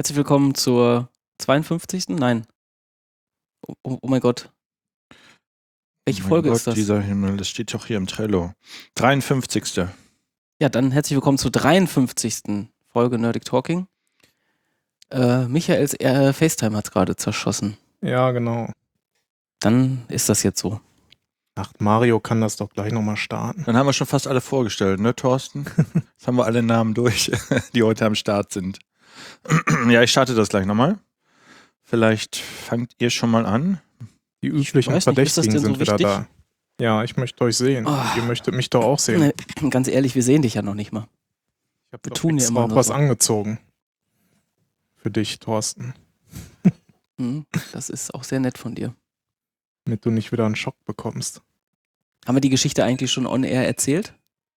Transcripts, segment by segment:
Herzlich willkommen zur 52. Nein. Oh mein Gott. Welche Mein Folge Gott, ist das? dieser Himmel, das steht doch hier im Trello. 53. Ja, dann herzlich willkommen zur 53. Folge Nerdic Talking. Michaels FaceTime hat es gerade zerschossen. Ja, genau. Dann ist das jetzt so. Ach, Mario kann das doch gleich nochmal starten. Dann haben wir schon fast alle vorgestellt, ne, Thorsten? Jetzt haben wir alle Namen durch, die heute am Start sind. Ja, ich starte das gleich nochmal. Vielleicht fangt ihr schon mal an. Die üblichen weiß nicht, ist das Verdächtigen denn so sind wieder wichtig? da. Ja, ich möchte euch sehen. Oh. Ihr möchtet mich doch auch sehen. Ne, ganz ehrlich, wir sehen dich ja noch nicht mal. Ich habe wir doch tun ja extra immer auch nur was so. angezogen. Für dich, Thorsten. Das ist auch sehr nett von dir. Damit du nicht wieder einen Schock bekommst. Haben wir die Geschichte eigentlich schon on air erzählt?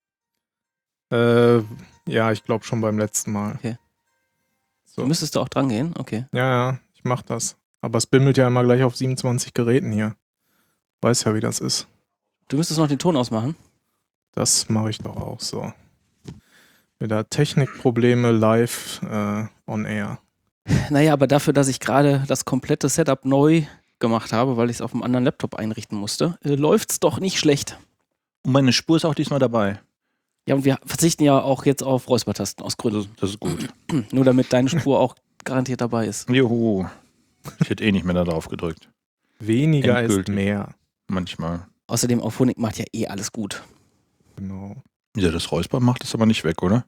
Ja, ich glaube schon beim letzten Mal. Okay. So. Du müsstest da auch dran gehen? Okay. Ja, ich mach das. Aber es bimmelt ja immer gleich auf 27 Geräten hier. Weiß ja, wie das ist. Du müsstest noch den Ton ausmachen. Das mache ich doch auch so. Wieder Technikprobleme live on air. Naja, aber dafür, dass ich gerade das komplette Setup neu gemacht habe, weil ich es auf einem anderen Laptop einrichten musste, läuft's doch nicht schlecht. Und meine Spur ist auch diesmal dabei. Ja, und wir verzichten ja auch jetzt auf Räuspertasten aus Gründen. Das ist gut. Nur damit deine Spur auch garantiert dabei ist. Juhu. Ich hätte eh nicht mehr da drauf gedrückt. Weniger Endgültig. ist mehr. Manchmal. Außerdem, Auphonic macht ja eh alles gut. Genau. Ja, das Räusper macht es aber nicht weg, oder?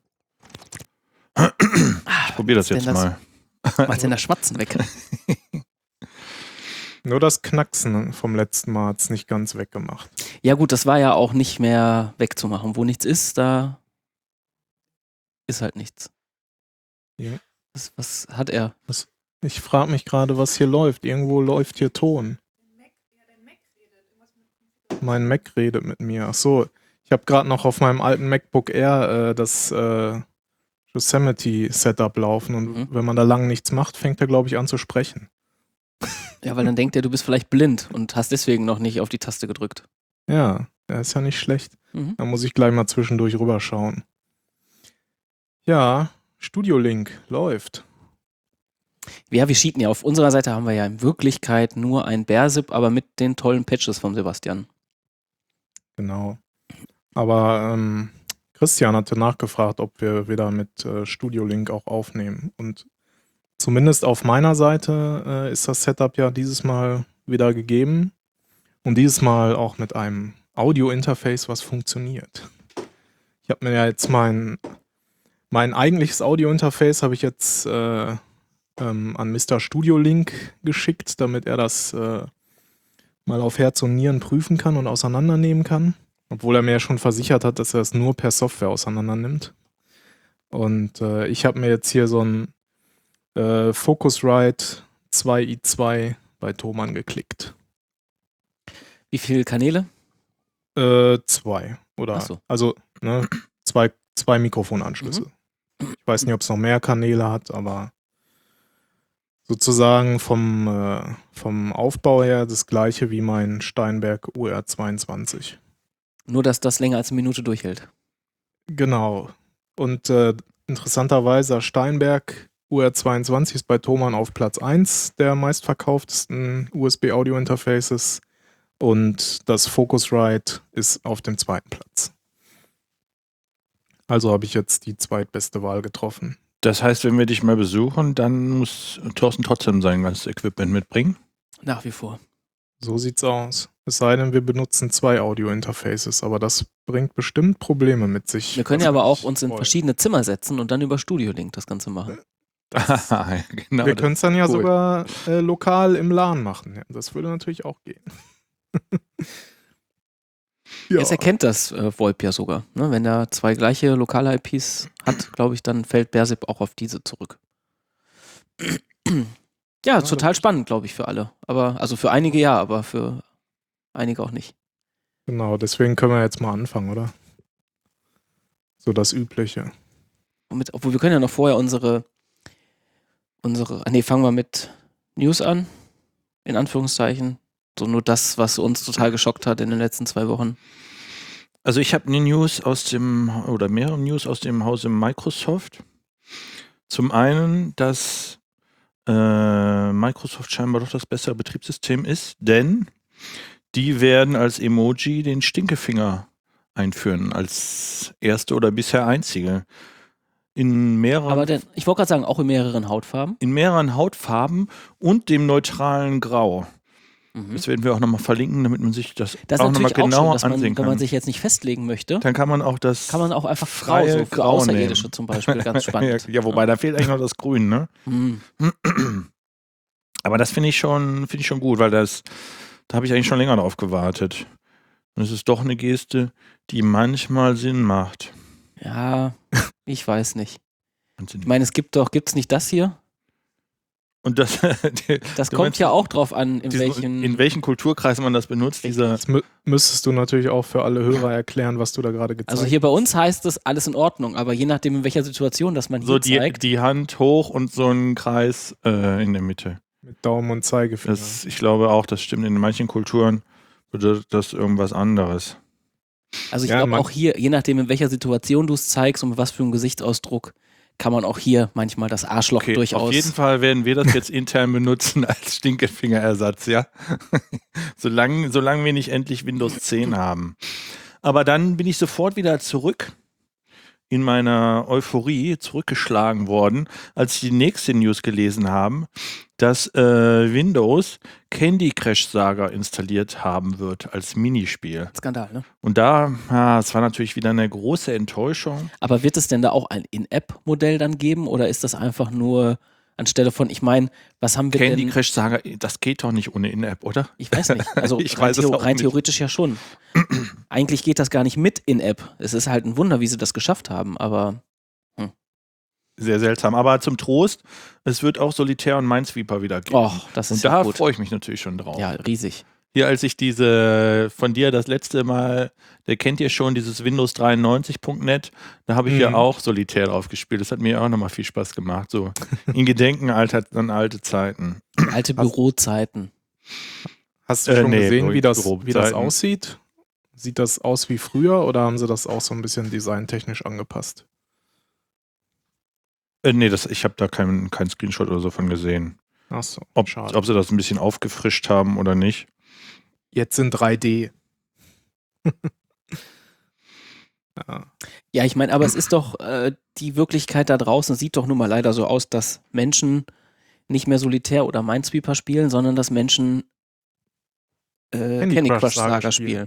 Ich probiere das jetzt mal. Macht's denn das Schwatzen weg? Nur das Knacksen vom letzten Mal hat es nicht ganz weggemacht. Ja gut, das war ja auch nicht mehr wegzumachen. Wo nichts ist, da ist halt nichts. Ja. Was hat er? Ich frage mich gerade, was hier läuft. Irgendwo läuft hier Ton. Mein Mac redet mit mir. Ach so, ich habe gerade noch auf meinem alten MacBook Air das Yosemite Setup laufen und wenn man da lang nichts macht, fängt er, glaube ich, an zu sprechen. Ja, weil dann denkt er, du bist vielleicht blind und hast deswegen noch nicht auf die Taste gedrückt. Ja, der ist ja nicht schlecht. Mhm. Da muss ich gleich mal zwischendurch rüberschauen. Ja, Studio Link läuft. Ja, wir cheaten ja. Auf unserer Seite haben wir ja in Wirklichkeit nur ein Bearzip, aber mit den tollen Patches von Sebastian. Genau. Aber Christian hatte nachgefragt, ob wir wieder mit Studio Link auch aufnehmen. Und zumindest auf meiner Seite ist das Setup ja dieses Mal wieder gegeben. Und dieses Mal auch mit einem Audio-Interface, was funktioniert. Ich habe mir ja jetzt mein eigentliches Audio-Interface habe ich jetzt an Mr. Studio Link geschickt, damit er das mal auf Herz und Nieren prüfen kann und auseinandernehmen kann. Obwohl er mir ja schon versichert hat, dass er es nur per Software auseinander nimmt. Und ich habe mir jetzt hier so ein Focusrite 2i2 bei Thomann geklickt. Wie viele Kanäle? 2. Oder Ach so. also ne, zwei Mikrofonanschlüsse. Ich weiß nicht, ob es noch mehr Kanäle hat, aber sozusagen vom Aufbau her das gleiche wie mein Steinberg UR22. Nur, dass das länger als eine Minute durchhält. Genau. Und interessanterweise das Steinberg UR22 ist bei Thomann auf Platz 1 der meistverkauftesten USB-Audio-Interfaces und das Focusrite ist auf dem 2. Platz. Also habe ich jetzt die zweitbeste Wahl getroffen. Das heißt, wenn wir dich mal besuchen, dann muss Thorsten trotzdem sein ganzes Equipment mitbringen. Nach wie vor. So sieht's aus. Es sei denn, wir benutzen 2 Audio-Interfaces, aber das bringt bestimmt Probleme mit sich. Wir können ja aber auch uns in Voll. verschiedene Zimmer setzen und dann über Studio Link das Ganze machen. Genau. Wir können es dann ja cool. sogar lokal im LAN machen. Ja, das würde natürlich auch gehen. Jetzt erkennt das VoIP ja sogar. Ne? Wenn er 2 gleiche lokale IPs hat, glaube ich, dann fällt Bearzip auch auf diese zurück. Ja, ist total spannend, glaube ich, für alle. Aber, also für einige ja, aber für einige auch nicht. Genau, deswegen können wir jetzt mal anfangen, oder? So das Übliche. Obwohl wir können ja noch vorher unsere fangen wir mit News an, in Anführungszeichen. So nur das, was uns total geschockt hat in den letzten 2 Wochen. Also ich habe eine News mehrere News aus dem Hause Microsoft. Zum einen, dass Microsoft scheinbar doch das bessere Betriebssystem ist, denn die werden als Emoji den Stinkefinger einführen, als erste oder bisher einzige. In mehreren, Ich wollte gerade sagen, auch in mehreren Hautfarben. in mehreren Hautfarben und dem neutralen Grau. Das werden wir auch nochmal verlinken, damit man sich das Das ist auch nochmal natürlich auch schön, genauer dass man, ansehen wenn man kann. sich jetzt nicht festlegen möchte, Dann kann man auch das kann man auch einfach grau, freie so für Grau Außerirdische nehmen. zum Beispiel, ganz spannend. Ja, wobei da fehlt eigentlich noch das Grün, ne? Mhm. Aber das finde ich schon gut, weil da habe ich eigentlich schon länger drauf gewartet. Und es ist doch eine Geste, die manchmal Sinn macht. Ja, ich weiß nicht. Ich meine, gibt's nicht das hier? Und das, Das du kommt meinst, ja auch drauf an, in in welchen Kulturkreisen man das benutzt. Das müsstest du natürlich auch für alle Hörer erklären, was du da gerade gezeigt hast. Also hier bei uns heißt es alles in Ordnung, aber je nachdem, in welcher Situation das man hier zeigt. Die Hand hoch und so ein Kreis in der Mitte. Mit Daumen und Zeigefinger. Ich glaube auch, das stimmt. In manchen Kulturen bedeutet das irgendwas anderes. Also ich Ja, glaube auch hier, je nachdem, in welcher Situation du es zeigst und mit was für einem Gesichtsausdruck, kann man auch hier manchmal das Arschloch Okay, durchaus. auf jeden Fall werden wir das jetzt intern benutzen als Stinkefingerersatz, ja. Solange wir nicht endlich Windows 10 haben. Aber dann bin ich sofort wieder zurück in meiner Euphorie zurückgeschlagen worden, als ich die nächste News gelesen habe, dass Windows Candy Crush Saga installiert haben wird als Minispiel. Skandal, ne? Und es war natürlich wieder eine große Enttäuschung. Aber wird es denn da auch ein In-App-Modell dann geben oder ist das einfach nur anstelle von, ich meine, was haben wir Candy denn? Crush Saga, das geht doch nicht ohne In-App, oder? Ich weiß nicht. Also Ich weiß es auch rein nicht. theoretisch ja schon. Eigentlich geht das gar nicht mit In-App. Es ist halt ein Wunder, wie sie das geschafft haben, aber Sehr seltsam. Aber zum Trost, es wird auch Solitär und Minesweeper wieder geben. das Und ist ja da gut. freue ich mich natürlich schon drauf. Ja, riesig. Hier, als ich von dir das letzte Mal, der kennt ihr schon, dieses Windows 93.net, da habe ich ja auch Solitär drauf gespielt. Das hat mir auch nochmal viel Spaß gemacht. So in Gedenken an alte Zeiten. Alte Bürozeiten. Hast du schon gesehen, wie das Bürozeiten. aussieht? Sieht das aus wie früher oder haben sie das auch so ein bisschen designtechnisch angepasst? Nee, ich habe da kein Screenshot oder so von gesehen. Achso, Ob schade. sie das ein bisschen aufgefrischt haben oder nicht. Jetzt in 3D. Ja. Ja, ich meine, aber es ist doch, die Wirklichkeit da draußen sieht doch nun mal leider so aus, dass Menschen nicht mehr Solitär oder Minesweeper spielen, sondern dass Menschen Candy Crush Saga spielen.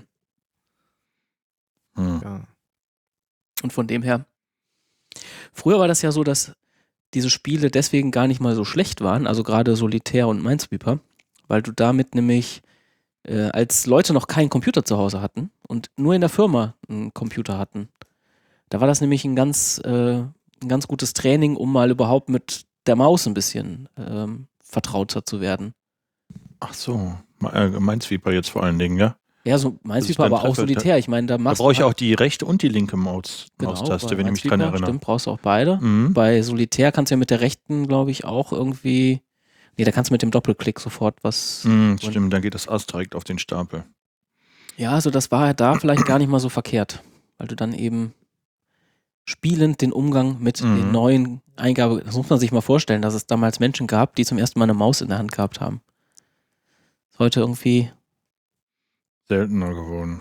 Ja. Und von dem her, früher war das ja so, dass diese Spiele deswegen gar nicht mal so schlecht waren, also gerade Solitär und Minesweeper, weil du damit nämlich, als Leute noch keinen Computer zu Hause hatten und nur in der Firma einen Computer hatten, da war das nämlich ein ganz gutes Training, um mal überhaupt mit der Maus ein bisschen vertrauter zu werden. Ach so, Minesweeper jetzt vor allen Dingen, ja? Ja, so Minesweeper, aber auch Solitär. Ich meine, da Da machst brauche ich du auch die rechte und die linke Maustaste, bei wenn ich mich dran Minesweeper, erinnere. Stimmt, brauchst du auch beide. Mhm. Bei Solitär kannst du ja mit der rechten, glaube ich, auch irgendwie. Nee, da kannst du mit dem Doppelklick sofort was. Stimmt, dann geht das Ast direkt auf den Stapel. Ja, also das war ja da vielleicht gar nicht mal so verkehrt, weil du dann eben spielend den Umgang mit den neuen Eingabe, das muss man sich mal vorstellen, dass es damals Menschen gab, die zum ersten Mal eine Maus in der Hand gehabt haben. Ist heute irgendwie. Seltener geworden.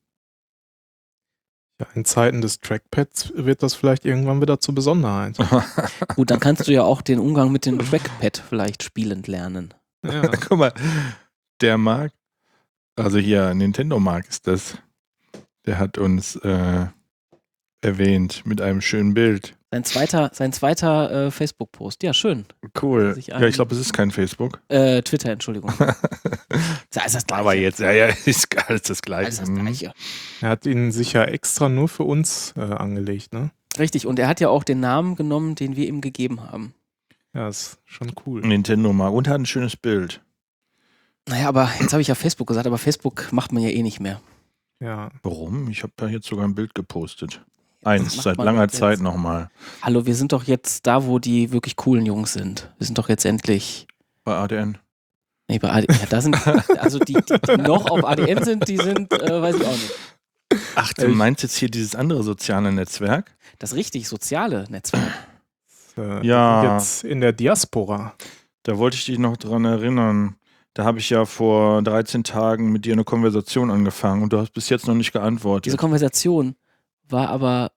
Ja, in Zeiten des Trackpads wird das vielleicht irgendwann wieder zur Besonderheit. Gut, dann kannst du ja auch den Umgang mit dem Trackpad vielleicht spielend lernen. Ja. Guck mal, der Marc, also hier Nintendo Marc ist das, der hat uns erwähnt mit einem schönen Bild. Sein zweiter Facebook-Post. Ja, schön. Cool. Sich Ja, ich glaube, es ist kein Facebook. Twitter, Entschuldigung. Da ist das Gleiche. Aber jetzt, ja, ist alles das Gleiche. Alles das Gleiche. Er hat ihn sicher extra nur für uns angelegt, ne? Richtig, und er hat ja auch den Namen genommen, den wir ihm gegeben haben. Ja, ist schon cool. Nintendo Marc und hat ein schönes Bild. Naja, aber jetzt habe ich ja Facebook gesagt, aber Facebook macht man ja eh nicht mehr. Ja. Warum? Ich habe da jetzt sogar ein Bild gepostet. Das Eins, macht seit man langer jetzt. Zeit nochmal. Hallo, wir sind doch jetzt da, wo die wirklich coolen Jungs sind. Wir sind doch jetzt endlich. Bei ADN. Nee, bei ADN. Ja, da sind, also die noch auf ADN sind, die sind, weiß ich auch nicht. Ach, du meinst jetzt hier dieses andere soziale Netzwerk? Das richtig soziale Netzwerk. Die Ja. sind jetzt in der Diaspora. Da wollte ich dich noch dran erinnern. Da habe ich ja vor 13 Tagen mit dir eine Konversation angefangen und du hast bis jetzt noch nicht geantwortet. Diese Konversation war aber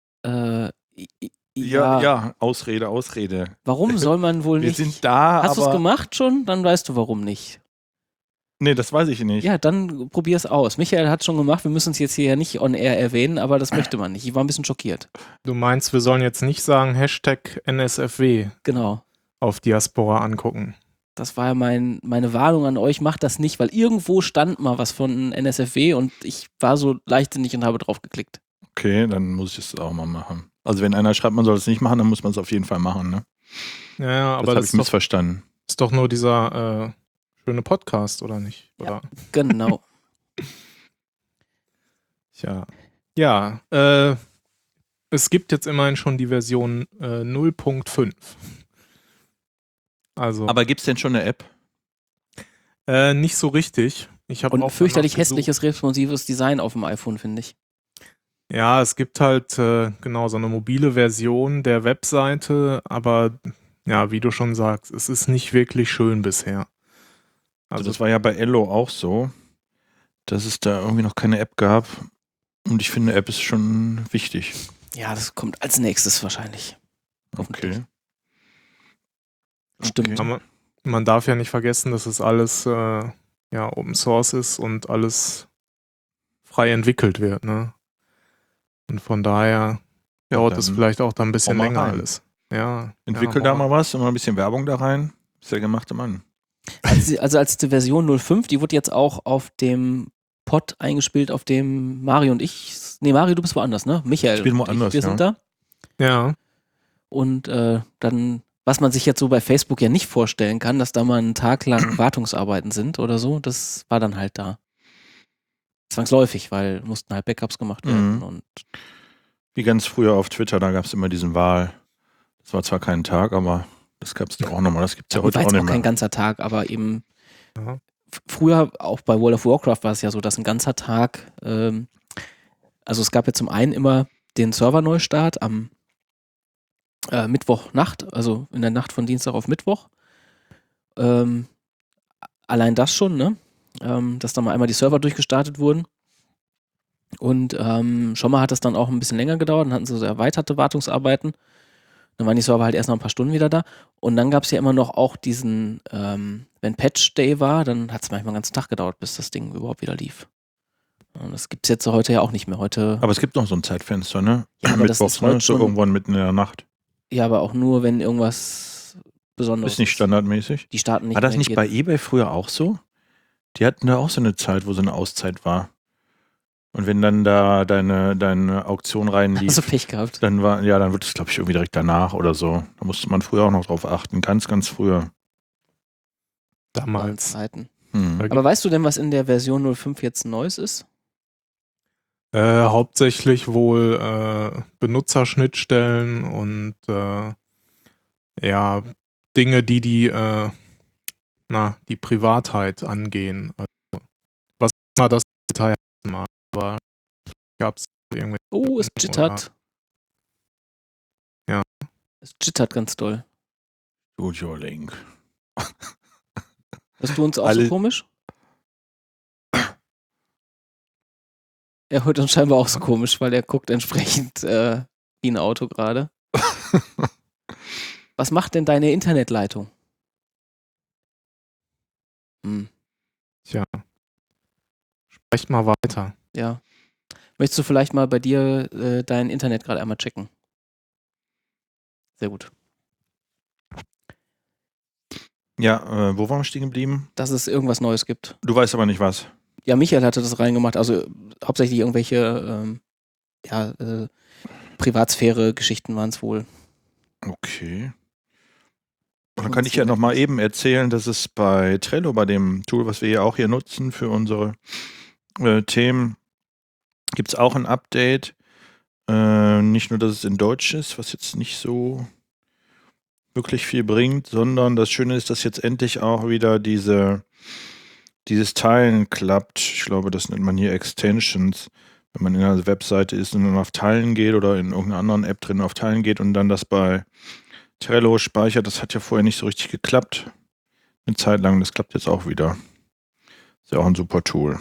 Ja, Ausrede. Warum soll man wohl Wir nicht? sind da, Hast du es aber... gemacht schon? Dann weißt du, warum nicht. Nee, das weiß ich nicht. Ja, dann probier es aus. Michael hat es schon gemacht. Wir müssen es jetzt hier ja nicht on air erwähnen, aber das möchte man nicht. Ich war ein bisschen schockiert. Du meinst, wir sollen jetzt nicht sagen Hashtag NSFW Genau. auf Diaspora angucken. Das war ja meine Warnung an euch. Macht das nicht, weil irgendwo stand mal was von NSFW und ich war so leichtsinnig und habe drauf geklickt. Okay, dann muss ich es auch mal machen. Also wenn einer schreibt, man soll es nicht machen, dann muss man es auf jeden Fall machen, ne? Ja, aber das habe das ich missverstanden. ist doch nur dieser schöne Podcast, oder nicht? Ja. Oder? Genau. Tja. Ja, es gibt jetzt immerhin schon die Version 0.5. Also Aber gibt es denn schon eine App? nicht so richtig. Ich habe Und auch fürchterlich danach gesucht. hässliches, responsives Design auf dem iPhone, finde ich. Ja, es gibt halt genau so eine mobile Version der Webseite, aber ja, wie du schon sagst, es ist nicht wirklich schön bisher. Also das war ja bei Ello auch so, dass es da irgendwie noch keine App gab. Und ich finde, App ist schon wichtig. Ja, das kommt als nächstes wahrscheinlich. Hoffentlich. Okay. Stimmt. Okay. Aber man darf ja nicht vergessen, dass es alles Open Source ist und alles frei entwickelt wird, ne? Und von daher dauert es dann vielleicht auch dann ein bisschen hau mal länger rein. alles. Ja. Entwickel da mal was und mal ein bisschen Werbung da rein. Ist der gemachte Mann. Also als die Version 05, die wurde jetzt auch auf dem Pod eingespielt, auf dem Mario und ich. Nee, Mario, du bist woanders, ne? Michael. Ich bin und woanders, wir ja. sind da. Ja. Und dann, was man sich jetzt so bei Facebook ja nicht vorstellen kann, dass da mal einen Tag lang Wartungsarbeiten sind oder so, das war dann halt da. Zwangsläufig, weil mussten halt Backups gemacht werden. Mhm. Und Wie ganz früher auf Twitter, da gab es immer diesen Wahl. Das war zwar kein Tag, aber das gab es da auch nochmal. Das gibt es ja gut, heute war auch jetzt nicht auch mehr. kein ganzer Tag, aber eben Ja. früher auch bei World of Warcraft war es ja so, dass ein ganzer Tag, also es gab ja zum einen immer den Serverneustart am Mittwochnacht, also in der Nacht von Dienstag auf Mittwoch. Allein das schon, ne? Dass da mal einmal die Server durchgestartet wurden. Und schon mal hat es dann auch ein bisschen länger gedauert, dann hatten sie so erweiterte Wartungsarbeiten. Dann waren die Server halt erst noch ein paar Stunden wieder da. Und dann gab es ja immer noch auch diesen, wenn Patch Day war, dann hat es manchmal einen ganzen Tag gedauert, bis das Ding überhaupt wieder lief. Und das gibt es jetzt heute ja auch nicht mehr. Heute, Aber es gibt noch so ein Zeitfenster, ne? Ja, aber das Mittwochs, ist heute ne? So schon- irgendwann mitten in der Nacht. ja, aber auch nur, wenn irgendwas Besonderes Ist nicht standardmäßig. Die starten nicht War das mehr nicht jeden- bei eBay früher auch so? Die hatten da auch so eine Zeit, wo so eine Auszeit war. Und wenn dann da deine Auktion reinlief, Hast du Pech gehabt? dann wird es, glaube ich, irgendwie direkt danach oder so. Da musste man früher auch noch drauf achten. Ganz, ganz früher. Damals. Zeiten. Mhm. Aber weißt du denn, was in der Version 05 jetzt Neues ist? Hauptsächlich wohl Benutzerschnittstellen und Dinge, die Privatheit angehen. Also, was immer das Detail mal, aber gab es irgendwie. Oh, es jittert. Ja. Es jittert ganz doll. Studio Link. Hörst du uns auch Alle- so komisch? Er hört uns scheinbar auch so komisch, weil er guckt entsprechend wie ein Auto gerade. Was macht denn deine Internetleitung? Tja. Sprecht mal weiter. Ja. Möchtest du vielleicht mal bei dir dein Internet gerade einmal checken? Sehr gut. Ja, wo waren wir stehen geblieben? Dass es irgendwas Neues gibt. Du weißt aber nicht was. Ja, Michael hatte das reingemacht, also hauptsächlich irgendwelche Privatsphäre-Geschichten waren es wohl. Okay. Dann kann ich ja noch mal eben erzählen, dass es bei Trello, bei dem Tool, was wir ja auch hier nutzen für unsere Themen, gibt es auch ein Update. Nicht nur, dass es in Deutsch ist, was jetzt nicht so wirklich viel bringt, sondern das Schöne ist, dass jetzt endlich auch wieder dieses Teilen klappt. Ich glaube, das nennt man hier Extensions. Wenn man in einer Webseite ist und dann auf Teilen geht oder in irgendeiner anderen App drin auf Teilen geht und dann das bei Trello speichert, das hat ja vorher nicht so richtig geklappt. Eine Zeit lang, das klappt jetzt auch wieder. Ist ja auch ein super Tool.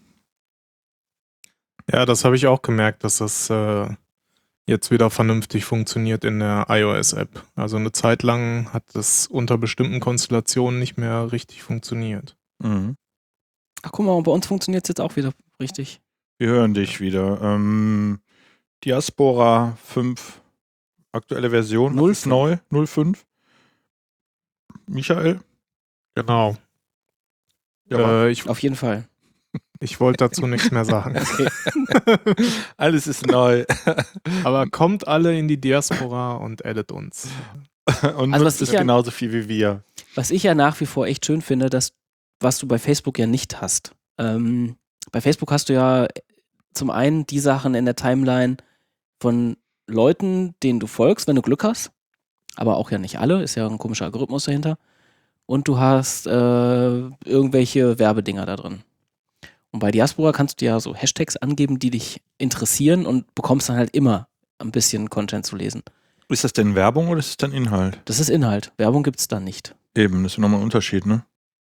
Ja, das habe ich auch gemerkt, dass das jetzt wieder vernünftig funktioniert in der iOS-App. Also eine Zeit lang hat das unter bestimmten Konstellationen nicht mehr richtig funktioniert. Mhm. Ach, guck mal, bei uns funktioniert es jetzt auch wieder richtig. Wir hören dich wieder. Diaspora 5, aktuelle Version, was ist 05. neu? 05? Michael? Genau. Ja, Ich Auf jeden Fall. wollte dazu nichts mehr sagen. Okay. alles ist neu. Aber kommt alle in die Diaspora und addet uns. Und Also nutzt es genauso viel wie wir. Was ich ja nach wie vor echt schön finde, was du bei Facebook ja nicht hast. Bei Facebook hast du ja zum einen die Sachen in der Timeline von Leuten, denen du folgst, wenn du Glück hast. Aber auch ja nicht alle, ist ja ein komischer Algorithmus dahinter. Und du hast irgendwelche Werbedinger da drin. Und bei Diaspora kannst du ja so Hashtags angeben, die dich interessieren und bekommst dann halt immer ein bisschen Content zu lesen. Ist das denn Werbung oder ist es dann Inhalt? Das ist Inhalt. Werbung gibt es dann nicht. Eben, das ist nochmal ein Unterschied, ne?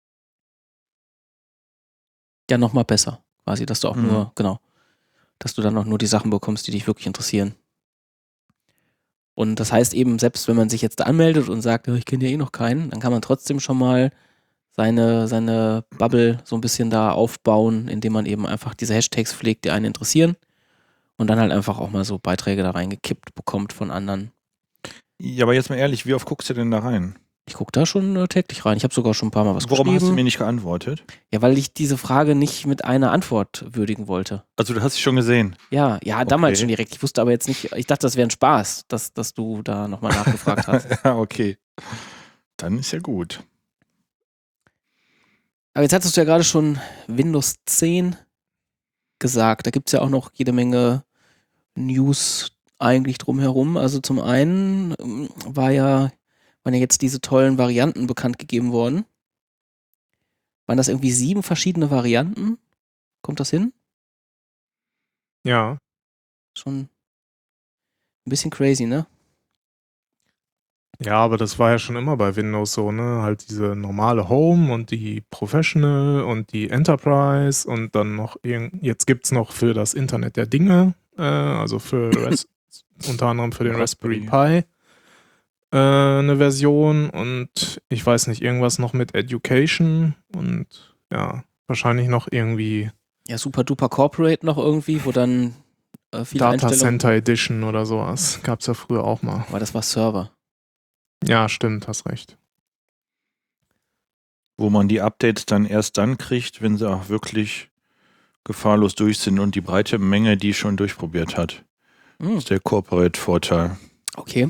Ja, nochmal besser. Quasi, dass du auch dass du dann auch nur die Sachen bekommst, die dich wirklich interessieren. Und das heißt eben, selbst wenn man sich jetzt da anmeldet und sagt, ich kenne ja eh noch keinen, dann kann man trotzdem schon mal seine Bubble so ein bisschen da aufbauen, indem man eben einfach diese Hashtags pflegt, die einen interessieren und dann halt einfach auch mal so Beiträge da reingekippt bekommt von anderen. Ja, aber jetzt mal ehrlich, wie oft guckst du denn da rein? Ich gucke da schon täglich rein. Ich habe sogar schon ein paar Mal was Warum geschrieben. hast du mir nicht geantwortet? Ja, weil ich diese Frage nicht mit einer Antwort würdigen wollte. Also du hast es schon gesehen. Ja, damals Okay. schon direkt. Ich wusste aber jetzt nicht, ich dachte, das wäre ein Spaß, dass du da nochmal nachgefragt hast. Ja, okay. Dann ist ja gut. Aber jetzt hattest du ja gerade schon Windows 10 gesagt. Da gibt es ja auch noch jede Menge News eigentlich drumherum. Also zum einen waren ja jetzt diese tollen Varianten bekannt gegeben worden. Waren das irgendwie 7 verschiedene Varianten? Kommt das hin? Ja. Schon ein bisschen crazy, ne? Ja, aber das war ja schon immer bei Windows so, ne? Halt diese normale Home und die Professional und die Enterprise und dann noch jetzt gibt's noch für das Internet der Dinge, also für unter anderem für den Raspberry Pi eine Version und ich weiß nicht, irgendwas noch mit Education und ja, wahrscheinlich noch irgendwie Ja, Super Duper Corporate noch irgendwie, wo dann viele Data Einstellungen... Center Edition oder sowas. Gab's ja früher auch mal. Aber das war Server. Ja, stimmt, hast recht. Wo man die Updates dann erst dann kriegt, wenn sie auch wirklich gefahrlos durch sind und die breite Menge die schon durchprobiert hat. Das ist der Corporate-Vorteil. Okay.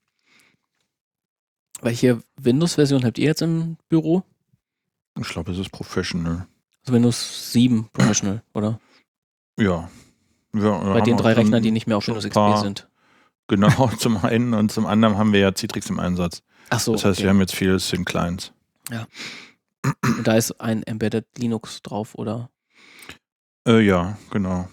Welche Windows-Version habt ihr jetzt im Büro? Ich glaube, es ist Professional. Also Windows 7 Professional, oder? Ja. Bei den 3 Rechnern, die nicht mehr auf Windows XP sind. Genau, zum einen und zum anderen haben wir ja Citrix im Einsatz. Ach so. Das heißt, wir haben jetzt viele Syn-Clients. Ja. Und da ist ein Embedded Linux drauf, oder? Ja, genau.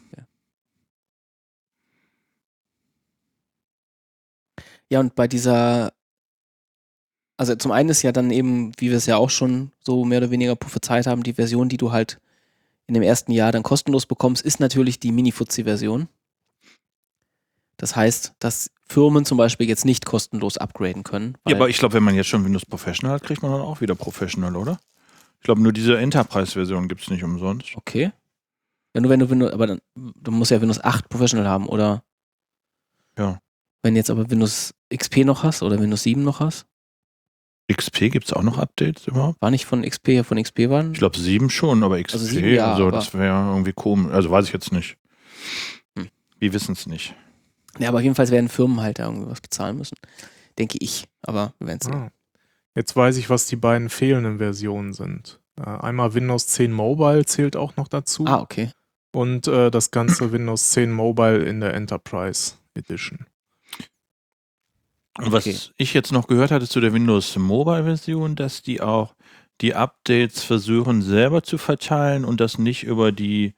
Ja, und bei dieser, also zum einen ist ja dann eben, wie wir es ja auch schon so mehr oder weniger prophezeit haben, die Version, die du halt in dem ersten Jahr dann kostenlos bekommst, ist natürlich die Mini-Fuzzy-Version. Das heißt, dass Firmen zum Beispiel jetzt nicht kostenlos upgraden können. Ja, aber ich glaube, wenn man jetzt schon Windows Professional hat, kriegt man dann auch wieder Professional, oder? Ich glaube, nur diese Enterprise-Version gibt es nicht umsonst. Okay. Ja, nur wenn du Windows, aber dann, du musst ja Windows 8 Professional haben, oder? Ja. Wenn jetzt aber Windows XP noch hast oder Windows 7 noch hast? XP gibt es auch noch Updates überhaupt? War nicht von XP waren? Ich glaube 7 schon, aber XP, Also 7, ja, aber das wäre irgendwie komisch. Also weiß ich jetzt nicht. Wir wissen es nicht. Ja, aber jedenfalls werden Firmen halt da irgendwie was bezahlen müssen. Denke ich, aber wir werden es sehen. Jetzt weiß ich, was die beiden fehlenden Versionen sind. Einmal Windows 10 Mobile zählt auch noch dazu. Ah, okay. Und das ganze Windows 10 Mobile in der Enterprise Edition. Und was ich jetzt noch gehört hatte zu der Windows Mobile Version, dass die auch die Updates versuchen selber zu verteilen und das nicht über die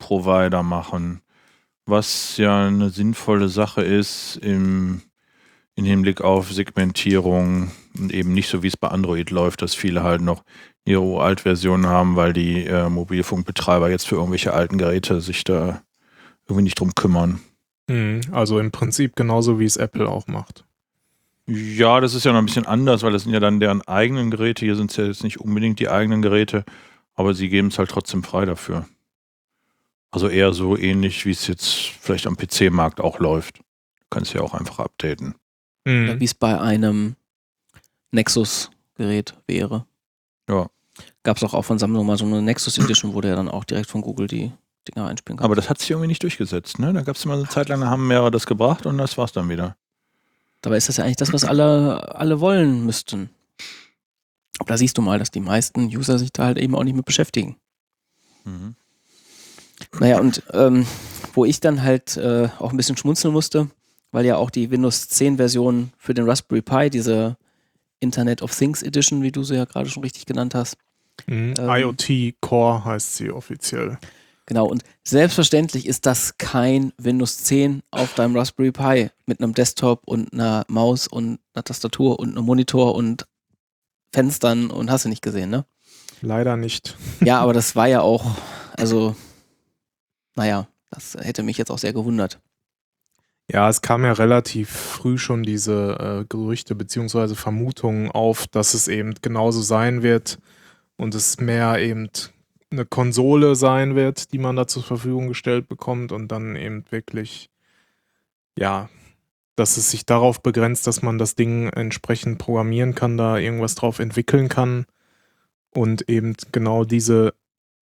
Telefonprovider machen. Was ja eine sinnvolle Sache ist im im Hinblick auf Segmentierung und eben nicht so, wie es bei Android läuft, dass viele halt noch ihre Uralt-Versionen haben, weil die Mobilfunkbetreiber jetzt für irgendwelche alten Geräte sich da irgendwie nicht drum kümmern. Also im Prinzip genauso, wie es Apple auch macht. Ja, das ist ja noch ein bisschen anders, weil das sind ja dann deren eigenen Geräte. Hier sind es ja jetzt nicht unbedingt die eigenen Geräte, aber sie geben es halt trotzdem frei dafür. Also eher so ähnlich, wie es jetzt vielleicht am PC-Markt auch läuft. Du kannst ja auch einfach updaten. Ja, wie es bei einem Nexus-Gerät wäre. Ja. Gab es auch von Samsung mal so eine Nexus Edition, wo der dann auch direkt von Google die Dinger einspielen kann. Aber das hat sich irgendwie nicht durchgesetzt, ne? Da gab es immer eine Zeit lang, da haben mehrere das gebracht und das war's dann wieder. Dabei ist das ja eigentlich das, was alle wollen müssten. Aber da siehst du mal, dass die meisten User sich da halt eben auch nicht mit beschäftigen. Mhm. Naja, und wo ich dann halt auch ein bisschen schmunzeln musste, weil ja auch die Windows 10 Version für den Raspberry Pi, diese Internet of Things Edition, wie du sie ja gerade schon richtig genannt hast. IoT Core heißt sie offiziell. Genau, und selbstverständlich ist das kein Windows 10 auf deinem Raspberry Pi mit einem Desktop und einer Maus und einer Tastatur und einem Monitor und Fenstern und hast du nicht gesehen, ne? Leider nicht. Ja, aber das war ja auch, also, naja, das hätte mich jetzt auch sehr gewundert. Ja, es kam ja relativ früh schon diese Gerüchte bzw. Vermutungen auf, dass es eben genauso sein wird und es mehr eben eine Konsole sein wird, die man da zur Verfügung gestellt bekommt und dann eben wirklich, ja, dass es sich darauf begrenzt, dass man das Ding entsprechend programmieren kann, da irgendwas drauf entwickeln kann und eben genau diese,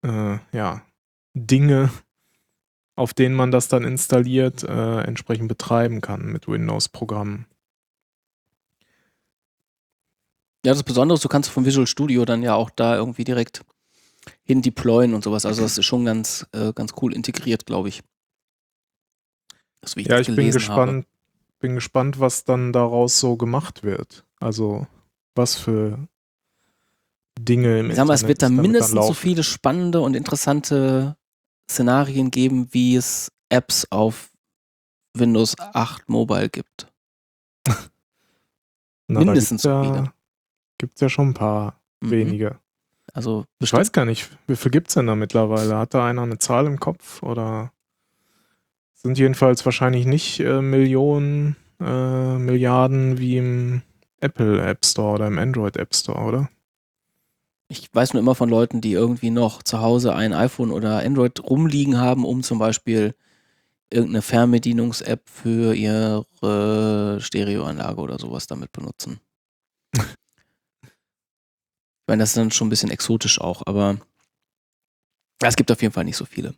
Dinge, auf denen man das dann installiert, entsprechend betreiben kann mit Windows-Programmen. Ja, das Besondere ist, du kannst vom Visual Studio dann ja auch da irgendwie direkt hin deployen und sowas. Also das ist schon ganz cool integriert, glaube ich. Das, wie ich Ja, das ich bin gelesen habe. gespannt, was dann daraus so gemacht wird. Also was für Dinge im Ich sag mal, es Internet wird da damit dann mindestens so laufen. viele spannende und interessante Szenarien geben, wie es Apps auf Windows 8 Mobile gibt. Na, mindestens so viele. Gibt's ja schon ein paar wenige. Also Ich bestimmt. weiß gar nicht, wie viel gibt's denn da mittlerweile? Hat da einer eine Zahl im Kopf? Oder sind jedenfalls wahrscheinlich nicht Millionen, Milliarden wie im Apple App Store oder im Android App Store, oder? Ich weiß nur immer von Leuten, die irgendwie noch zu Hause ein iPhone oder Android rumliegen haben, um zum Beispiel irgendeine Fernbedienungs-App für ihre Stereoanlage oder sowas damit benutzen. Ich meine, das ist dann schon ein bisschen exotisch auch, aber es gibt auf jeden Fall nicht so viele.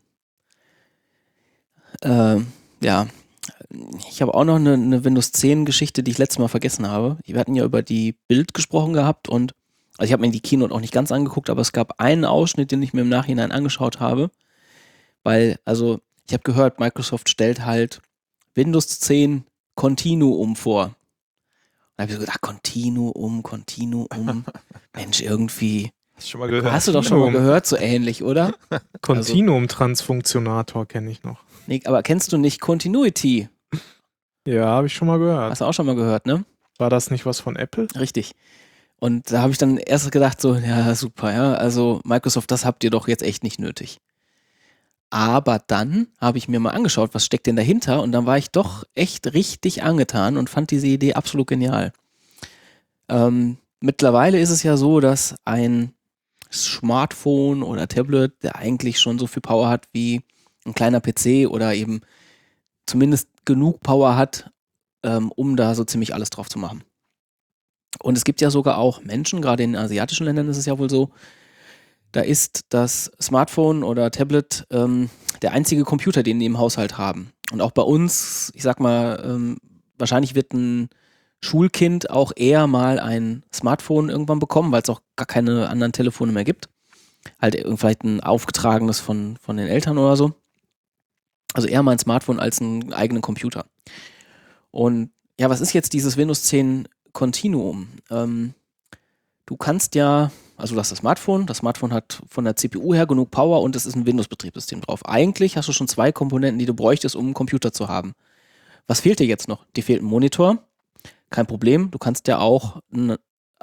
Ja, ich habe auch noch eine Windows 10 Geschichte, die ich letztes Mal vergessen habe. Wir hatten ja über die Bild gesprochen gehabt und also ich habe mir die Keynote auch nicht ganz angeguckt, aber es gab einen Ausschnitt, den ich mir im Nachhinein angeschaut habe, weil, also ich habe gehört, Microsoft stellt halt Windows 10 Continuum vor. Da habe ich so gedacht, Continuum. Mensch, irgendwie. Hast du schon mal gehört? Hast du doch schon mal gehört, so ähnlich, oder? Continuum-Transfunktionator kenne ich noch. Nee, aber kennst du nicht Continuity? Ja, habe ich schon mal gehört. Hast du auch schon mal gehört, ne? War das nicht was von Apple? Richtig. Und da habe ich dann erst gedacht, so, ja, super, ja, also Microsoft, das habt ihr doch jetzt echt nicht nötig. Aber dann habe ich mir mal angeschaut, was steckt denn dahinter und dann war ich doch echt richtig angetan und fand diese Idee absolut genial. Mittlerweile ist es ja so, dass ein Smartphone oder Tablet, der eigentlich schon so viel Power hat wie ein kleiner PC oder eben zumindest genug Power hat, um da so ziemlich alles drauf zu machen. Und es gibt ja sogar auch Menschen, gerade in asiatischen Ländern ist es ja wohl so, da ist das Smartphone oder Tablet der einzige Computer, den die im Haushalt haben. Und auch bei uns, ich sag mal, wahrscheinlich wird ein Schulkind auch eher mal ein Smartphone irgendwann bekommen, weil es auch gar keine anderen Telefone mehr gibt. Halt vielleicht ein aufgetragenes von den Eltern oder so. Also eher mal ein Smartphone als einen eigenen Computer. Und ja, was ist jetzt dieses Windows 10 Continuum? Du kannst ja, also du hast das Smartphone hat von der CPU her genug Power und es ist ein Windows-Betriebssystem drauf. Eigentlich hast du schon 2 Komponenten, die du bräuchtest, um einen Computer zu haben. Was fehlt dir jetzt noch? Dir fehlt ein Monitor, kein Problem. Du kannst ja auch einen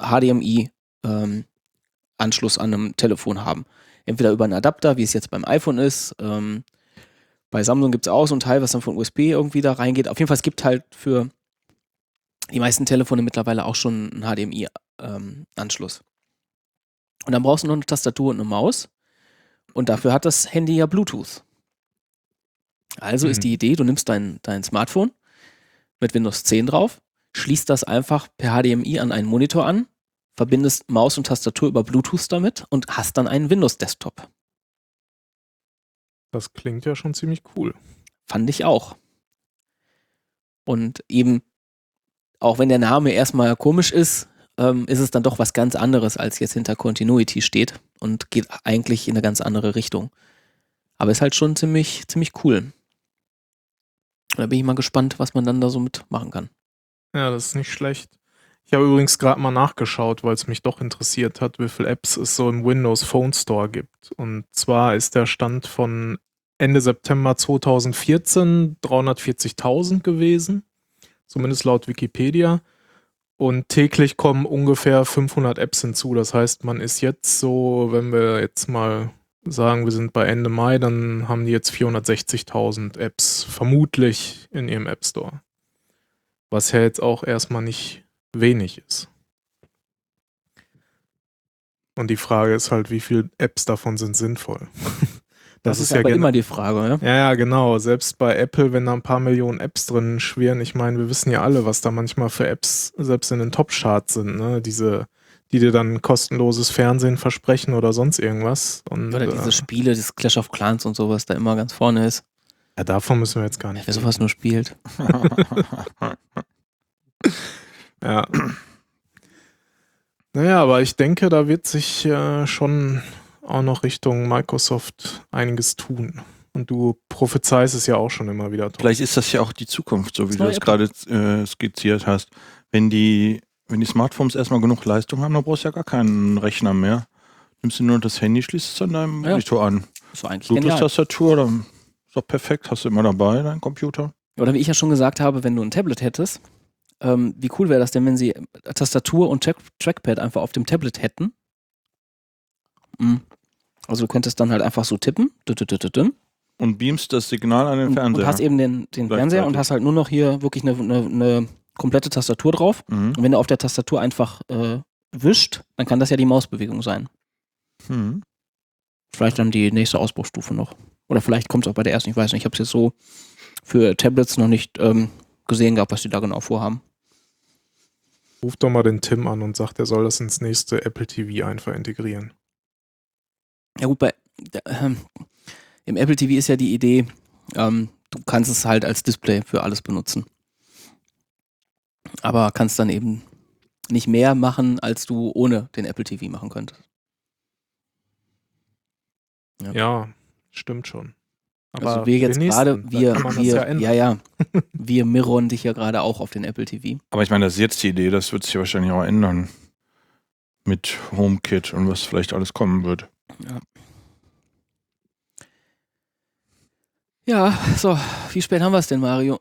HDMI-Anschluss an einem Telefon haben. Entweder über einen Adapter, wie es jetzt beim iPhone ist. Bei Samsung gibt es auch so ein Teil, was dann von USB irgendwie da reingeht. Auf jeden Fall, es gibt halt für die meisten Telefone mittlerweile auch schon einen HDMI-Anschluss. Und dann brauchst du noch eine Tastatur und eine Maus. Und dafür hat das Handy ja Bluetooth. Also ist die Idee, du nimmst dein Smartphone mit Windows 10 drauf, schließt das einfach per HDMI an einen Monitor an, verbindest Maus und Tastatur über Bluetooth damit und hast dann einen Windows-Desktop. Das klingt ja schon ziemlich cool. Fand ich auch. Und eben, auch wenn der Name erstmal komisch ist es dann doch was ganz anderes, als jetzt hinter Continuity steht und geht eigentlich in eine ganz andere Richtung. Aber ist halt schon ziemlich cool. Da bin ich mal gespannt, was man dann da so mitmachen kann. Ja, das ist nicht schlecht. Ich habe übrigens gerade mal nachgeschaut, weil es mich doch interessiert hat, wie viele Apps es so im Windows Phone Store gibt. Und zwar ist der Stand von Ende September 2014 340.000 gewesen, zumindest laut Wikipedia. Und täglich kommen ungefähr 500 Apps hinzu. Das heißt, man ist jetzt so, wenn wir jetzt mal sagen, wir sind bei Ende Mai, dann haben die jetzt 460.000 Apps vermutlich in ihrem App Store. Was ja jetzt auch erstmal nicht wenig ist. Und die Frage ist halt, wie viele Apps davon sind sinnvoll? Das ist aber immer die Frage, ja? Ja, genau. Selbst bei Apple, wenn da ein paar Millionen Apps drin schwirren, ich meine, wir wissen ja alle, was da manchmal für Apps selbst in den Top-Charts sind, ne? Diese, die dir dann kostenloses Fernsehen versprechen oder sonst irgendwas. Und, oder diese Spiele, das Clash of Clans und sowas, da immer ganz vorne ist. Ja, davon müssen wir jetzt gar nicht. Wer sowas nur spielt. Ja. Naja, aber ich denke, da wird sich schon auch noch Richtung Microsoft einiges tun. Und du prophezeist es ja auch schon immer wieder. Tom. Vielleicht ist das ja auch die Zukunft, so wie du das gerade skizziert hast. Wenn die Smartphones erstmal genug Leistung haben, dann brauchst du ja gar keinen Rechner mehr. Nimmst du nur das Handy, schließt es an deinem Monitor an. Das war eigentlich genial. Bluetooth-Tastatur, dann ist doch perfekt, hast du immer dabei, dein Computer. Oder wie ich ja schon gesagt habe, wenn du ein Tablet hättest, wie cool wäre das denn, wenn sie Tastatur und Trackpad einfach auf dem Tablet hätten? Also du könntest dann halt einfach so tippen. Und beamst das Signal an den Fernseher. Und hast eben den Fernseher und hast halt nur noch hier wirklich eine komplette Tastatur drauf. Und wenn du auf der Tastatur einfach wischt, dann kann das ja die Mausbewegung sein. Vielleicht dann die nächste Ausbaustufe noch. Oder vielleicht kommt es auch bei der ersten, ich weiß nicht. Ich habe es jetzt so für Tablets noch nicht gesehen gehabt, was die da genau vorhaben. Ruf doch mal den Tim an und sagt, er soll das ins nächste Apple TV einfach integrieren. Ja gut, im Apple TV ist ja die Idee, du kannst es halt als Display für alles benutzen. Aber kannst dann eben nicht mehr machen, als du ohne den Apple TV machen könntest. Ja, stimmt schon. Aber also wir jetzt gerade, wir mirrorn dich ja gerade auch auf den Apple TV. Aber ich meine, das ist jetzt die Idee, das wird sich ja wahrscheinlich auch ändern. Mit HomeKit und was vielleicht alles kommen wird. Ja, so, wie spät haben wir es denn, Mario?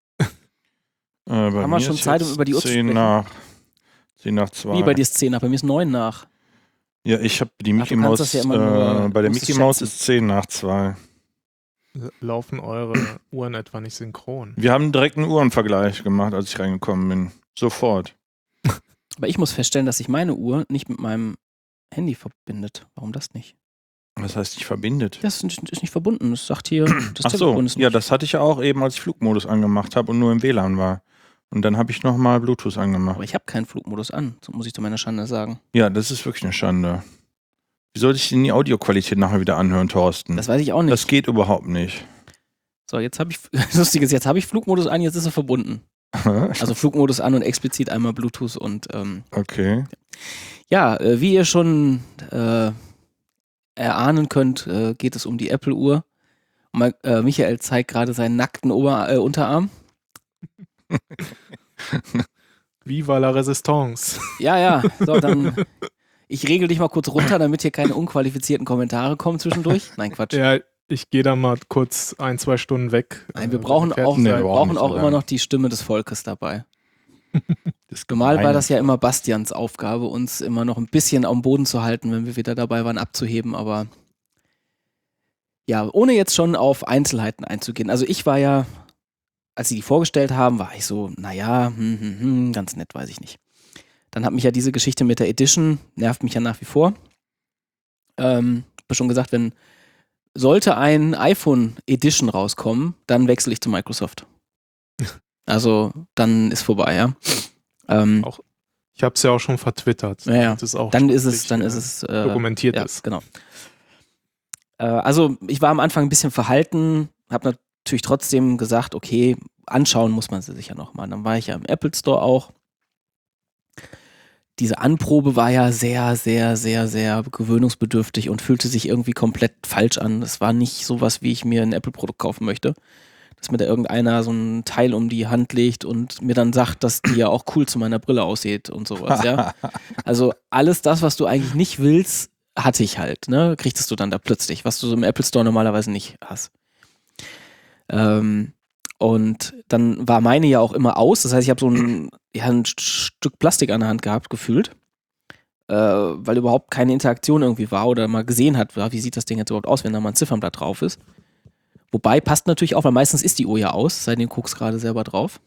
Haben wir schon Zeit, um über die Uhr zu sprechen? 10 nach 2. Wie, bei dir ist 10 nach, bei mir ist 9 nach. Ja, ich habe die Mickey Maus, bei der Mickey Maus ist 10 nach 2. Laufen eure Uhren etwa nicht synchron? Wir haben direkt einen Uhrenvergleich gemacht, als ich reingekommen bin. Sofort. Aber ich muss feststellen, dass sich meine Uhr nicht mit meinem Handy verbindet. Warum das nicht? Was heißt nicht verbindet? Das ist nicht verbunden. Das sagt hier, das Ach so, ist nicht. Ja, das hatte ich ja auch eben, als ich Flugmodus angemacht habe und nur im WLAN war. Und dann habe ich nochmal Bluetooth angemacht. Aber ich habe keinen Flugmodus an, so muss ich zu meiner Schande sagen. Ja, das ist wirklich eine Schande. Wie soll ich denn die Audioqualität nachher wieder anhören, Thorsten? Das weiß ich auch nicht. Das geht überhaupt nicht. So, jetzt habe ich, lustiges, jetzt habe ich Flugmodus an, jetzt ist er verbunden. Also Flugmodus an und explizit einmal Bluetooth und okay. Ja, wie ihr schon erahnen könnt, geht es um die Apple-Uhr. Michael zeigt gerade seinen nackten Unterarm. Viva la Resistance. Ja, so, dann ich regel dich mal kurz runter, damit hier keine unqualifizierten Kommentare kommen zwischendurch. Nein, Quatsch. Ja, ich gehe da mal kurz 1-2 Stunden weg. Nein, wir brauchen auch immer noch die Stimme des Volkes dabei. Normal war das ja immer Bastians Aufgabe, uns immer noch ein bisschen am Boden zu halten, wenn wir wieder dabei waren, abzuheben, aber ja, ohne jetzt schon auf Einzelheiten einzugehen. Also ich war ja, als sie die vorgestellt haben, war ich so, naja, ganz nett, weiß ich nicht. Dann hat mich ja diese Geschichte mit der Edition, nervt mich ja nach wie vor. Ich habe schon gesagt, sollte ein iPhone Edition rauskommen, dann wechsle ich zu Microsoft. Also dann ist vorbei, ja. Ich habe es ja auch schon vertwittert. Ja. Das ist auch dann ist es dokumentiert ja, ist. Genau. Also ich war am Anfang ein bisschen verhalten, habe natürlich trotzdem gesagt, okay, anschauen muss man sie sich ja nochmal. Dann war ich ja im Apple Store auch. Diese Anprobe war ja sehr, sehr, sehr, sehr gewöhnungsbedürftig und fühlte sich irgendwie komplett falsch an. Das war nicht sowas, wie ich mir ein Apple-Produkt kaufen möchte. Dass mir da irgendeiner so ein Teil um die Hand legt und mir dann sagt, dass die ja auch cool zu meiner Brille aussieht und sowas, ja. Also alles das, was du eigentlich nicht willst, hatte ich halt, ne? Kriegtest du dann da plötzlich, was du so im Apple Store normalerweise nicht hast. Und dann war meine ja auch immer aus. Das heißt, ich habe so ein Stück Plastik an der Hand gehabt, gefühlt. Weil überhaupt keine Interaktion irgendwie war oder mal gesehen hat, wie sieht das Ding jetzt überhaupt aus, wenn da mal ein Ziffernblatt drauf ist. Wobei, passt natürlich auch, weil meistens ist die Uhr ja aus, seitdem guckst du gerade selber drauf.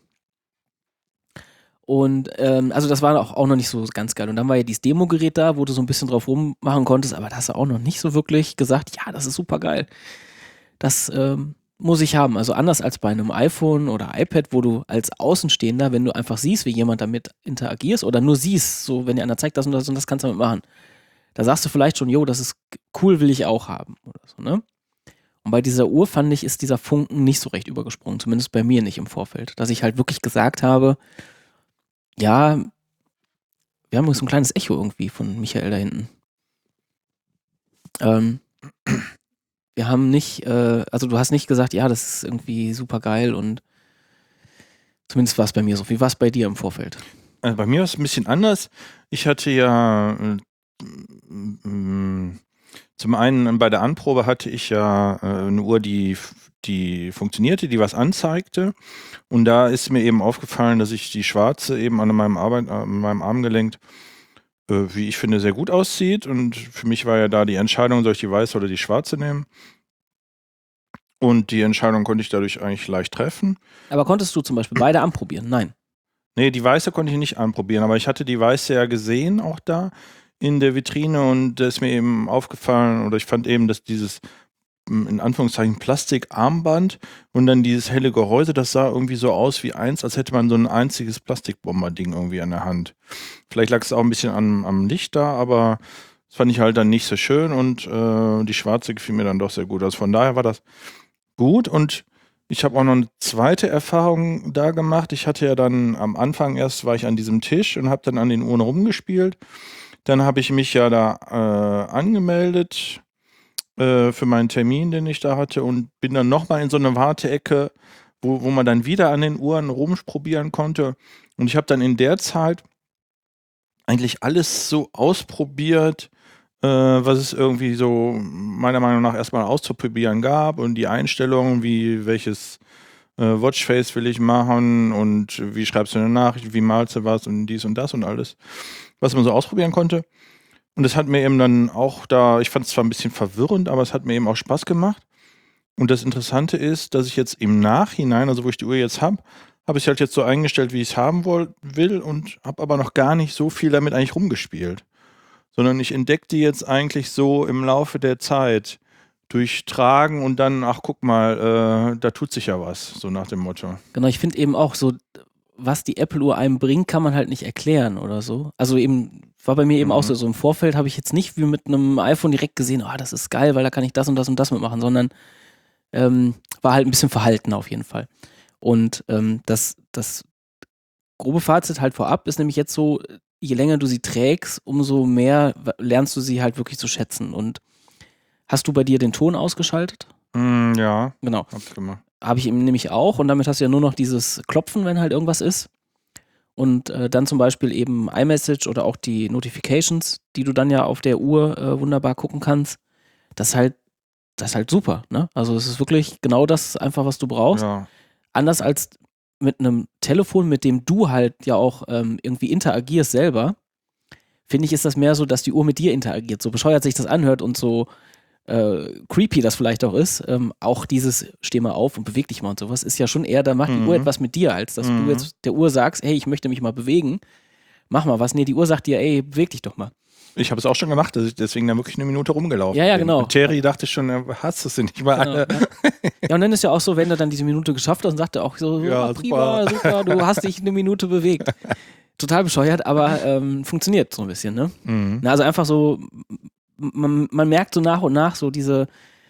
Und also das war auch noch nicht so ganz geil. Und dann war ja dieses Demo-Gerät da, wo du so ein bisschen drauf rummachen konntest, aber da hast du auch noch nicht so wirklich gesagt, ja, das ist super geil. Das muss ich haben. Also anders als bei einem iPhone oder iPad, wo du als Außenstehender, wenn du einfach siehst, wie jemand damit interagierst oder nur siehst, so wenn dir einer zeigt, das und das kannst du damit machen. Da sagst du vielleicht schon, jo, das ist cool, will ich auch haben. Oder so, ne? Und bei dieser Uhr fand ich, ist dieser Funken nicht so recht übergesprungen, zumindest bei mir nicht im Vorfeld. Dass ich halt wirklich gesagt habe, ja, wir haben so ein kleines Echo irgendwie von Michael da hinten. Wir haben nicht, also du hast nicht gesagt, ja, das ist irgendwie super geil und zumindest war es bei mir so. Wie war es bei dir im Vorfeld? Also bei mir war es ein bisschen anders. Ich hatte ja zum einen bei der Anprobe hatte ich ja eine Uhr, die funktionierte, die was anzeigte. Und da ist mir eben aufgefallen, dass ich die schwarze eben an meinem Armgelenk, wie ich finde, sehr gut aussieht. Und für mich war ja da die Entscheidung, soll ich die weiße oder die schwarze nehmen? Und die Entscheidung konnte ich dadurch eigentlich leicht treffen. Aber konntest du zum Beispiel beide anprobieren? Nein. Nee, die weiße konnte ich nicht anprobieren, aber ich hatte die weiße ja gesehen auch da in der Vitrine und da ist mir eben aufgefallen oder ich fand eben, dass dieses in Anführungszeichen Plastikarmband und dann dieses helle Gehäuse, das sah irgendwie so aus wie eins, als hätte man so ein einziges Plastikbomberding irgendwie an der Hand. Vielleicht lag es auch ein bisschen am Licht da, aber das fand ich halt dann nicht so schön und die schwarze gefiel mir dann doch sehr gut. Also von daher war das gut und ich habe auch noch eine zweite Erfahrung da gemacht. Ich hatte ja dann am Anfang erst, war ich an diesem Tisch und habe dann an den Uhren rumgespielt. Dann habe ich mich ja da angemeldet für meinen Termin, den ich da hatte und bin dann nochmal in so eine Warteecke, wo man dann wieder an den Uhren rumprobieren konnte. Und ich habe dann in der Zeit eigentlich alles so ausprobiert, was es irgendwie so meiner Meinung nach erstmal auszuprobieren gab und die Einstellungen, wie welches Watchface will ich machen und wie schreibst du eine Nachricht, wie malst du was und dies und das und alles, was man so ausprobieren konnte. Und das hat mir eben dann auch da, ich fand es zwar ein bisschen verwirrend, aber es hat mir eben auch Spaß gemacht. Und das Interessante ist, dass ich jetzt im Nachhinein, also wo ich die Uhr jetzt habe ich halt jetzt so eingestellt, wie ich es haben will und habe aber noch gar nicht so viel damit eigentlich rumgespielt. Sondern ich entdecke die jetzt eigentlich so im Laufe der Zeit durch Tragen und dann, ach guck mal, da tut sich ja was, so nach dem Motto. Genau, ich finde eben auch so, was die Apple-Uhr einem bringt, kann man halt nicht erklären oder so. Also eben, war bei mir eben auch so im Vorfeld habe ich jetzt nicht wie mit einem iPhone direkt gesehen, oh, das ist geil, weil da kann ich das und das und das mitmachen, sondern war halt ein bisschen verhalten auf jeden Fall. Und das grobe Fazit halt vorab ist nämlich jetzt so, je länger du sie trägst, umso mehr lernst du sie halt wirklich zu schätzen. Und hast du bei dir den Ton ausgeschaltet? Ja, genau. Hab ich gemacht. Habe ich eben nämlich auch und damit hast du ja nur noch dieses Klopfen, wenn halt irgendwas ist. Und dann zum Beispiel eben iMessage oder auch die Notifications, die du dann ja auf der Uhr wunderbar gucken kannst. Das ist halt super, ne? Also es ist wirklich genau das einfach, was du brauchst. Ja. Anders als mit einem Telefon, mit dem du halt ja auch irgendwie interagierst selber, finde ich, ist das mehr so, dass die Uhr mit dir interagiert. So bescheuert sich das anhört und so creepy das vielleicht auch ist, auch dieses steh mal auf und beweg dich mal und sowas, ist ja schon eher, da macht die Uhr etwas mit dir, als dass du jetzt der Uhr sagst, hey, ich möchte mich mal bewegen, mach mal was. Nee, die Uhr sagt dir, ey, beweg dich doch mal. Ich habe es auch schon gemacht, dass ich deswegen da wirklich eine Minute rumgelaufen Ja, bin. genau. Und Terry dachte schon, hast du es nicht mal alle. Genau, ja, und dann ist ja auch so, wenn du dann diese Minute geschafft hast und sagt er auch so, Ja, prima, super, du hast dich eine Minute bewegt. Total bescheuert, aber funktioniert so ein bisschen, ne? Na, also einfach so, man merkt so nach und nach so diese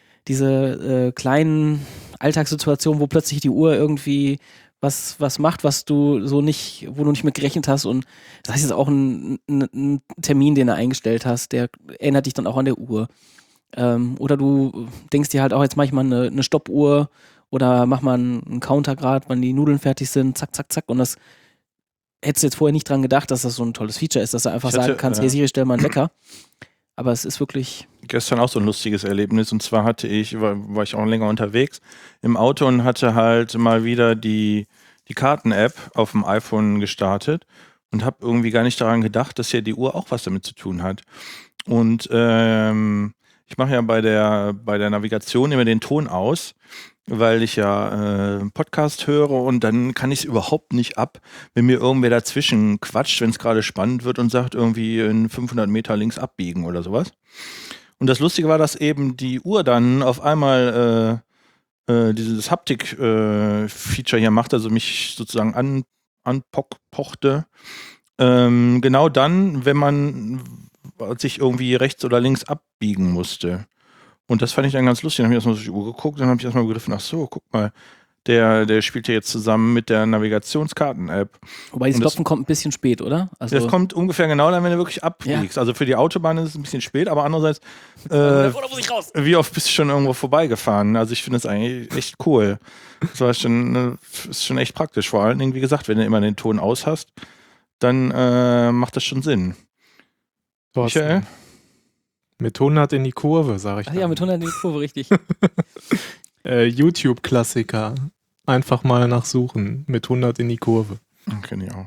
kleinen Alltagssituationen, wo plötzlich die Uhr irgendwie was macht, wo du nicht mit gerechnet hast, und das heißt jetzt auch ein Termin, den du eingestellt hast, der erinnert dich dann auch an der Uhr. Oder du denkst dir halt auch, jetzt mach ich mal eine Stoppuhr oder mach mal einen Counter grad, wann die Nudeln fertig sind, zack, zack, zack, und das hättest du jetzt vorher nicht dran gedacht, dass das so ein tolles Feature ist, dass du einfach sagen kannst, hey Siri, stell mal einen Wecker. Aber es ist wirklich... Gestern auch so ein lustiges Erlebnis, und zwar war ich auch länger unterwegs im Auto und hatte halt mal wieder die Karten-App auf dem iPhone gestartet und habe irgendwie gar nicht daran gedacht, dass ja die Uhr auch was damit zu tun hat. Und ich mache ja bei der Navigation immer den Ton aus, weil ich ja Podcast höre, und dann kann ich es überhaupt nicht ab, wenn mir irgendwer dazwischen quatscht, wenn es gerade spannend wird und sagt irgendwie in 500 Meter links abbiegen oder sowas. Und das Lustige war, dass eben die Uhr dann auf einmal dieses Haptik-Feature hier macht, also mich sozusagen anpochte. Genau dann, wenn man sich irgendwie rechts oder links abbiegen musste. Und das fand ich dann ganz lustig. Dann habe ich erstmal auf die Uhr geguckt, dann habe ich erstmal begriffen, ach so, guck mal, der spielt ja jetzt zusammen mit der Navigationskarten-App. Wobei das Klopfen kommt ein bisschen spät, oder? Also das kommt ungefähr genau dann, wenn du wirklich abbiegst. Ja. Also für die Autobahn ist es ein bisschen spät, aber andererseits, muss ich raus. Wie oft bist du schon irgendwo vorbeigefahren? Also ich finde das eigentlich echt cool. Das war ist schon echt praktisch. Vor allen Dingen, wie gesagt, wenn du immer den Ton aus hast, dann macht das schon Sinn. Michael? Mit 100 in die Kurve, sage ich. Ach ja, mit 100 in die Kurve, richtig. YouTube-Klassiker. Einfach mal nachsuchen. Mit 100 in die Kurve. Kenn ich auch.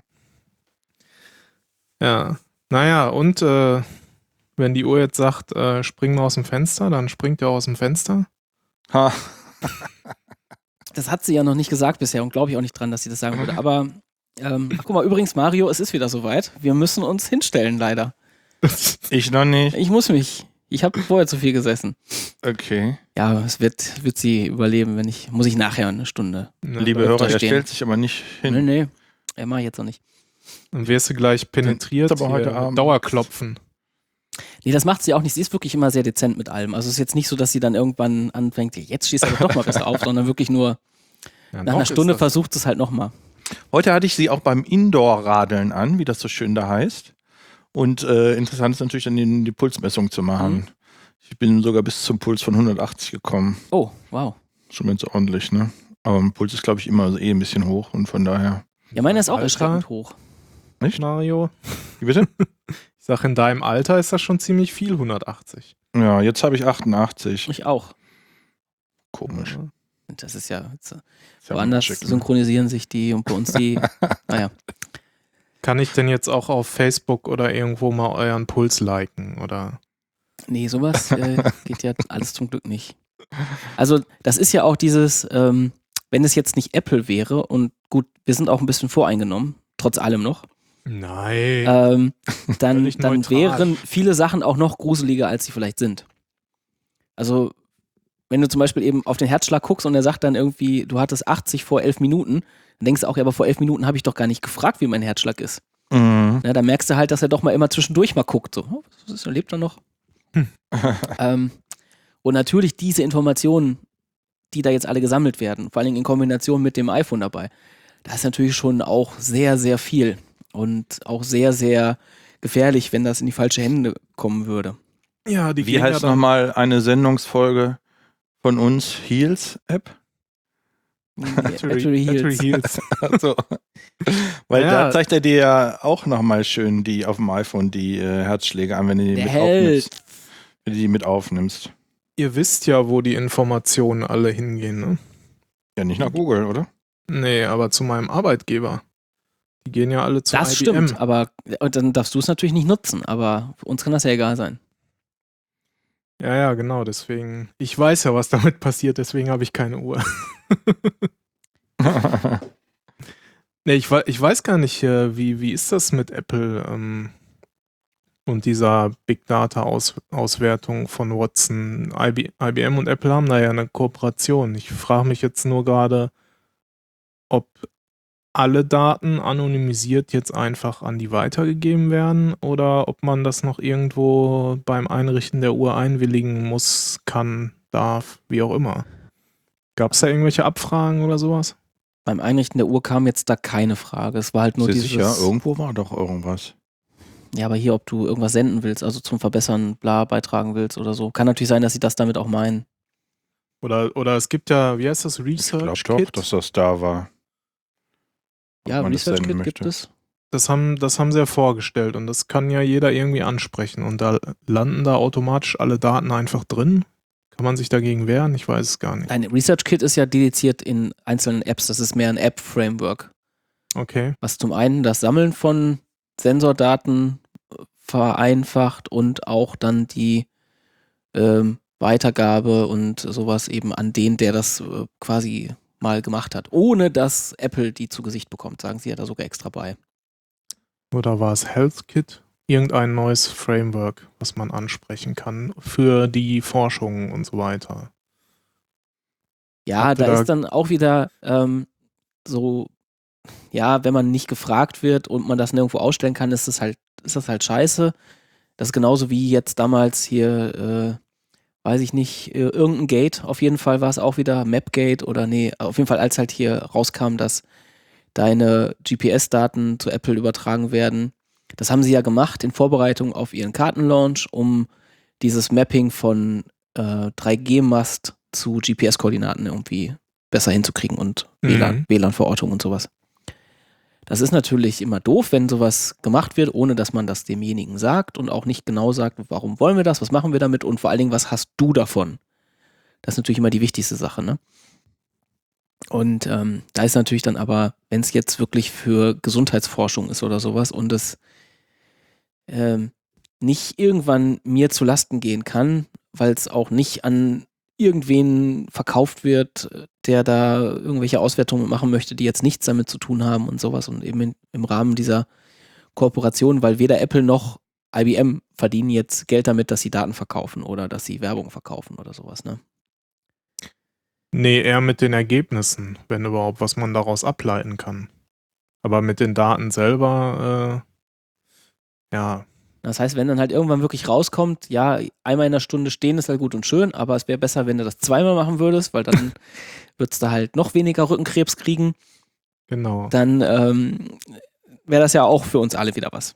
Ja. Naja, und wenn die Uhr jetzt sagt, spring mal aus dem Fenster, dann springt er aus dem Fenster. Ha. Das hat sie ja noch nicht gesagt bisher und glaube ich auch nicht dran, dass sie das sagen würde. Aber, guck mal, übrigens, Mario, es ist wieder soweit. Wir müssen uns hinstellen, leider. Ich noch nicht. Ich muss mich. Ich habe vorher zu viel gesessen. Okay. Ja, es wird sie überleben, muss ich nachher eine Stunde. Liebe Hörer, er stellt sich aber nicht hin. Nee. Er mache ich jetzt noch nicht. Dann wirst du gleich penetriert, aber heute Abend Dauerklopfen. Nee, das macht sie auch nicht. Sie ist wirklich immer sehr dezent mit allem. Also es ist jetzt nicht so, dass sie dann irgendwann anfängt, jetzt stehst du doch mal besser auf, sondern wirklich nur nach einer Stunde versucht es halt nochmal. Heute hatte ich sie auch beim Indoor-Radeln an, wie das so schön da heißt. Und interessant ist natürlich dann die Pulsmessung zu machen. Ich bin sogar bis zum Puls von 180 gekommen. Oh, wow. Schon ganz ordentlich, ne? Aber ein Puls ist, glaube ich, immer ein bisschen hoch, und von daher... Ja, meiner ist auch erschreckend hoch. Nicht? Mario? Wie bitte? Ich sag, in deinem Alter ist das schon ziemlich viel, 180. Ja, jetzt habe ich 88. Ich auch. Komisch. Das ist ja... Ja woanders synchronisieren sich die und bei uns die... Naja. Kann ich denn jetzt auch auf Facebook oder irgendwo mal euren Puls liken, oder? Nee, sowas geht ja alles zum Glück nicht. Also das ist ja auch dieses, wenn es jetzt nicht Apple wäre, und gut, wir sind auch ein bisschen voreingenommen, trotz allem noch. Nein. Dann wären viele Sachen auch noch gruseliger, als sie vielleicht sind. Also wenn du zum Beispiel eben auf den Herzschlag guckst und er sagt dann irgendwie, du hattest 80 vor 11 Minuten, dann denkst du auch, ja, aber vor 11 Minuten habe ich doch gar nicht gefragt, wie mein Herzschlag ist. Mhm. Ja, dann merkst du halt, dass er doch mal immer zwischendurch mal guckt. So, oh, was ist, lebt er noch? Und natürlich diese Informationen, die da jetzt alle gesammelt werden, vor allem in Kombination mit dem iPhone dabei, da ist natürlich schon auch sehr, sehr viel und auch sehr, sehr gefährlich, wenn das in die falsche Hände kommen würde. Ja, Wie heißt nochmal eine Sendungsfolge von uns? Heels-App? Battery Heals. Also, weil da zeigt er dir ja auch nochmal schön auf dem iPhone die Herzschläge an, wenn du die mit aufnimmst. Ihr wisst ja, wo die Informationen alle hingehen, ne? Ja, nicht nach Google, oder? Nee, aber zu meinem Arbeitgeber. Die gehen ja alle zu Das IBM. stimmt, aber dann darfst du es natürlich nicht nutzen, aber für uns kann das ja egal sein. Ja, genau, deswegen. Ich weiß ja, was damit passiert, deswegen habe ich keine Uhr. Nee, ich weiß gar nicht, wie ist das mit Apple und dieser Big Data Auswertung von Watson? IBM und Apple haben da ja eine Kooperation. Ich frage mich jetzt nur gerade, ob alle Daten anonymisiert jetzt einfach an die weitergegeben werden oder ob man das noch irgendwo beim Einrichten der Uhr einwilligen muss, kann, darf, wie auch immer. Gab es da irgendwelche Abfragen oder sowas? Beim Einrichten der Uhr kam jetzt da keine Frage. Es war halt nur Sehr dieses. sicher, irgendwo war doch irgendwas. Ja, aber hier, ob du irgendwas senden willst, also zum Verbessern, bla, beitragen willst oder so. Kann natürlich sein, dass sie das damit auch meinen. Oder es gibt ja, wie heißt das, Ich glaube Research doch, Kit? dass das da war. Ob Ja, man das Research senden Kit gibt möchte. es. Das haben sie ja vorgestellt und das kann ja jeder irgendwie ansprechen und da landen da automatisch alle Daten einfach drin. Kann man sich dagegen wehren? Ich weiß es gar nicht. Ein Research Kit ist ja dediziert in einzelnen Apps. Das ist mehr ein App-Framework. Okay. Was zum einen das Sammeln von Sensordaten vereinfacht und auch dann die Weitergabe und sowas eben an den, der das quasi mal gemacht hat. Ohne dass Apple die zu Gesicht bekommt, sagen sie ja da sogar extra bei. Oder war es Health Kit? Irgendein neues Framework, was man ansprechen kann für die Forschung und so weiter. Ja, Habt ihr da da- ist dann auch wieder so, ja, wenn man nicht gefragt wird und man das nirgendwo ausstellen kann, ist das halt scheiße. Das ist genauso wie jetzt damals hier, weiß ich nicht, irgendein Gate, auf jeden Fall war es auch wieder Mapgate oder nee, auf jeden Fall als halt hier rauskam, dass deine GPS-Daten zu Apple übertragen werden. Das haben sie ja gemacht in Vorbereitung auf ihren Kartenlaunch, um dieses Mapping von 3G-Mast zu GPS-Koordinaten irgendwie besser hinzukriegen und WLAN-Verortung und sowas. Das ist natürlich immer doof, wenn sowas gemacht wird, ohne dass man das demjenigen sagt und auch nicht genau sagt, warum wollen wir das, was machen wir damit und vor allen Dingen, was hast du davon? Das ist natürlich immer die wichtigste Sache, ne? Und da ist natürlich dann aber, wenn es jetzt wirklich für Gesundheitsforschung ist oder sowas und es nicht irgendwann mir zu Lasten gehen kann, weil es auch nicht an irgendwen verkauft wird, der da irgendwelche Auswertungen machen möchte, die jetzt nichts damit zu tun haben und sowas und eben im Rahmen dieser Kooperation, weil weder Apple noch IBM verdienen jetzt Geld damit, dass sie Daten verkaufen oder dass sie Werbung verkaufen oder sowas, ne? Nee, eher mit den Ergebnissen, wenn überhaupt, was man daraus ableiten kann. Aber mit den Daten selber, ja. Das heißt, wenn dann halt irgendwann wirklich rauskommt, ja, einmal in der Stunde stehen ist halt gut und schön, aber es wäre besser, wenn du das zweimal machen würdest, weil dann würdest du halt noch weniger Rückenkrebs kriegen. Genau. Dann wäre das ja auch für uns alle wieder was.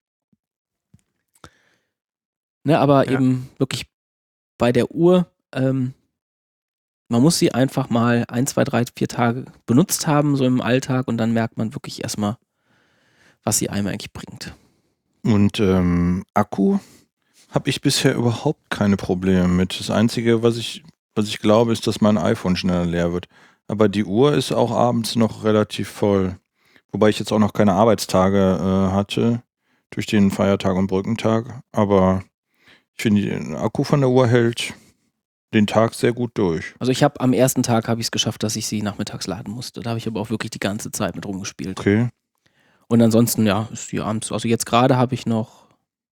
Ne, aber Ja. eben wirklich bei der Uhr, man muss sie einfach mal 1, 2, 3, 4 Tage benutzt haben, so im Alltag, und dann merkt man wirklich erstmal, was sie einem eigentlich bringt. Und Akku habe ich bisher überhaupt keine Probleme mit. Das Einzige, was ich glaube, ist, dass mein iPhone schneller leer wird. Aber die Uhr ist auch abends noch relativ voll. Wobei ich jetzt auch noch keine Arbeitstage hatte durch den Feiertag und Brückentag. Aber ich finde, der Akku von der Uhr hält den Tag sehr gut durch. Also ich habe am ersten Tag habe ich es geschafft, dass ich sie nachmittags laden musste. Da habe ich aber auch wirklich die ganze Zeit mit rumgespielt. Okay. Und ansonsten, ja, ist die abends. Also jetzt gerade habe ich noch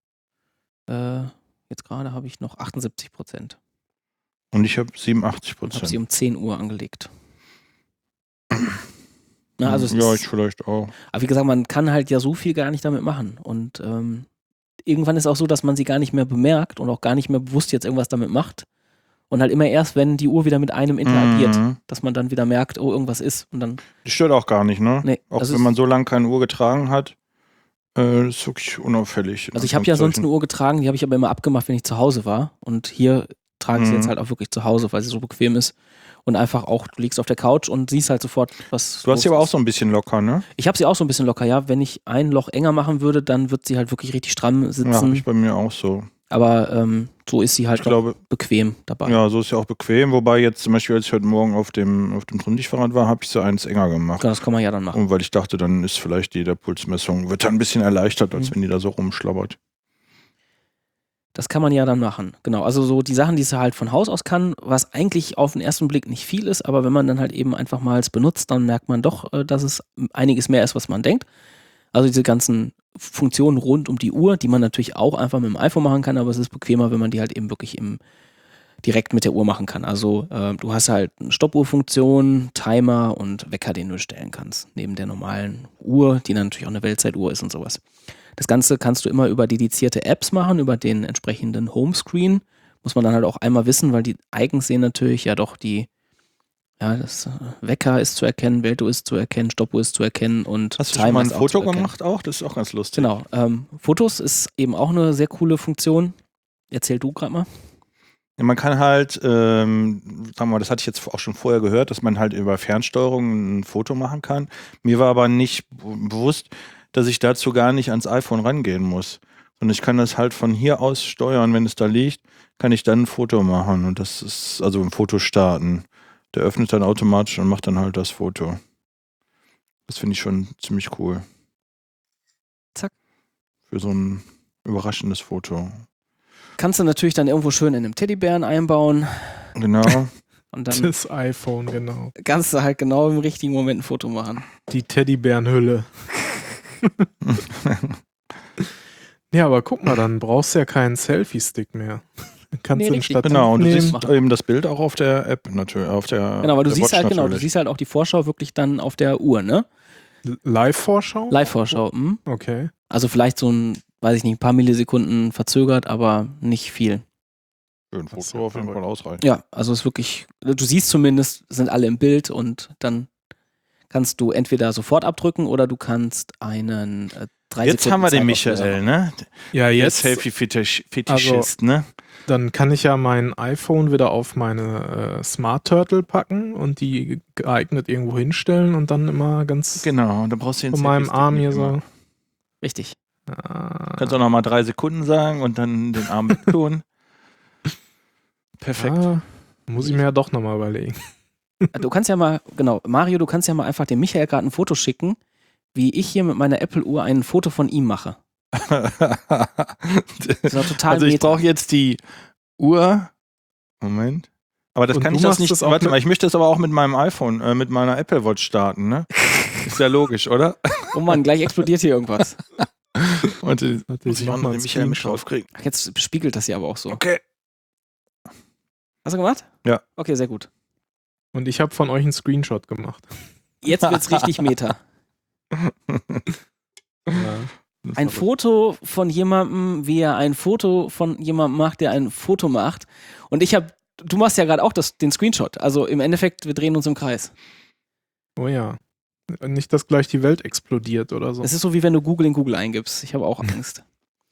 78%. Und ich habe Ich habe sie 87%. um 10 Uhr angelegt. Na, also es Ja, ist, ich vielleicht auch. aber wie gesagt, man kann halt ja so viel gar nicht damit machen. Und irgendwann ist auch so, dass man sie gar nicht mehr bemerkt und auch gar nicht mehr bewusst jetzt irgendwas damit macht. Und halt immer erst, wenn die Uhr wieder mit einem interagiert, dass man dann wieder merkt, oh, irgendwas ist. Und dann, Die stört auch gar nicht, ne? nee, Auch das wenn ist, man so lange keine Uhr getragen hat, ist wirklich unauffällig. in also ich habe ja sonst Anführungszeichen. eine Uhr getragen, die habe ich aber immer abgemacht, wenn ich zu Hause war. Und hier trage ich sie Mhm. jetzt halt auch wirklich zu Hause, weil sie so bequem ist. Und einfach auch, du liegst auf der Couch und siehst halt sofort, was. Du hast sie aber los auch ist. so ein bisschen locker, ne? Ich habe sie auch so ein bisschen locker, ja. Wenn ich ein Loch enger machen würde, dann wird sie halt wirklich richtig stramm Ja, habe sitzen. ich bei mir auch so. Aber so ist sie halt Ich glaube, bequem dabei. ja, so ist ja auch bequem. Wobei jetzt zum Beispiel, als ich heute Morgen auf dem Trimmlichtfahrrad war, habe ich so eins enger gemacht. Das kann man ja dann machen. Und weil ich dachte, dann ist vielleicht die der Pulsmessung, wird dann ein bisschen erleichtert, als wenn die da so rumschlabbert. Das kann man ja dann machen. Genau, also so die Sachen, die sie halt von Haus aus kann, was eigentlich auf den ersten Blick nicht viel ist, aber wenn man dann halt eben einfach mal es benutzt, dann merkt man doch, dass es einiges mehr ist, was man denkt. Also diese ganzen Funktionen rund um die Uhr, die man natürlich auch einfach mit dem iPhone machen kann, aber es ist bequemer, wenn man die halt eben wirklich direkt mit der Uhr machen kann. Also du hast halt eine Stoppuhrfunktion, Timer und Wecker, den du stellen kannst, neben der normalen Uhr, die dann natürlich auch eine Weltzeituhr ist und sowas. Das Ganze kannst du immer über dedizierte Apps machen, über den entsprechenden Homescreen. Muss man dann halt auch einmal wissen, weil die Icons sehen natürlich ja doch das Wecker ist zu erkennen, Weltuhr ist zu erkennen, Stoppuhr ist zu erkennen und Hast du schon mal ein Foto gemacht auch? Das ist auch ganz lustig. Genau. Fotos ist eben auch eine sehr coole Funktion. Erzähl du gerade mal. Ja, man kann halt, sagen wir mal, das hatte ich jetzt auch schon vorher gehört, dass man halt über Fernsteuerung ein Foto machen kann. Mir war aber nicht bewusst, dass ich dazu gar nicht ans iPhone rangehen muss. Und ich kann das halt von hier aus steuern, wenn es da liegt, kann ich dann ein Foto machen und das ist, also ein Foto starten. Der öffnet dann automatisch und macht dann halt das Foto. Das finde ich schon ziemlich cool. Zack. Für so ein überraschendes Foto. Kannst du natürlich dann irgendwo schön in einem Teddybären einbauen. Genau. Und dann Das iPhone, genau. kannst du halt genau im richtigen Moment ein Foto machen. Die Teddybärenhülle. Ja, aber guck mal, dann brauchst du ja keinen Selfie-Stick mehr. Kannst du ein richtig. Stativ Genau, und du nehmen. siehst eben das Bild auch auf der App natürlich. Genau, weil du siehst halt, du siehst halt auch die Vorschau wirklich dann auf der Uhr, ne? Live-Vorschau? Live-Vorschau, Okay. Also vielleicht so ein paar Millisekunden verzögert, aber nicht viel. Für ein Foto auf jeden Fall ausreichend. Ja, also es ist wirklich, du siehst zumindest, sind alle im Bild und dann kannst du entweder sofort abdrücken oder du kannst einen 3 Jetzt Sekunden haben wir den Zeitauslöser Michael, machen. ne? Ja, Der jetzt. Selfie-Fetischist, ne? Dann kann ich ja mein iPhone wieder auf meine Smart Turtle packen und die geeignet irgendwo hinstellen und dann immer ganz Genau, da brauchst du den von meinem Selfie-Stick Arm nicht hier so. immer. Richtig. Kannst auch noch mal 3 Sekunden sagen und dann den Arm wegtun. Perfekt. Muss ich mir ja doch nochmal überlegen. Du kannst ja mal, genau, Mario, du kannst ja mal einfach dem Michael gerade ein Foto schicken, wie ich hier mit meiner Apple-Uhr ein Foto von ihm mache. Das ist doch total Also ich meta. brauche jetzt die Uhr. Moment. Aber das Und kann du ich das machst nicht. das auch Warte mit- mal, ich möchte das aber auch mit meinem iPhone, mit meiner Apple Watch starten, ne? Ist ja logisch, oder? Oh Mann, gleich explodiert hier irgendwas. Und Warte, muss ich mach auch noch mal den einen Michael mit Screenshot. draufkriegen. Ach, jetzt spiegelt das hier aber auch so. Okay. Hast du gemacht? Ja. Okay, sehr gut. Und ich habe von euch einen Screenshot gemacht. Jetzt wird's richtig meta. Ein Foto von jemandem, wie er ein Foto von jemandem macht, der ein Foto macht. Und du machst ja gerade auch den Screenshot. Also im Endeffekt, wir drehen uns im Kreis. Oh ja. Nicht, dass gleich die Welt explodiert oder so. Es ist so, wie wenn du Google in Google eingibst. Ich habe auch Angst.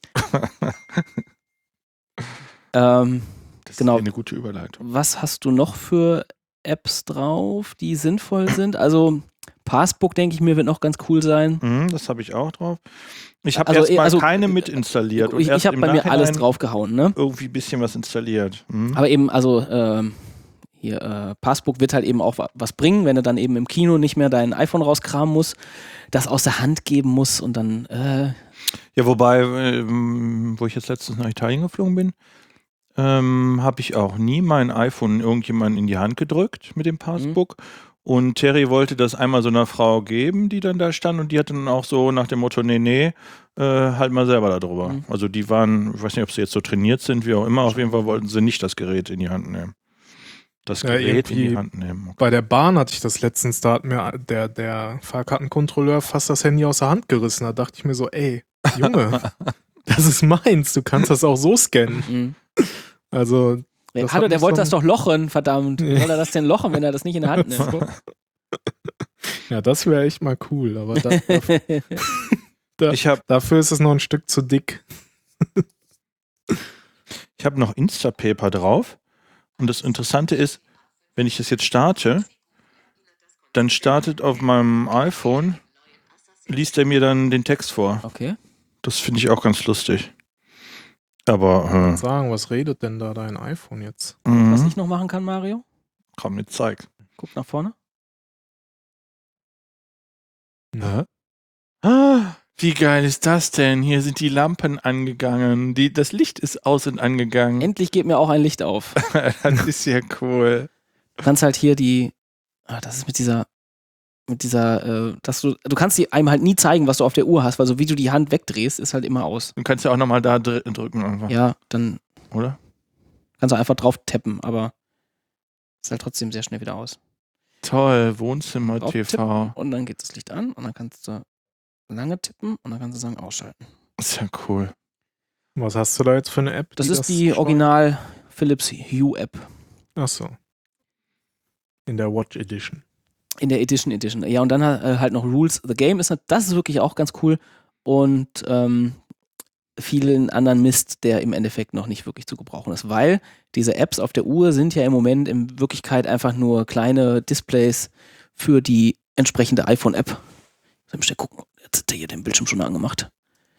Das Genau. ist eine gute Überleitung. Was hast du noch für Apps drauf, die sinnvoll sind? Also Passbook, denke ich mir, wird noch ganz cool sein. Das habe ich auch drauf. Ich habe Also, erstmal keine mit installiert. Und Ich erst habe im bei mir alles Nachhinein draufgehauen, ne? irgendwie ein bisschen was installiert. Aber eben, also Passbook wird halt eben auch was bringen, wenn du dann eben im Kino nicht mehr dein iPhone rauskramen musst, das aus der Hand geben musst und dann Ja, wobei, wo ich jetzt letztens nach Italien geflogen bin, habe ich auch nie mein iPhone irgendjemandem in die Hand gedrückt mit dem Passbook. Und Terry wollte das einmal so einer Frau geben, die dann da stand, und die hat dann auch so nach dem Motto, nee, halt mal selber da drüber. Also die waren, ich weiß nicht, ob sie jetzt so trainiert sind, wie auch immer, auf jeden Fall wollten sie nicht das Gerät in die Hand nehmen. Das Ja, Gerät in die irgendwie Hand nehmen. Okay. Bei der Bahn hatte ich das letztens, da hat mir der Fahrkartenkontrolleur fast das Handy aus der Hand gerissen. Da dachte ich mir so, ey, Junge, das ist meins, du kannst das auch so scannen. Also das hallo, hat der mich wollte so- das doch lochen, verdammt. Wie Ja. soll er das denn lochen, wenn er das nicht in der Hand nimmt? Ja, das wäre echt mal cool, aber Ich habe dafür ist es noch ein Stück zu dick. noch Instapaper drauf. Und das Interessante ist, wenn ich das jetzt starte, dann startet auf meinem iPhone, liest er mir dann den Text vor. Okay. Das finde ich auch ganz lustig. Aber Sagen, was redet denn da dein iPhone jetzt? Was ich noch machen kann, Mario? komm, jetzt zeig. Guck nach vorne. Hä? Ah, wie geil ist das denn? Hier sind die Lampen angegangen. Das Licht ist aus und angegangen. Endlich geht mir auch ein Licht auf. Das ist ja cool. Du kannst halt hier das ist mit dieser, dass du kannst die einem halt nie zeigen, was du auf der Uhr hast, weil so wie du die Hand wegdrehst, ist halt immer aus. Du kannst ja auch nochmal da drücken einfach. Ja, dann Oder? kannst du einfach drauf tappen, aber ist halt trotzdem sehr schnell wieder aus. Toll, Wohnzimmer-TV. Und dann geht das Licht an und dann kannst du lange tippen und dann kannst du sagen, ausschalten. Ist ja cool. Was hast du da jetzt für eine App? Das ist die Original Philips Hue App. Achso. In der Watch Edition. In der Edition. Ja, und dann halt noch Rules the Game. Das ist wirklich auch ganz cool. Und vielen anderen Mist, der im Endeffekt noch nicht wirklich zu gebrauchen ist. Weil diese Apps auf der Uhr sind ja im Moment in Wirklichkeit einfach nur kleine Displays für die entsprechende iPhone-App. Ich muss schnell gucken. Jetzt hat er hier den Bildschirm schon angemacht.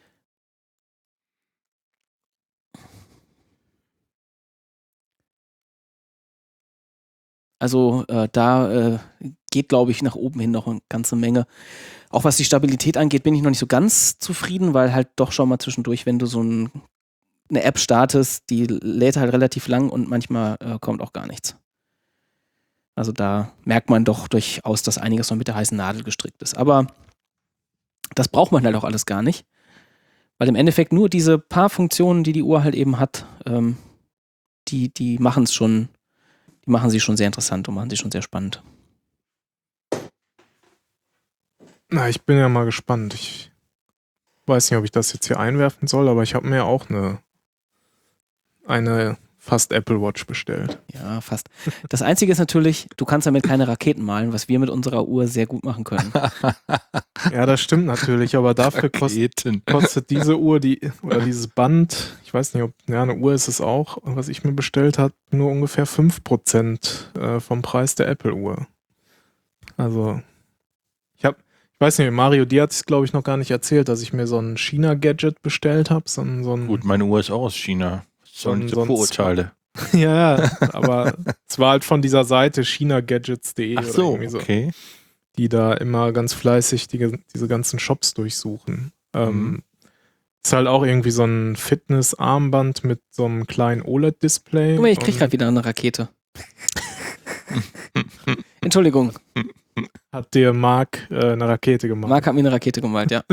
Also da geht, glaube ich, nach oben hin noch eine ganze Menge. Auch was die Stabilität angeht, bin ich noch nicht so ganz zufrieden, weil halt doch schon mal zwischendurch, wenn du so eine App startest, die lädt halt relativ lang und manchmal kommt auch gar nichts. Also da merkt man doch durchaus, dass einiges noch mit der heißen Nadel gestrickt ist. Aber das braucht man halt auch alles gar nicht, weil im Endeffekt nur diese paar Funktionen, die die Uhr halt eben hat, die machen es schon. Die machen sie schon sehr interessant und machen sie schon sehr spannend. Na, ich bin ja mal gespannt. Ich weiß nicht, ob ich das jetzt hier einwerfen soll, aber ich habe mir auch eine fast Apple Watch bestellt. Ja, fast. Das Einzige ist natürlich, du kannst damit keine Raketen malen, was wir mit unserer Uhr sehr gut machen können. Ja, das stimmt natürlich, aber dafür kostet diese Uhr oder dieses Band, ich weiß nicht, eine Uhr ist es auch, was ich mir bestellt habe, nur ungefähr 5% vom Preis der Apple-Uhr. Also, ich weiß nicht, Mario, dir hat es, glaube ich, noch gar nicht erzählt, dass ich mir so ein China-Gadget bestellt habe. Gut, meine Uhr ist auch aus China. Diese Vorurteile. Ja, aber es war halt von dieser Seite chinagadgets.de Ach so, oder irgendwie okay. Die da immer ganz fleißig diese ganzen Shops durchsuchen. Ist halt auch irgendwie so ein Fitness-Armband mit so einem kleinen OLED-Display. Guck mal, ich krieg gerade wieder eine Rakete. Entschuldigung. Hat dir Marc eine Rakete gemalt? Marc hat mir eine Rakete gemalt, ja.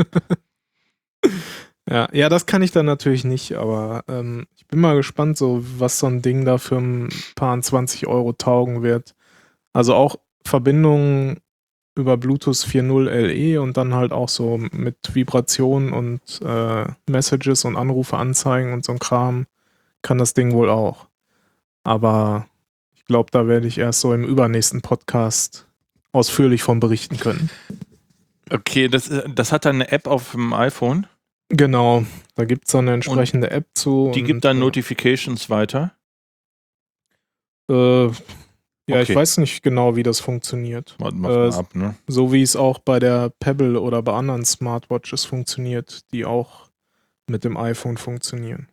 Ja, das kann ich dann natürlich nicht, aber ich bin mal gespannt, so was so ein Ding da für ein paar 20 Euro taugen wird. Also auch Verbindungen über Bluetooth 4.0 LE und dann halt auch so mit Vibrationen und Messages und Anrufe anzeigen und so ein Kram kann das Ding wohl auch. Aber ich glaube, da werde ich erst so im übernächsten Podcast ausführlich von berichten können. Okay, das hat dann eine App auf dem iPhone? Genau, da gibt es so eine entsprechende App zu. Die gibt dann Notifications weiter? Ja, Okay. ich weiß nicht genau, wie das funktioniert. Warten wir mal ab, ne? So wie es auch bei der Pebble oder bei anderen Smartwatches funktioniert, die auch mit dem iPhone funktionieren.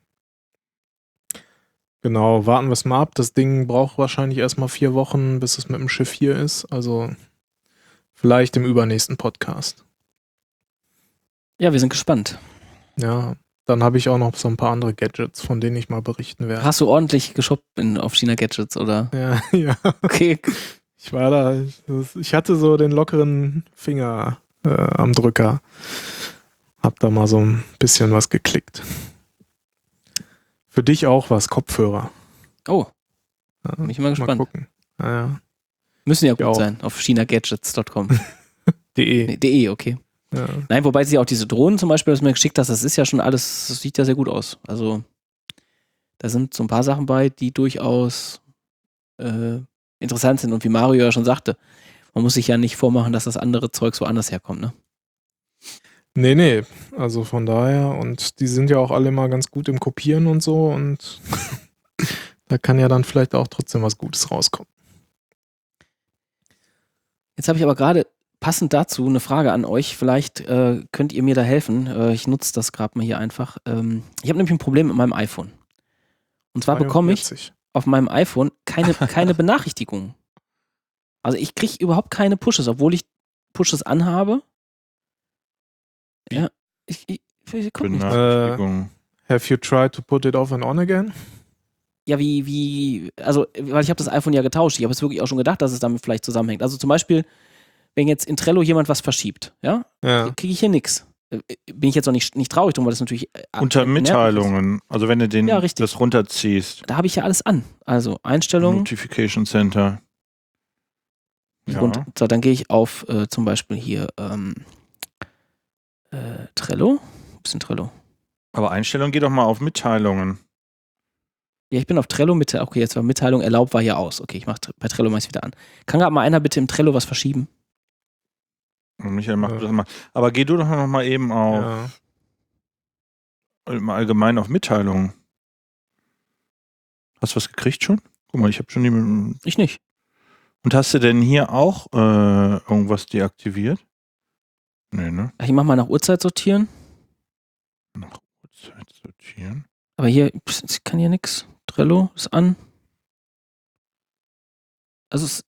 Genau, warten wir es mal ab. Das Ding braucht wahrscheinlich erstmal 4 Wochen, bis es mit dem Schiff hier ist. Also vielleicht im übernächsten Podcast. Ja, wir sind gespannt. Ja, dann habe ich auch noch so ein paar andere Gadgets, von denen ich mal berichten werde. Hast du ordentlich geshoppt auf China Gadgets, oder? Ja. Okay. Ich war da, ich hatte so den lockeren Finger am Drücker. Hab da mal so ein bisschen was geklickt. Für dich auch was, Kopfhörer. Oh, Ja, bin ich mal gespannt. Mal gucken. Ja. Müssen ja gut Ja auch. sein, auf chinagadgets.com. .de. Nee, .de, okay. Ja. Nein, wobei sie auch diese Drohnen zum Beispiel, das du mir geschickt hast, das ist ja schon alles, das sieht ja sehr gut aus. Also da sind so ein paar Sachen bei, die durchaus interessant sind. Und wie Mario ja schon sagte, man muss sich ja nicht vormachen, dass das andere Zeugs woanders herkommt, ne? Nee, also von daher, und die sind ja auch alle mal ganz gut im Kopieren und so und da kann ja dann vielleicht auch trotzdem was Gutes rauskommen. Jetzt habe ich aber gerade passend dazu eine Frage an euch. Vielleicht könnt ihr mir da helfen. Ich nutze das gerade mal hier einfach. Ich habe nämlich ein Problem mit meinem iPhone. Und zwar bekomme ich 42. auf meinem iPhone keine Benachrichtigungen. Also ich kriege überhaupt keine Pushes, obwohl ich Pushes anhabe. Ja, ich guck nicht. Benachrichtigung. Have you tried to put it off and on again? Ja, also, weil ich habe das iPhone ja getauscht. Ich habe es wirklich auch schon gedacht, dass es damit vielleicht zusammenhängt. Also zum Beispiel, wenn jetzt in Trello jemand was verschiebt, ja, Ja. kriege ich hier nichts. Bin ich jetzt auch nicht traurig drum, weil das natürlich Unter nervig Mitteilungen, also wenn du Ja, richtig. das runterziehst. ist. Da habe ich ja alles an. Also Einstellungen. Notification Center. Ja. Und so, dann gehe ich auf zum Beispiel hier Trello. Ein bisschen Trello. Aber Einstellung, geh doch mal auf Mitteilungen. Ja, ich bin auf Trello. Okay, jetzt war Mitteilung erlaubt, war hier aus. Okay, bei Trello mache ich es wieder an. Kann gerade mal einer bitte im Trello was verschieben? Und Michael macht das mal. Aber geh du doch noch mal eben Ja. mal allgemein auf Mitteilungen. Hast du was gekriegt schon? Guck mal, ich habe schon die. Ich nicht. Und hast du denn hier auch irgendwas deaktiviert? Nee, ne? Ich mache mal nach Uhrzeit sortieren. Nach Uhrzeit sortieren. Aber hier, ich kann hier nichts. Trello ist an. Also es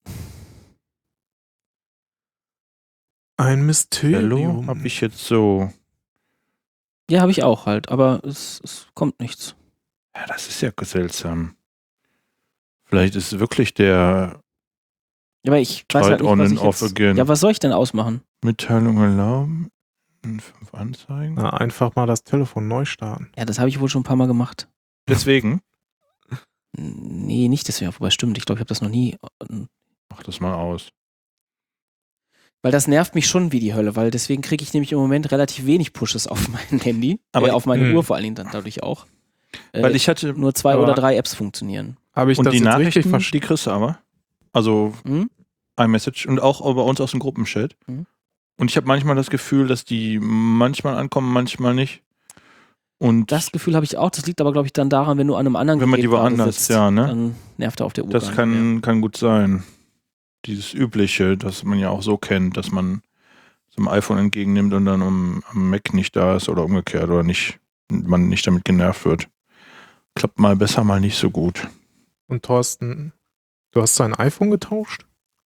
Ein Hello Mysterium. habe ich jetzt so. ja, habe ich auch halt, aber es kommt nichts. Ja, das ist ja seltsam. Vielleicht ist es wirklich der Ja, aber ich weiß halt Tried nicht, on was and ich off jetzt, again. Ja, was soll ich denn ausmachen? Mitteilung erlauben. 5 Anzeigen. Na, einfach mal das Telefon neu starten. Ja, das habe ich wohl schon ein paar Mal gemacht. Deswegen. Nee, nicht deswegen, wobei stimmt. Ich glaube, ich habe das noch nie. Mach das mal aus. Weil das nervt mich schon wie die Hölle, weil deswegen kriege ich nämlich im Moment relativ wenig Pushes auf mein Handy. Aber auf meine Mhm. Uhr vor allen Dingen dann dadurch auch. Weil ich hatte. Nur 2 aber- oder 3 Apps funktionieren. Habe ich Und das die jetzt richtig Nachrichten, verstanden? die kriegst du aber. Also Hm? iMessage und auch bei uns aus dem Gruppenchat. Mhm. Und ich habe manchmal das Gefühl, dass die manchmal ankommen, manchmal nicht. Und Das Gefühl habe ich auch. Das liegt aber, glaube ich, dann daran, wenn du an einem anderen wenn man Gerät die gerade woanders, sitzt, ja, ne? dann nervt er auf der Uhr Das gar nicht mehr. kann gut sein. Dieses Übliche, das man ja auch so kennt, dass man so ein iPhone entgegennimmt und dann am Mac nicht da ist oder umgekehrt oder nicht, man nicht damit genervt wird. Klappt mal besser, mal nicht so gut. Und Thorsten, du hast dein iPhone getauscht?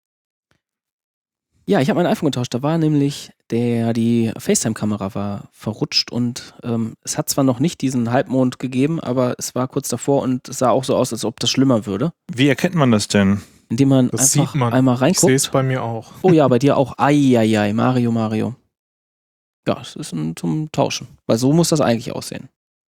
Ja, ich habe mein iPhone getauscht. Da war nämlich die FaceTime-Kamera war verrutscht und es hat zwar noch nicht diesen Halbmond gegeben, aber es war kurz davor und es sah auch so aus, als ob das schlimmer würde. Wie erkennt man das denn? Indem man Das einfach sieht man. einmal Ich sehe es reinguckt. bei mir auch. Oh ja, bei dir auch. Eieiei, Mario. Ja, es ist zum Tauschen. Weil so muss das eigentlich aussehen.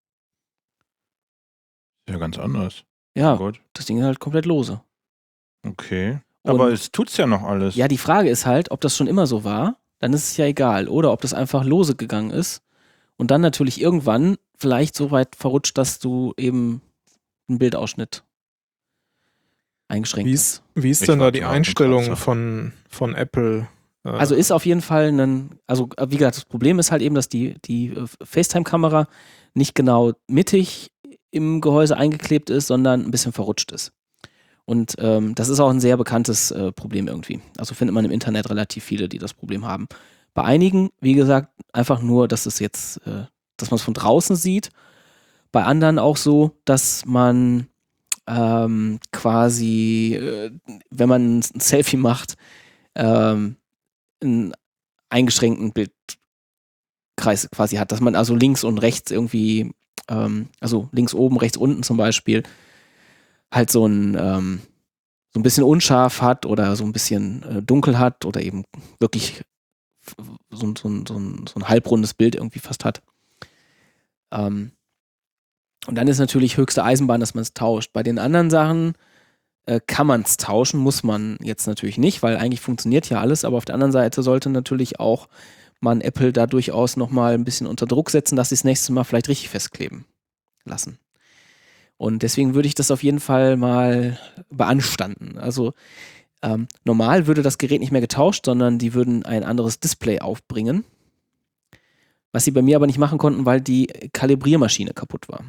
Ja, ganz anders. Ja, Gut. das Ding ist halt komplett lose. Okay. Und Aber es tut's ja noch alles. ja, die Frage ist halt, ob das schon immer so war, dann ist es ja egal. Oder ob das einfach lose gegangen ist und dann natürlich irgendwann vielleicht so weit verrutscht, dass du eben einen Bildausschnitt eingeschränkt hast. Wie ist Ich denn da warte die mal auf den Einstellung Kratzer. von Apple? Also ist auf jeden Fall also wie gesagt, das Problem ist halt eben, dass die FaceTime-Kamera nicht genau mittig im Gehäuse eingeklebt ist, sondern ein bisschen verrutscht ist. Und das ist auch ein sehr bekanntes Problem irgendwie. Also findet man im Internet relativ viele, die das Problem haben. Bei einigen, wie gesagt, einfach nur, dass es jetzt, dass man es von draußen sieht. Bei anderen auch so, dass man quasi, wenn man ein Selfie macht, einen eingeschränkten Bildkreis quasi hat, dass man also links und rechts irgendwie, also links oben, rechts unten zum Beispiel, halt so ein bisschen unscharf hat oder so ein bisschen dunkel hat oder eben wirklich so ein halbrundes Bild irgendwie fast hat. Und dann ist natürlich höchste Eisenbahn, dass man es tauscht. Bei den anderen Sachen kann man es tauschen, muss man jetzt natürlich nicht, weil eigentlich funktioniert ja alles, aber auf der anderen Seite sollte natürlich auch man Apple da durchaus nochmal ein bisschen unter Druck setzen, dass sie das nächste Mal vielleicht richtig festkleben lassen. Und deswegen würde ich das auf jeden Fall mal beanstanden. Also normal würde das Gerät nicht mehr getauscht, sondern die würden ein anderes Display aufbringen, was sie bei mir aber nicht machen konnten, weil die Kalibriermaschine kaputt war.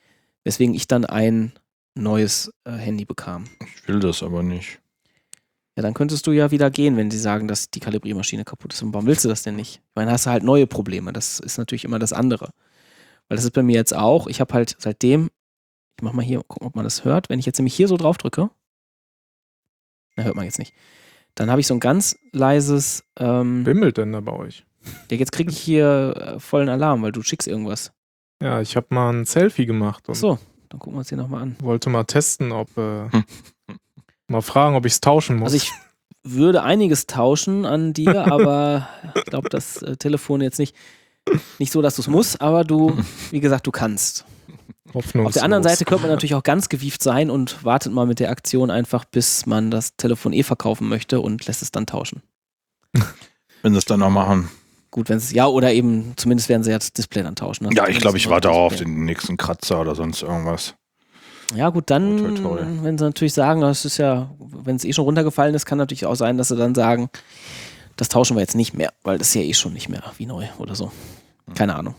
Weswegen ich dann ein neues Handy bekam. Ich will das aber nicht. Ja, dann könntest du ja wieder gehen, wenn sie sagen, dass die Kalibriermaschine kaputt ist. Und warum willst du das denn nicht? Ich meine, hast du halt neue Probleme. Das ist natürlich immer das andere. Weil das ist bei mir jetzt auch, ich habe halt seitdem, ich mach mal hier, gucken, ob man das hört. Wenn ich jetzt nämlich hier so drauf drücke, na, hört man jetzt nicht. Dann habe ich so ein ganz leises, Bimmelt denn da bei euch? ja, jetzt kriege ich hier vollen Alarm, weil du schickst irgendwas. Ja, ich habe mal ein Selfie gemacht und So, dann gucken wir uns den nochmal an. wollte mal testen, ob mal fragen, ob ich es tauschen muss. Also ich würde einiges tauschen an dir, aber ich glaube, das Telefon jetzt nicht so, dass du es musst, aber du, wie gesagt, du kannst. Hoffnungslos. Auf der anderen Seite könnte man natürlich auch ganz gewieft sein und wartet mal mit der Aktion einfach, bis man das Telefon verkaufen möchte und lässt es dann tauschen. Wenn sie es dann auch machen. Gut, wenn es, ja, oder eben, zumindest werden sie ja das Display dann tauschen. Also Ja, ich glaube, ich zumindest warte das auch auf Display. den nächsten Kratzer oder sonst irgendwas. Ja, gut, dann, Toi, toi, toi. wenn sie natürlich sagen, das ist ja, wenn es schon runtergefallen ist, kann natürlich auch sein, dass sie dann sagen, das tauschen wir jetzt nicht mehr, weil das ist ja schon nicht mehr wie neu oder so. Keine Ahnung.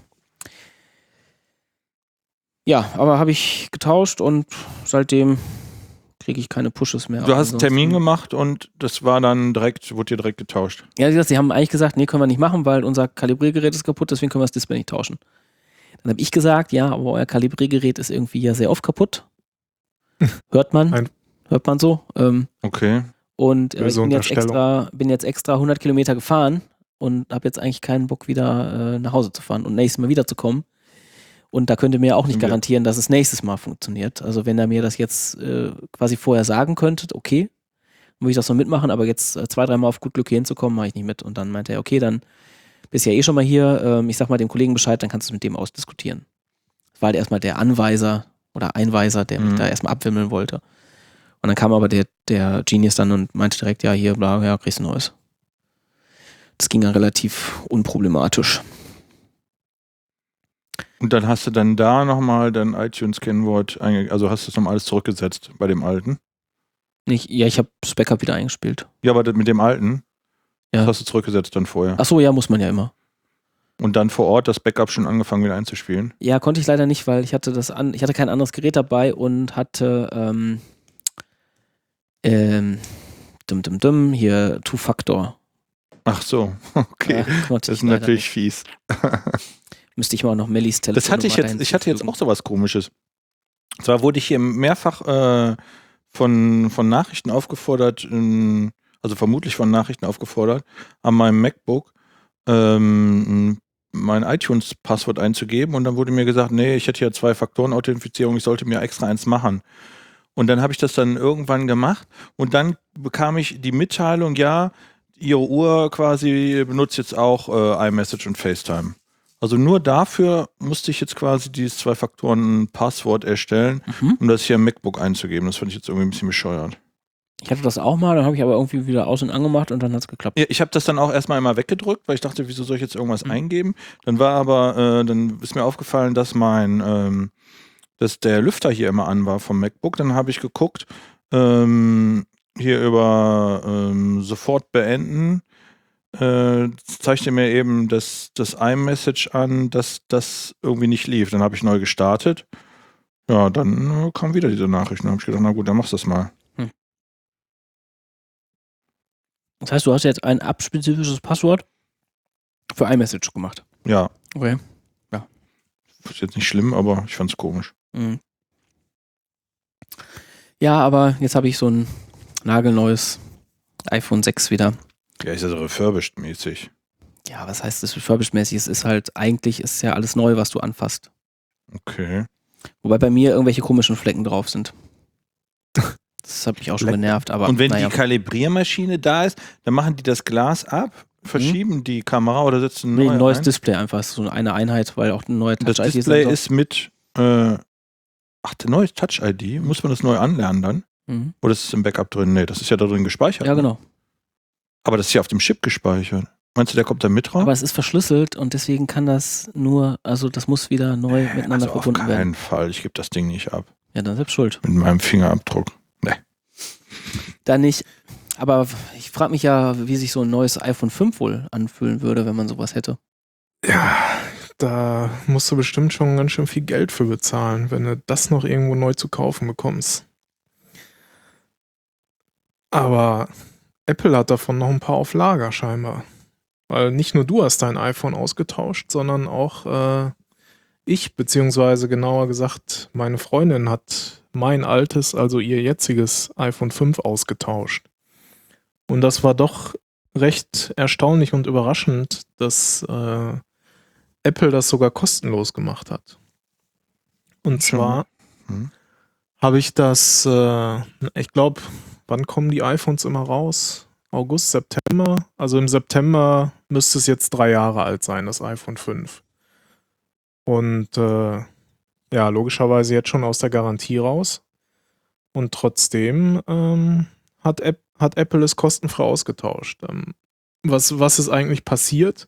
Ja, aber habe ich getauscht und seitdem kriege ich keine Pushes mehr. Du hast einen Ansonsten- Termin gemacht und das war dann wurde dir direkt getauscht. Ja, wie gesagt, sie haben eigentlich gesagt, nee, können wir nicht machen, weil unser Kalibriergerät ist kaputt, deswegen können wir das Display nicht tauschen. Dann habe ich gesagt, ja, aber euer Kalibriergerät ist irgendwie ja sehr oft kaputt. Hört man so. Okay. Und ich Böse bin jetzt extra 100 Kilometer gefahren und habe jetzt eigentlich keinen Bock, wieder nach Hause zu fahren und nächstes Mal wiederzukommen. Und da könnt ihr mir auch nicht Ja. garantieren, dass es nächstes Mal funktioniert. Also wenn er mir das jetzt quasi vorher sagen könntet, okay, dann würde ich das noch mitmachen, aber jetzt 2-3 Mal auf gut Glück hier hinzukommen, mache ich nicht mit. Und dann meinte er, okay, dann bist ja schon mal hier, ich sag mal dem Kollegen Bescheid, dann kannst du es mit dem ausdiskutieren. Das war halt erstmal der Anweiser oder Einweiser, der mich da erstmal abwimmeln wollte. Und dann kam aber der Genius dann und meinte direkt, ja, hier, bla, ja, kriegst du Neues. Das ging dann relativ unproblematisch. Und dann hast du dann da nochmal dein iTunes-Kennwort also hast du es nochmal alles zurückgesetzt bei dem alten? Ich habe das Backup wieder eingespielt. Ja, aber das mit dem alten, Ja. das hast du zurückgesetzt dann vorher. Achso, ja, muss man ja immer. Und dann vor Ort das Backup schon angefangen wieder einzuspielen. Ja, konnte ich leider nicht, weil ich hatte kein anderes Gerät dabei und hatte hier Two-Factor. Ach so, okay. Konnte Das ich ist leider natürlich fies. Müsste ich mal noch Mellis Telefon. Das hatte ich hatte jetzt auch sowas Komisches. Zwar wurde ich hier mehrfach von Nachrichten aufgefordert, also vermutlich von Nachrichten aufgefordert, an meinem MacBook mein iTunes-Passwort einzugeben und dann wurde mir gesagt, nee, ich hätte hier 2-Faktoren-Authentifizierung, ich sollte mir extra eins machen. Und dann habe ich das dann irgendwann gemacht und dann bekam ich die Mitteilung, ja, Ihre Uhr quasi benutzt jetzt auch iMessage und FaceTime. Also nur dafür musste ich jetzt quasi dieses 2-Faktoren-Passwort erstellen, um das hier im MacBook einzugeben. Das fand ich jetzt irgendwie ein bisschen bescheuert. Ich hatte das auch mal, dann habe ich aber irgendwie wieder aus- und angemacht und dann hat es geklappt. Ja, ich habe das dann auch erstmal immer weggedrückt, weil ich dachte, wieso soll ich jetzt irgendwas eingeben? Dann war aber, dann ist mir aufgefallen, dass dass der Lüfter hier immer an war vom MacBook. Dann habe ich geguckt, hier über sofort beenden, zeigte mir eben das iMessage an, dass das irgendwie nicht lief. Dann habe ich neu gestartet. Ja, dann kam wieder diese Nachricht. Dann habe ich gedacht, na gut, dann machst du das mal. Das heißt, du hast jetzt ein appspezifisches Passwort für iMessage gemacht. Ja. Okay. Ist jetzt nicht schlimm, aber ich fand's komisch. Mhm. Ja, aber jetzt habe ich so ein nagelneues iPhone 6 wieder. Ja, ist ja so refurbished mäßig. Ja, was heißt das refurbished-mäßig? Es ist halt, eigentlich ist ja alles neu, was du anfasst. Okay. Wobei bei mir irgendwelche komischen Flecken drauf sind. Das hat mich auch schon Flecken. genervt, aber Und wenn naja. die Kalibriermaschine da ist, dann machen die das Glas ab, verschieben die Kamera oder setzen Nee, ein ein neues ein. Display einfach, so eine Einheit, weil auch ein neuer Das Touch-ID Display ist mit der neue Touch-ID, muss man das neu anlernen dann? Mhm. Oder ist es im Backup drin? Nee, das ist ja da drin gespeichert. Ja, ne? genau. Aber das ist ja auf dem Chip gespeichert. Meinst du, der kommt da mit drauf? Aber es ist verschlüsselt und deswegen kann das nur, also das muss wieder neu miteinander also auf verbunden werden. keinen Fall. Ich gebe das Ding nicht ab. Ja, dann selbst schuld. Mit meinem Fingerabdruck. Nee. Dann nicht. Aber ich frage mich ja, wie sich so ein neues iPhone 5 wohl anfühlen würde, wenn man sowas hätte. Ja, da musst du bestimmt schon ganz schön viel Geld für bezahlen, wenn du das noch irgendwo neu zu kaufen bekommst. Aber Apple hat davon noch ein paar auf Lager scheinbar. Weil nicht nur du hast dein iPhone ausgetauscht, sondern auch ich, beziehungsweise genauer gesagt, meine Freundin hat mein altes, also ihr jetziges iPhone 5 ausgetauscht. Und das war doch recht erstaunlich und überraschend, dass Apple das sogar kostenlos gemacht hat. Und zwar habe ich das, ich glaube, wann kommen die iPhones immer raus? August, September? Also im September müsste es jetzt 3 Jahre alt sein, das iPhone 5. Und ja, logischerweise jetzt schon aus der Garantie raus. Und trotzdem hat Apple es kostenfrei ausgetauscht. Was ist eigentlich passiert?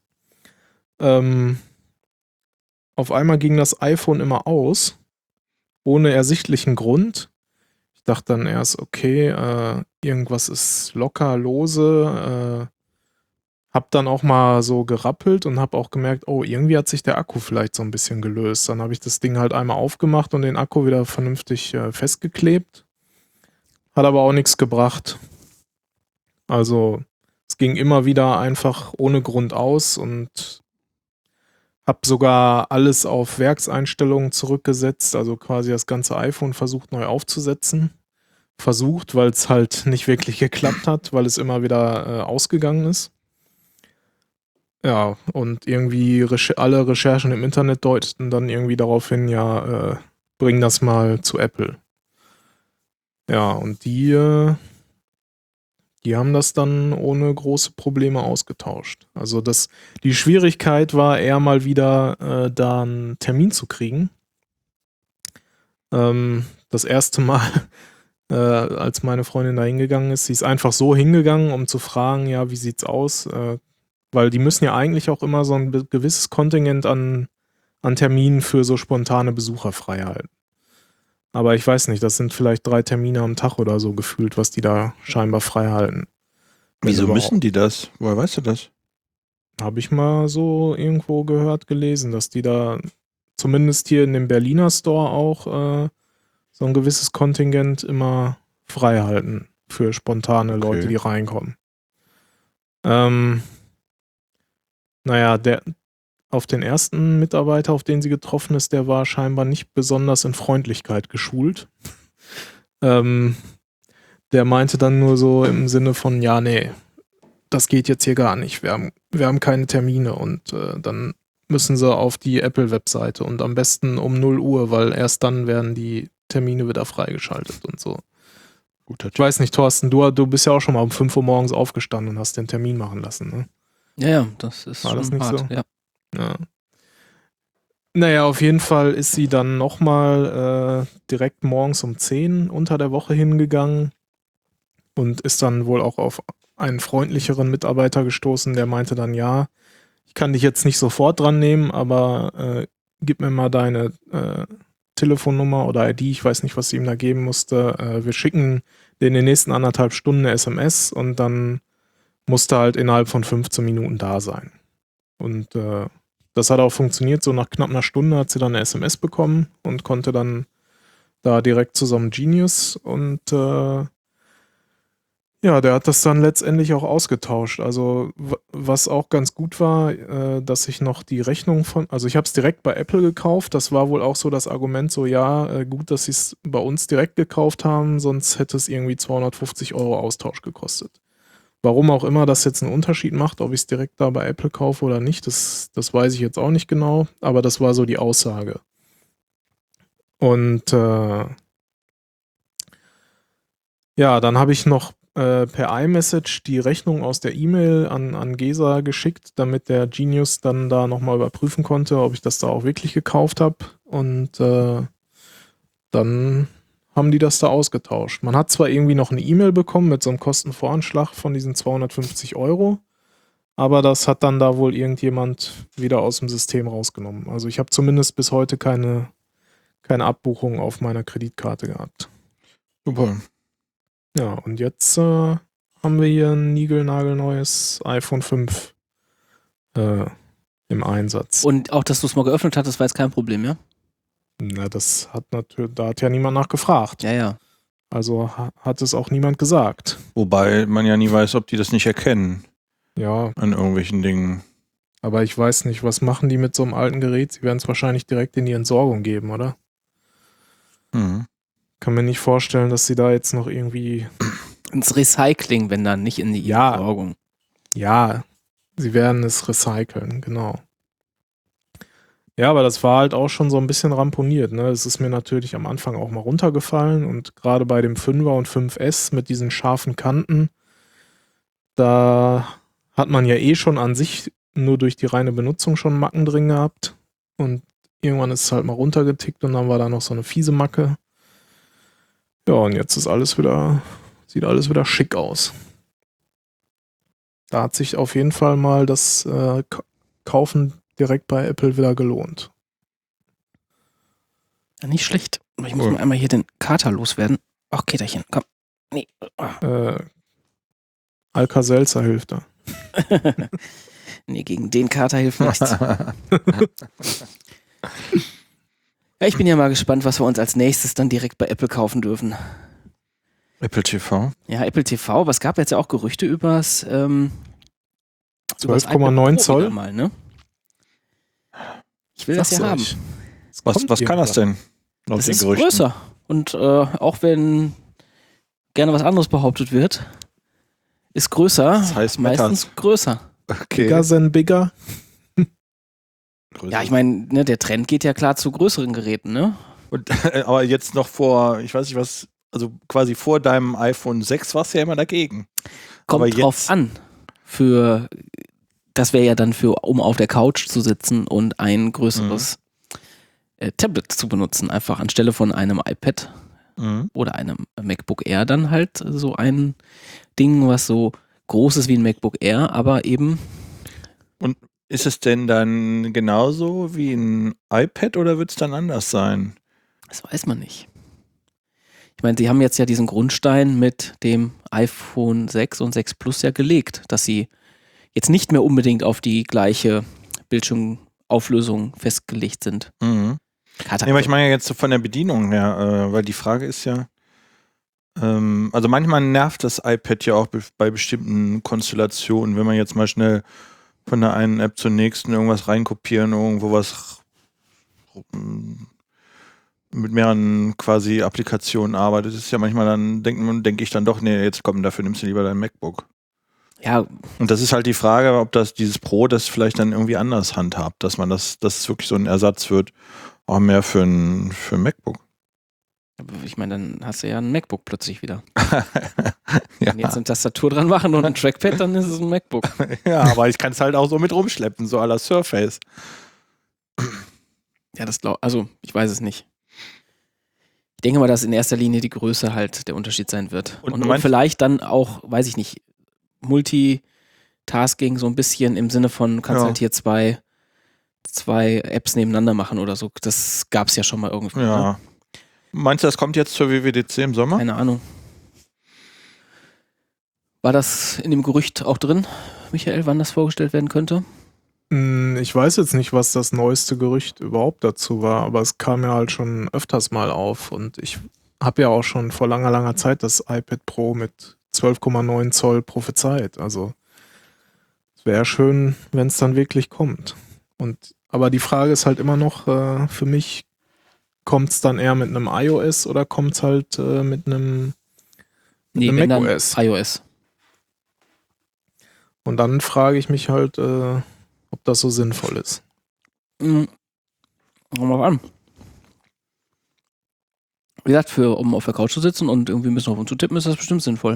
Auf einmal ging das iPhone immer aus, ohne ersichtlichen Grund. Ich dachte dann erst, okay, irgendwas ist locker, lose. Hab dann auch mal so gerappelt und hab auch gemerkt, oh, irgendwie hat sich der Akku vielleicht so ein bisschen gelöst. Dann habe ich das Ding halt einmal aufgemacht und den Akku wieder vernünftig festgeklebt. Hat aber auch nichts gebracht. Also es ging immer wieder einfach ohne Grund aus und hab sogar alles auf Werkseinstellungen zurückgesetzt, also quasi das ganze iPhone versucht neu aufzusetzen. Versucht, weil es halt nicht wirklich geklappt hat, weil es immer wieder ausgegangen ist. Ja, und irgendwie alle Recherchen im Internet deuteten dann irgendwie darauf hin, ja, bring das mal zu Apple. Ja, und die haben das dann ohne große Probleme ausgetauscht. Also die Schwierigkeit war eher mal wieder, da einen Termin zu kriegen. Das erste Mal, als meine Freundin da hingegangen ist, sie ist einfach so hingegangen, um zu fragen, ja, wie sieht's aus? Weil die müssen ja eigentlich auch immer so ein gewisses Kontingent an Terminen für so spontane Besucher freihalten. Aber ich weiß nicht, das sind vielleicht 3 Termine am Tag oder so gefühlt, was die da scheinbar freihalten. Wieso müssen die das? Woher weißt du das? Habe ich mal so irgendwo gehört, gelesen, dass die da zumindest hier in dem Berliner Store auch so ein gewisses Kontingent immer freihalten für spontane Leute, die reinkommen. Naja, auf den ersten Mitarbeiter, auf den sie getroffen ist, der war scheinbar nicht besonders in Freundlichkeit geschult. Der meinte dann nur so im Sinne von, ja, nee, das geht jetzt hier gar nicht. Wir haben keine Termine und dann müssen sie auf die Apple-Webseite und am besten um 0 Uhr, weil erst dann werden die Termine wieder freigeschaltet und so. Ich weiß nicht, Thorsten, du bist ja auch schon mal um 5 Uhr morgens aufgestanden und hast den Termin machen lassen, ne? Ja, das ist war schon das nicht hart, so? Ja. Naja, auf jeden Fall ist sie dann nochmal direkt morgens um 10 unter der Woche hingegangen und ist dann wohl auch auf einen freundlicheren Mitarbeiter gestoßen, der meinte dann, ja, ich kann dich jetzt nicht sofort dran nehmen, aber gib mir mal deine Telefonnummer oder ID, ich weiß nicht, was sie ihm da geben musste. Wir schicken dir in den nächsten 1,5 Stunden eine SMS und dann musste halt innerhalb von 15 Minuten da sein. Und das hat auch funktioniert. So nach knapp einer Stunde hat sie dann eine SMS bekommen und konnte dann da direkt zu so einem Genius und ja, der hat das dann letztendlich auch ausgetauscht. Also was auch ganz gut war, dass ich noch die Rechnung also ich habe es direkt bei Apple gekauft. Das war wohl auch so das Argument, so ja, gut, dass sie es bei uns direkt gekauft haben, sonst hätte es irgendwie 250 € Austausch gekostet. Warum auch immer das jetzt einen Unterschied macht, ob ich es direkt da bei Apple kaufe oder nicht, das weiß ich jetzt auch nicht genau, aber das war so die Aussage. Und ja, dann habe ich noch per iMessage die Rechnung aus der E-Mail an Gesa geschickt, damit der Genius dann da nochmal überprüfen konnte, ob ich das da auch wirklich gekauft habe. Und dann haben die das da ausgetauscht. Man hat zwar irgendwie noch eine E-Mail bekommen mit so einem Kostenvoranschlag von diesen 250 €, aber das hat dann da wohl irgendjemand wieder aus dem System rausgenommen. Also ich habe zumindest bis heute keine Abbuchung auf meiner Kreditkarte gehabt. Super. Ja, und jetzt haben wir hier ein niegelnagelneues iPhone 5 im Einsatz. Und auch, dass du es mal geöffnet hattest, war jetzt kein Problem, ja? Na, das hat natürlich, da hat ja niemand nachgefragt. Ja. Also hat es auch niemand gesagt. Wobei man ja nie weiß, ob die das nicht erkennen Ja, an irgendwelchen Dingen. aber ich weiß nicht, was machen die mit so einem alten Gerät? Sie werden es wahrscheinlich direkt in die Entsorgung geben, oder? Mhm. Kann mir nicht vorstellen, dass sie da jetzt noch irgendwie... Ins Recycling, wenn dann, nicht in die Ja. Entsorgung. Ja, sie werden es recyceln, genau. Ja, aber das war halt auch schon so ein bisschen ramponiert, ne? Es ist mir natürlich am Anfang auch mal runtergefallen und gerade bei dem 5er und 5S mit diesen scharfen Kanten, da hat man ja eh schon an sich nur durch die reine Benutzung schon Macken drin gehabt und irgendwann ist es halt mal runtergetickt und dann war da noch so eine fiese Macke. Ja, und jetzt ist sieht alles wieder schick aus. Da hat sich auf jeden Fall mal das Kaufen direkt bei Apple wieder gelohnt. Ja, nicht schlecht. Aber ich muss Cool. mal einmal hier den Kater loswerden. Ach, Käterchen, komm. Nee. Alka-Seltzer hilft da. Nee, gegen den Kater hilft nichts. Ja, ich bin ja mal gespannt, was wir uns als nächstes dann direkt bei Apple kaufen dürfen. Apple TV. Ja, Apple TV, aber es gab jetzt ja auch Gerüchte übers 12,9 Zoll. Mal, ne? Ich will das ja Sag's haben. euch. Es Was kommt kann das denn? Laut Es den ist Gerüchten. größer. Und auch wenn gerne was anderes behauptet wird, ist größer, Das heißt meistens größer. Okay. Bigger than bigger. Größer. Ja, ich meine, ne, der Trend geht ja klar zu größeren Geräten, ne? Und, aber jetzt noch vor, ich weiß nicht was, also quasi vor deinem iPhone 6 warst du ja immer dagegen. Kommt Aber drauf jetzt- an. Das wäre ja dann um auf der Couch zu sitzen und ein größeres Tablet zu benutzen, einfach anstelle von einem iPad Mhm. oder einem MacBook Air dann halt so ein Ding, was so groß ist wie ein MacBook Air, aber eben Ist es denn dann genauso wie ein iPad oder wird es dann anders sein? das weiß man nicht. Ich meine, sie haben jetzt ja diesen Grundstein mit dem iPhone 6 und 6 Plus ja gelegt, dass sie jetzt nicht mehr unbedingt auf die gleiche Bildschirmauflösung festgelegt sind. Mhm. Kater, Nee, aber ich meine ja jetzt so von der Bedienung her, weil die Frage ist ja, also manchmal nervt das iPad ja auch bei bestimmten Konstellationen, wenn man jetzt mal schnell von der einen App zur nächsten irgendwas reinkopieren, irgendwo was mit mehreren quasi Applikationen arbeitet, ist ja manchmal dann, denke ich dann doch, nee, jetzt komm, dafür nimmst du lieber dein MacBook. ja, Und das ist halt die Frage, ob dieses Pro das vielleicht dann irgendwie anders handhabt, dass es wirklich so ein Ersatz wird, auch mehr für ein MacBook. ich meine, dann hast du ja ein MacBook plötzlich wieder. Ja. Wenn jetzt eine Tastatur dran machen und ein Trackpad, dann ist es ein MacBook. Ja, aber ich kann es halt auch so mit rumschleppen, so à la Surface. Ja, also ich weiß es nicht. Ich denke mal, dass in erster Linie die Größe halt der Unterschied sein wird. Und Und meinst- vielleicht dann auch, weiß ich nicht, Multitasking so ein bisschen im Sinne von, du kannst Ja. halt hier zwei Apps nebeneinander machen oder so. Das gab es ja schon mal irgendwie. Ne? Ja. Meinst du, das kommt jetzt zur WWDC im Sommer? Keine Ahnung. War das in dem Gerücht auch drin, Michael, wann das vorgestellt werden könnte? Ich weiß jetzt nicht, was das neueste Gerücht überhaupt dazu war, aber es kam ja halt schon öfters mal auf und ich habe ja auch schon vor langer, langer Zeit das iPad Pro mit 12,9 Zoll prophezeit. Also es wäre schön, wenn es dann wirklich kommt. Aber die Frage ist halt immer noch für mich, kommt es dann eher mit einem iOS oder kommt es halt mit einem Nee, Mit wenn dann macOS. iOS. Und dann frage ich mich halt, ob das so sinnvoll ist. Kommt mal an. Wie gesagt, um auf der Couch zu sitzen und irgendwie ein bisschen auf uns zu tippen, ist das bestimmt sinnvoll.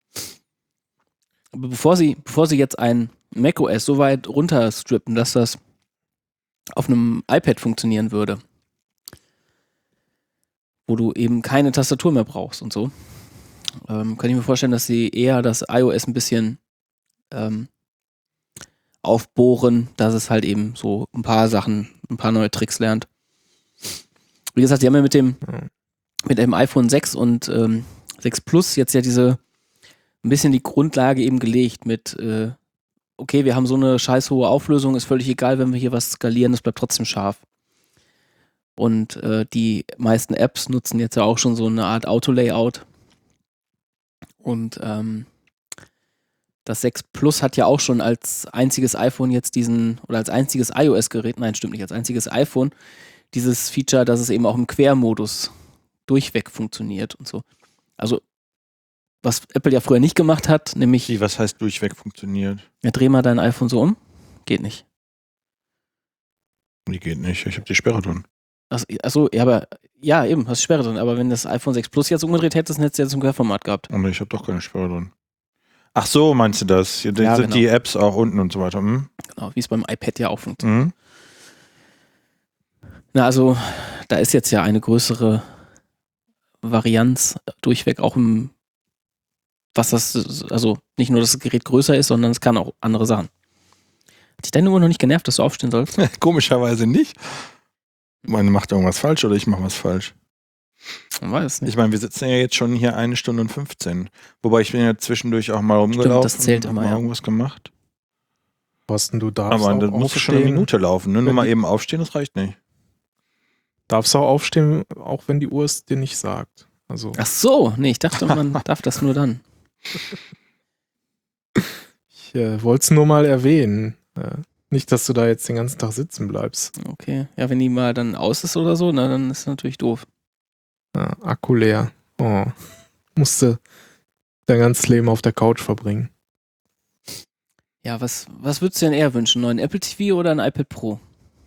Aber bevor sie jetzt ein macOS so weit runterstrippen, dass das auf einem iPad funktionieren würde, wo du eben keine Tastatur mehr brauchst und so, kann ich mir vorstellen, dass sie eher das iOS ein bisschen aufbohren, dass es halt eben so ein paar Sachen, ein paar neue Tricks lernt. Wie gesagt, die haben ja mit dem iPhone 6 und 6 Plus jetzt ja ein bisschen die Grundlage eben gelegt mit, okay, wir haben so eine scheiß hohe Auflösung, ist völlig egal, wenn wir hier was skalieren, das bleibt trotzdem scharf. Und die meisten Apps nutzen jetzt ja auch schon so eine Art Auto-Layout, Und das 6 Plus hat ja auch schon als einziges iPhone jetzt oder als einziges iOS-Gerät, nein, stimmt nicht, als einziges iPhone dieses Feature, dass es eben auch im Quermodus durchweg funktioniert und so. Also, was Apple ja früher nicht gemacht hat, nämlich, Was heißt durchweg funktioniert? ja, dreh mal dein iPhone so um. Geht nicht. Die geht nicht, ich habe die Sperre drin. Achso, ja, aber, ja, eben, hast Sperre drin. Aber wenn das iPhone 6 Plus jetzt umgedreht hättest, dann hättest du jetzt ein Querformat gehabt. Aber ich habe doch keine Sperre drin. Ach so, meinst du das? Hier Ja, sind genau. die Apps auch unten und so weiter. Hm? Genau, wie es beim iPad ja auch funktioniert. Mhm. Na, also, da ist jetzt ja eine größere Varianz durchweg auch also nicht nur, dass das Gerät größer ist, sondern es kann auch andere Sachen. Hat dich deine Uhr noch nicht genervt, dass du aufstehen sollst? Komischerweise nicht. Meine macht irgendwas falsch oder ich mache was falsch. Man weiß es nicht. Ich meine, wir sitzen ja jetzt schon hier 1 Stunde und 15. Wobei ich bin ja zwischendurch auch mal rumgelaufen. das zählt und immer, mal ja. irgendwas gemacht. Was denn, du darfst Aber auch das muss schon eine aufstehen. Minute laufen. Ne? Nur Wenn mal die- eben aufstehen, das reicht nicht. Darfst auch aufstehen, auch wenn die Uhr es dir nicht sagt. Also, Ach so, nee, ich dachte, man darf das nur dann. ich wollte es nur mal erwähnen. Nicht, dass du da jetzt den ganzen Tag sitzen bleibst. Okay, ja, wenn die mal dann aus ist oder so, na, dann ist das natürlich doof. Akku leer. Oh. Musste dein ganzes Leben auf der Couch verbringen. Ja, was würdest du denn eher wünschen? Einen neuen Apple TV oder ein iPad Pro?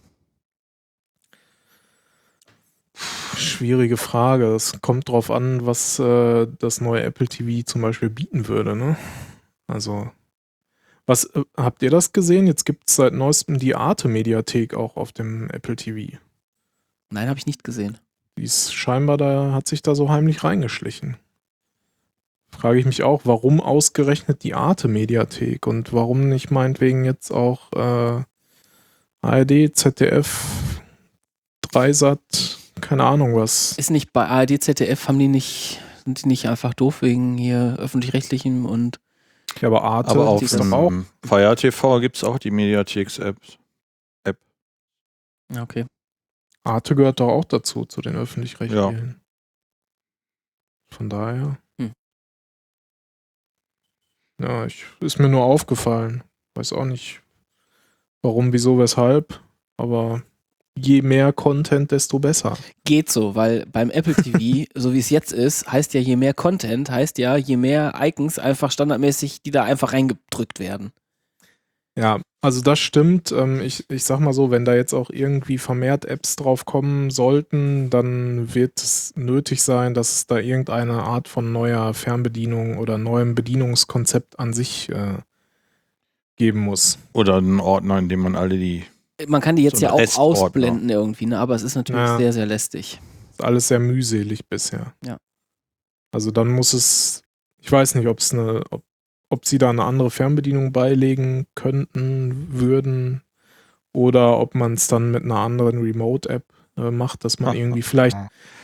Schwierige Frage. Es kommt drauf an, was das neue Apple TV zum Beispiel bieten würde, ne? Also, habt ihr das gesehen? Jetzt gibt es seit neuestem die Arte-Mediathek auch auf dem Apple TV. Nein, habe ich nicht gesehen. Die ist scheinbar, hat sich da so heimlich reingeschlichen. Frage ich mich auch, warum ausgerechnet die Arte-Mediathek und warum nicht meinetwegen jetzt auch ARD, ZDF, Dreisat, keine Ahnung was. Ist nicht bei ARD, ZDF, sind die nicht einfach doof wegen hier öffentlich-rechtlichem und Ja, aber Arte Aber auf ist doch auch. dem Fire TV gibt es auch die Mediatheks-App. ja, okay. Arte gehört doch auch dazu, zu den öffentlich-rechtlichen. Von daher. Ja, ist mir nur aufgefallen. Weiß auch nicht, warum, wieso, weshalb. Aber je mehr Content, desto besser. Geht so, weil beim Apple TV, so wie es jetzt ist, heißt ja, je mehr Content, heißt ja, je mehr Icons einfach standardmäßig, die da einfach reingedrückt werden. Ja, also das stimmt. Ich sag mal so, wenn da jetzt auch irgendwie vermehrt Apps drauf kommen sollten, dann wird es nötig sein, dass es da irgendeine Art von neuer Fernbedienung oder neuem Bedienungskonzept an sich geben muss. Oder einen Ordner, in dem man alle die. Man kann die jetzt So ja ein auch Restordner. ausblenden irgendwie, ne? Aber es ist natürlich Ja. sehr, sehr lästig. Ist alles sehr mühselig bisher. Ja. Also dann muss ich weiß nicht, ob sie da eine andere Fernbedienung beilegen würden, oder ob man es dann mit einer anderen Remote-App macht, dass man irgendwie vielleicht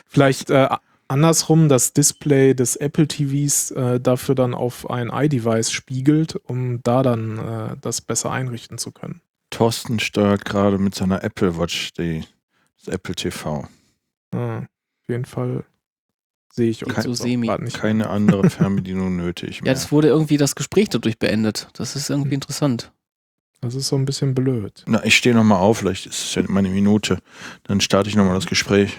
andersrum das Display des Apple TVs dafür dann auf ein iDevice spiegelt, um da dann das besser einrichten zu können. Thorsten steuert gerade mit seiner Apple Watch das Apple TV. Auf jeden Fall sehe ich uns So jetzt auch semi. gerade nicht. Keine andere Fernbedienung nötig mehr. Ja, das wurde irgendwie das Gespräch dadurch beendet. Das ist irgendwie interessant. Das ist so ein bisschen blöd. Na, ich stehe nochmal auf, vielleicht ist es ja meine Minute. Dann starte ich nochmal das Gespräch.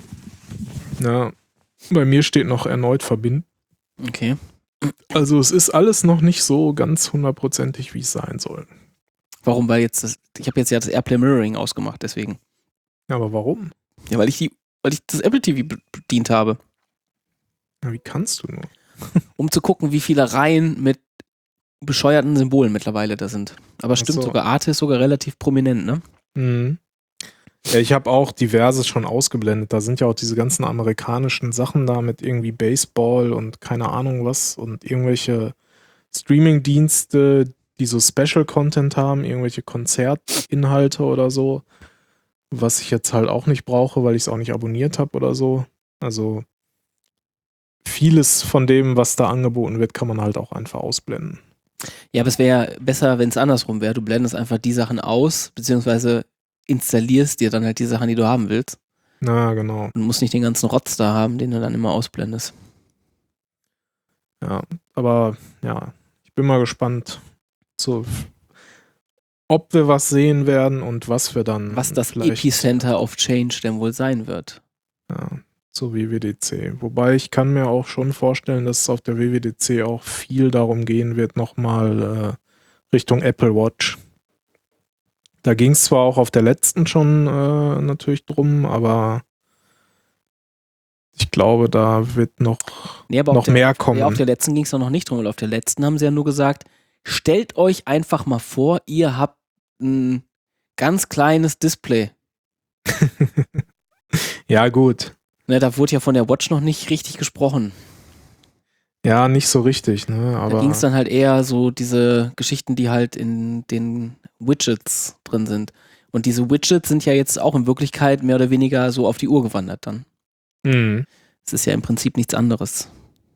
Ja, bei mir steht noch erneut verbinden. Okay. Also es ist alles noch nicht so ganz hundertprozentig, wie es sein soll. Warum? Weil ich habe jetzt ja das Airplay Mirroring ausgemacht, deswegen. Ja, aber warum? Ja, weil ich das Apple TV bedient habe. Ja, wie kannst du nur? Um zu gucken, wie viele Reihen mit bescheuerten Symbolen mittlerweile da sind. Aber Ach stimmt, so. sogar Arte ist sogar relativ prominent, ne? Mhm. Ja, ich habe auch diverses schon ausgeblendet. Da sind ja auch diese ganzen amerikanischen Sachen da mit irgendwie Baseball und keine Ahnung was und irgendwelche Streaming-Dienste, die so Special-Content haben, irgendwelche Konzertinhalte oder so, was ich jetzt halt auch nicht brauche, weil ich es auch nicht abonniert habe oder so. Also vieles von dem, was da angeboten wird, kann man halt auch einfach ausblenden. Ja, aber es wäre ja besser, wenn es andersrum wäre. Du blendest einfach die Sachen aus, beziehungsweise installierst dir dann halt die Sachen, die du haben willst. Na, genau. Und musst nicht den ganzen Rotz da haben, den du dann immer ausblendest. Ja, aber ja, ich bin mal gespannt, ob wir was sehen werden und was wir dann Was das vielleicht, Epicenter of Change denn wohl sein wird. ja, zur WWDC. Wobei ich kann mir auch schon vorstellen, dass es auf der WWDC auch viel darum gehen wird, nochmal Richtung Apple Watch. Da ging es zwar auch auf der letzten schon natürlich drum, aber ich glaube, da wird noch mehr kommen. Ja, auf der letzten ging es noch nicht drum, weil auf der letzten haben sie ja nur gesagt, stellt euch einfach mal vor, ihr habt ein ganz kleines Display. Ja, gut. Ne, da wurde ja von der Watch noch nicht richtig gesprochen. Ja, nicht so richtig, ne? Aber Da ging es dann halt eher so diese Geschichten, die halt in den Widgets drin sind. Und diese Widgets sind ja jetzt auch in Wirklichkeit mehr oder weniger so auf die Uhr gewandert dann. Es ist ja im Prinzip nichts anderes.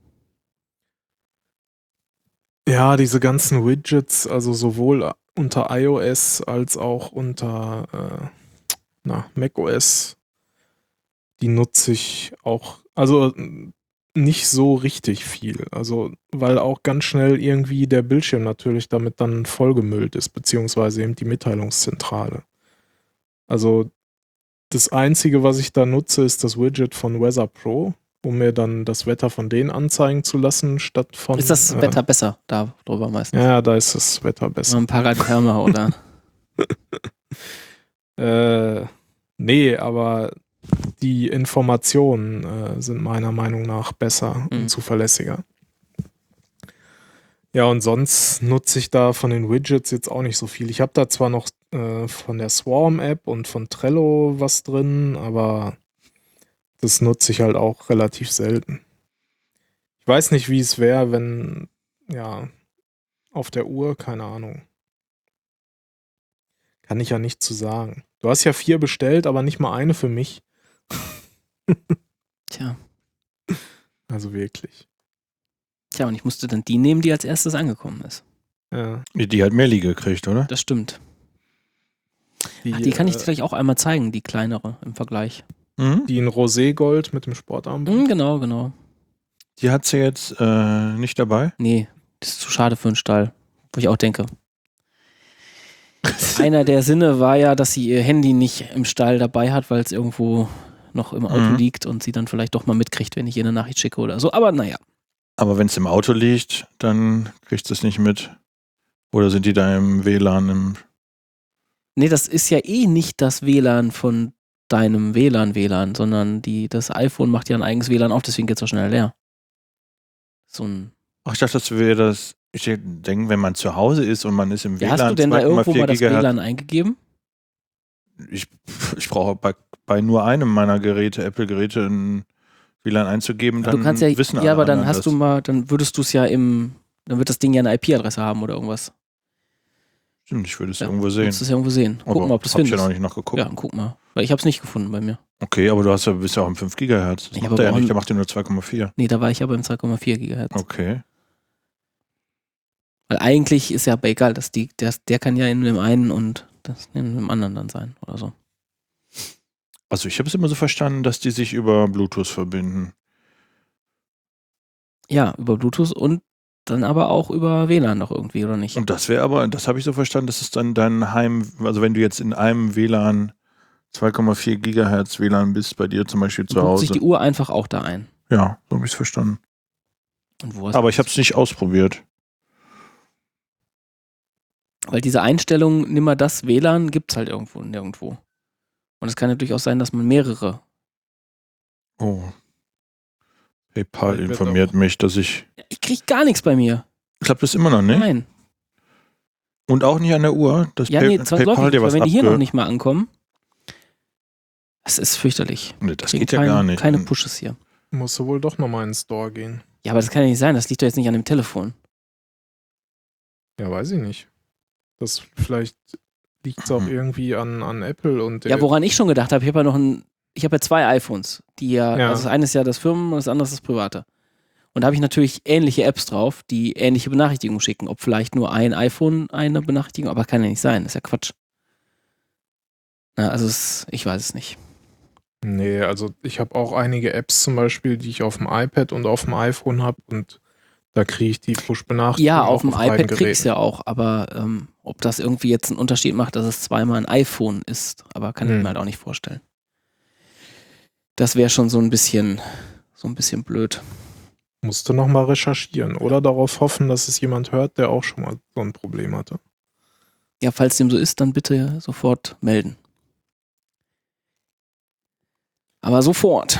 Ja, diese ganzen Widgets, also sowohl unter iOS als auch unter macOS, die nutze ich auch, also nicht so richtig viel. Also, weil auch ganz schnell irgendwie der Bildschirm natürlich damit dann vollgemüllt ist, beziehungsweise eben die Mitteilungszentrale. Also, das Einzige, was ich da nutze, ist das Widget von Weather Pro, um mir dann das Wetter von denen anzeigen zu lassen, statt von... Ist das Wetter besser darüber meistens? Ja, da ist das Wetter besser. Ein paar Kürmer oder? Nee, aber die Informationen sind meiner Meinung nach besser und zuverlässiger. Ja, und sonst nutze ich da von den Widgets jetzt auch nicht so viel. Ich habe da zwar noch von der Swarm-App und von Trello was drin, aber das nutze ich halt auch relativ selten. Ich weiß nicht, wie es wäre, wenn, ja, auf der Uhr, keine Ahnung. Kann ich ja nicht zu sagen. Du hast ja 4 bestellt, aber nicht mal eine für mich. Tja. Also wirklich. Tja, und ich musste dann die nehmen, die als erstes angekommen ist. Ja. Die hat Melli gekriegt, oder? Das stimmt. Die kann ich dir gleich auch einmal zeigen, die kleinere im Vergleich. Die in Roségold mit dem Sportarmband. Genau. Die hat sie jetzt nicht dabei? Nee, das ist zu schade für einen Stall. Wo ich auch denke. Einer der Sinne war ja, dass sie ihr Handy nicht im Stall dabei hat, weil es irgendwo noch im Auto liegt und sie dann vielleicht doch mal mitkriegt, wenn ich ihr eine Nachricht schicke oder so. Aber naja. Aber wenn es im Auto liegt, dann kriegst du es nicht mit. Oder sind die da im WLAN? Nee, das ist ja eh nicht das WLAN von deinem WLAN, sondern das iPhone macht ja ein eigenes WLAN auf, deswegen geht es so schnell leer. So ein. Ach, ich dachte, das wäre das. Ich denke, wenn man zu Hause ist und man ist im WLAN. Hast du denn da irgendwo mal das Gigahertz, WLAN eingegeben? Ich brauche bei nur einem meiner Geräte, Apple-Geräte, ein WLAN einzugeben, dann du kannst ja, wissen alle ja, aber dann anderen hast das. du mal, dann würdest du es ja dann wird das Ding ja eine IP-Adresse haben oder irgendwas. Stimmt, ich würde es Ja, irgendwo sehen. Du es ja irgendwo sehen. Guck mal, ob du es hab ich findest. ja noch nicht nachgeguckt. Ja, guck mal. Weil ich habe es nicht gefunden bei mir. Okay, aber bist ja auch im 5 Gigahertz. Das Ich macht habe er ja aber nicht, auch der macht ja nur 2,4. Nee, da war ich aber im 2,4 Gigahertz. Okay. Weil eigentlich ist ja aber egal, der kann ja in dem einen und das in dem anderen dann sein oder so. Also ich habe es immer so verstanden, dass die sich über Bluetooth verbinden. Ja, über Bluetooth und dann aber auch über WLAN noch irgendwie, oder nicht? Und das habe ich so verstanden, dass es dann dein also wenn du jetzt in einem WLAN 2,4 Gigahertz WLAN bist, bei dir zum Beispiel zu Bucht Hause. sich die Uhr einfach auch da ein. Ja, so habe ich es verstanden. Und wo hast Aber ich habe es nicht ausprobiert. Weil diese Einstellung, nimm mal das WLAN, gibt es halt nirgendwo. Und es kann ja durchaus sein, dass man mehrere. Oh. PayPal Wird informiert mich, dass ich krieg gar nichts bei mir. klappt das immer noch nicht? Nein. Und auch nicht an der Uhr, dass Ja, nee, PayPal zwangsläufig, dir weil was wenn die hier noch abhört. nicht mal ankommen, das ist fürchterlich. Nee, das Kriegen geht ja gar nicht. Keine Pushes hier. Musst du wohl doch nochmal in den Store gehen. Ja, aber das kann ja nicht sein, das liegt doch jetzt nicht an dem Telefon. Ja, weiß ich nicht. Das vielleicht liegt es auch irgendwie an Apple und Ja, woran ich schon gedacht habe, ich habe ja 2 iPhones, die ja, also das eine ist ja das Firmen und das andere ist das private. Und da habe ich natürlich ähnliche Apps drauf, die ähnliche Benachrichtigungen schicken. Ob vielleicht nur ein iPhone eine Benachrichtigung, aber kann ja nicht sein, das ist ja Quatsch. Na, also ich weiß es nicht. Nee, also ich habe auch einige Apps zum Beispiel, die ich auf dem iPad und auf dem iPhone habe und Da kriege ich die Push-Benachrichtigung. Ja, auf dem beiden iPad kriegst Geräten. du ja auch, aber ob das irgendwie jetzt einen Unterschied macht, dass es zweimal ein iPhone ist, aber kann ich mir halt auch nicht vorstellen. Das wäre schon so ein bisschen blöd. Musst du nochmal recherchieren oder darauf hoffen, dass es jemand hört, der auch schon mal so ein Problem hatte. Ja, falls dem so ist, dann bitte sofort melden. Aber sofort.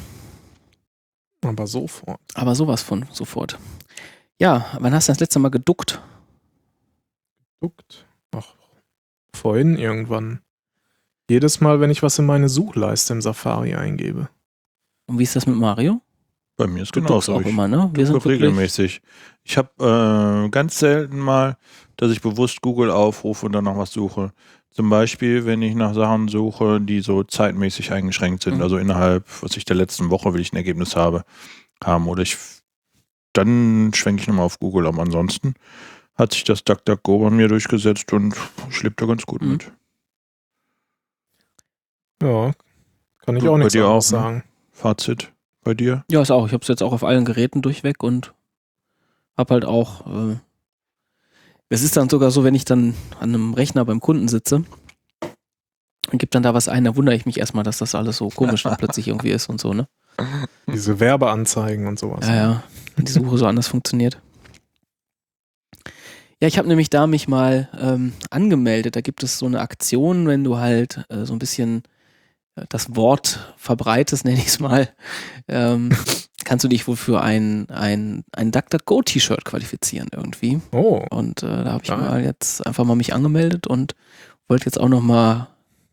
Aber sofort. Aber sowas von sofort. Ja, wann hast du das letzte Mal geduckt? Guckt. Ach, vorhin irgendwann. Jedes Mal, wenn ich was in meine Suchleiste im Safari eingebe. Und wie ist das mit Mario? Bei mir ist Du duckst genauso. auch immer, ne? Wir sind wirklich Regelmäßig. Ich habe ganz selten mal, dass ich bewusst Google aufrufe und dann noch was suche. Zum Beispiel, wenn ich nach Sachen suche, die so zeitmäßig eingeschränkt sind. Also innerhalb, der letzten Woche will ich ein Ergebnis haben. Oder dann schwenke ich nochmal auf Google. Aber ansonsten hat sich das DuckDuckGo bei mir durchgesetzt und ich lebe da ganz gut mit. Ja, kann ich Du, auch bei nichts dir anderes auch, ne? sagen. Fazit bei dir? Ja, ist auch. Ich habe es jetzt auch auf allen Geräten durchweg und habe halt auch. Es ist dann sogar so, wenn ich dann an einem Rechner beim Kunden sitze und gebe dann da was ein, da wundere ich mich erstmal, dass das alles so komisch dann plötzlich irgendwie ist und so, ne? Diese Werbeanzeigen und sowas. Ja, wenn die Suche so anders funktioniert. Ja, ich habe nämlich da mich mal angemeldet. Da gibt es so eine Aktion, wenn du halt so ein bisschen das Wort verbreitest, nenne ich es mal, kannst du dich wohl für ein DuckDuckGo-T-Shirt qualifizieren irgendwie. Oh. Und da habe ich mal jetzt einfach mal mich angemeldet und wollte jetzt auch noch mal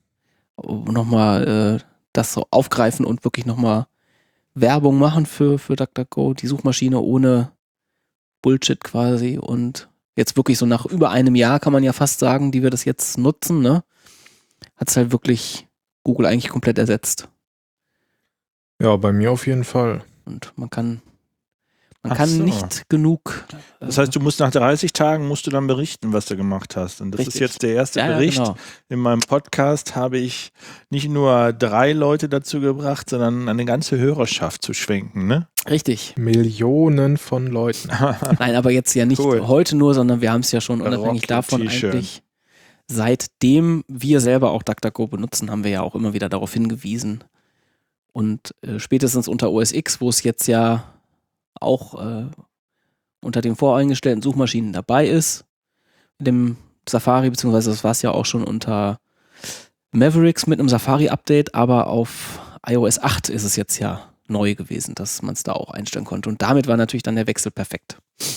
das so aufgreifen und wirklich noch mal Werbung machen für DuckDuckGo, die Suchmaschine ohne Bullshit quasi. Und jetzt wirklich so nach über einem Jahr kann man ja fast sagen, die wir das jetzt nutzen, ne, hat es halt wirklich Google eigentlich komplett ersetzt. Ja, bei mir auf jeden Fall. Und man kann Ach so. nicht genug. Das heißt, du musst nach 30 Tagen musst du dann berichten, was du gemacht hast. Und das Richtig. ist jetzt der erste Ja, Bericht. genau. In meinem Podcast habe ich nicht nur 3 Leute dazu gebracht, sondern eine ganze Hörerschaft zu schwenken, ne? Richtig. Millionen von Leuten. Nein, aber jetzt ja nicht Cool. heute nur, sondern wir haben es ja schon unabhängig davon Rocket-T-Shirt. eigentlich. Seitdem wir selber auch DuckDuckGo benutzen, haben wir ja auch immer wieder darauf hingewiesen. Und spätestens unter OS X, wo es jetzt ja auch unter den voreingestellten Suchmaschinen dabei ist, mit dem Safari, beziehungsweise das war es ja auch schon unter Mavericks mit einem Safari-Update, aber auf iOS 8 ist es jetzt ja neu gewesen, dass man es da auch einstellen konnte. Und damit war natürlich dann der Wechsel perfekt.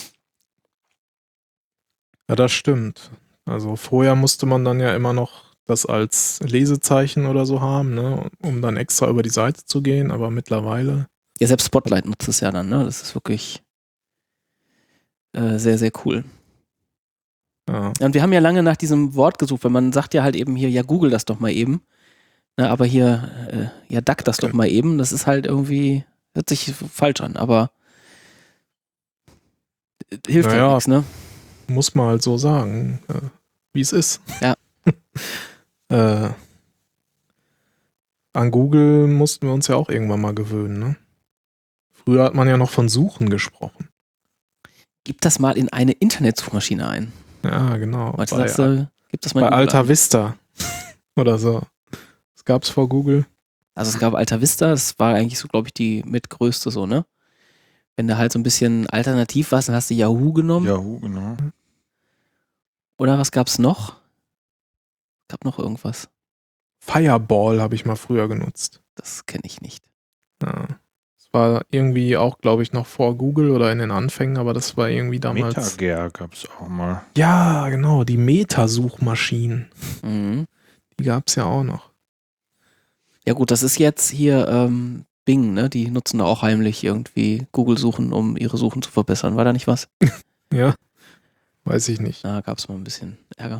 Ja, das stimmt. Also vorher musste man dann ja immer noch das als Lesezeichen oder so haben, ne, um dann extra über die Seite zu gehen, aber mittlerweile. Ja, selbst Spotlight nutzt es ja dann, ne? Das ist wirklich sehr, sehr cool. Ja. Und wir haben ja lange nach diesem Wort gesucht, weil man sagt ja halt eben hier, ja, Google das doch mal eben. Na, aber hier, ja, Duck das doch mal eben. Das ist halt irgendwie, hört sich falsch an, aber hilft halt nichts, ne? Muss man halt so sagen, wie es ist. Ja. An Google mussten wir uns ja auch irgendwann mal gewöhnen, ne? Früher hat man ja noch von Suchen gesprochen. Gib das mal in eine Internetsuchmaschine ein. Ja, genau. Warte, sagst du, gib das mal Bei in Google Alta ein. Vista oder so. Das gab's vor Google. Also es gab Alta Vista, das war eigentlich so, glaube ich, die mitgrößte so, ne? Wenn du halt so ein bisschen alternativ warst, dann hast du Yahoo genommen. Yahoo, genau. Oder was gab's noch? Gab noch irgendwas. Fireball habe ich mal früher genutzt. Das kenne ich nicht. Ja. Das war irgendwie auch, glaube ich, noch vor Google oder in den Anfängen, aber das war irgendwie damals. MetaGear gab es auch mal. Ja, genau, die Meta-Suchmaschinen. Mhm. Die gab es ja auch noch. Ja gut, das ist jetzt hier Bing, ne? Die nutzen da auch heimlich irgendwie Google-Suchen, um ihre Suchen zu verbessern. War da nicht was? Ja, weiß ich nicht. Da gab es mal ein bisschen Ärger.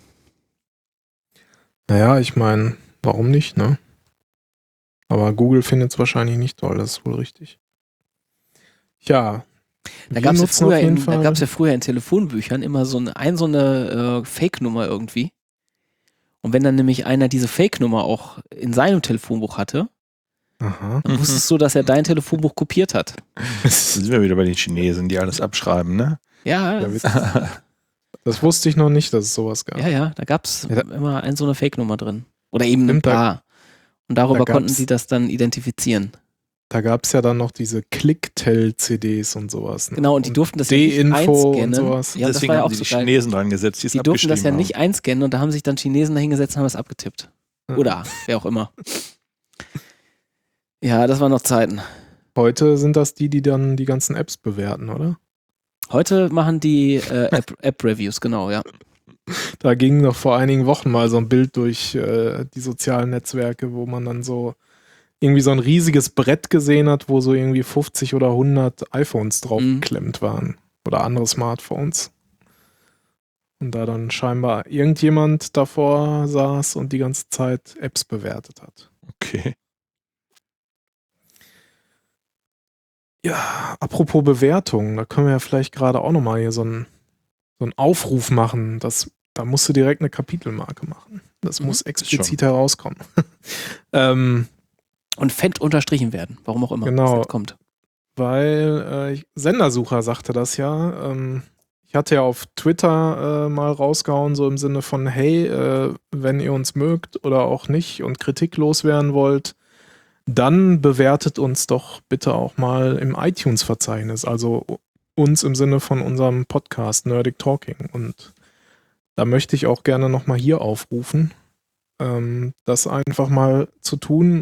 Naja, ich meine, warum nicht, ne? Aber Google findet es wahrscheinlich nicht toll, das ist wohl richtig. Ja. Da gab es ja früher in Telefonbüchern immer so eine Fake-Nummer irgendwie. Und wenn dann nämlich einer diese Fake-Nummer auch in seinem Telefonbuch hatte, Aha. Dann wusstest du, dass er dein Telefonbuch kopiert hat. Jetzt sind wir wieder bei den Chinesen, die alles abschreiben, ne? Ja, Ja, das wusste ich noch nicht, dass es sowas gab. ja, da gab es Ja. immer so eine Fake-Nummer drin. Oder eben ein Stimmt, paar. Und darüber da konnten gab's- sie das dann identifizieren. Da gab es ja dann noch diese Clicktel-CDs und sowas. Ne? Genau, und die durften das ja nicht D-Info einscannen. und sowas. Ja, das Deswegen war ja haben auch die so die geil. Chinesen dran gesetzt, die es Die durften das ja abgeschrieben nicht einscannen und da haben sich dann Chinesen dahingesetzt und haben das abgetippt. Ja. Oder wer auch immer. Ja, das waren noch Zeiten. Heute sind das die dann die ganzen Apps bewerten, oder? Heute machen die App-Reviews, genau, ja. Da ging noch vor einigen Wochen mal so ein Bild durch die sozialen Netzwerke, wo man dann so irgendwie so ein riesiges Brett gesehen hat, wo so irgendwie 50 oder 100 iPhones drauf geklemmt waren. Oder andere Smartphones. Und da dann scheinbar irgendjemand davor saß und die ganze Zeit Apps bewertet hat. Okay. Ja, apropos Bewertung, da können wir ja vielleicht gerade auch nochmal hier so einen Aufruf machen. Da musst du direkt eine Kapitelmarke machen. Das muss explizit herauskommen. Und fett unterstrichen werden, warum auch immer Genau. das jetzt kommt. Weil Sendersucher sagte das ja. Ich hatte ja auf Twitter mal rausgehauen, so im Sinne von, hey, wenn ihr uns mögt oder auch nicht und Kritik loswerden wollt, dann bewertet uns doch bitte auch mal im iTunes-Verzeichnis. Also uns im Sinne von unserem Podcast Nerdic Talking. Und da möchte ich auch gerne nochmal hier aufrufen, das einfach mal zu tun.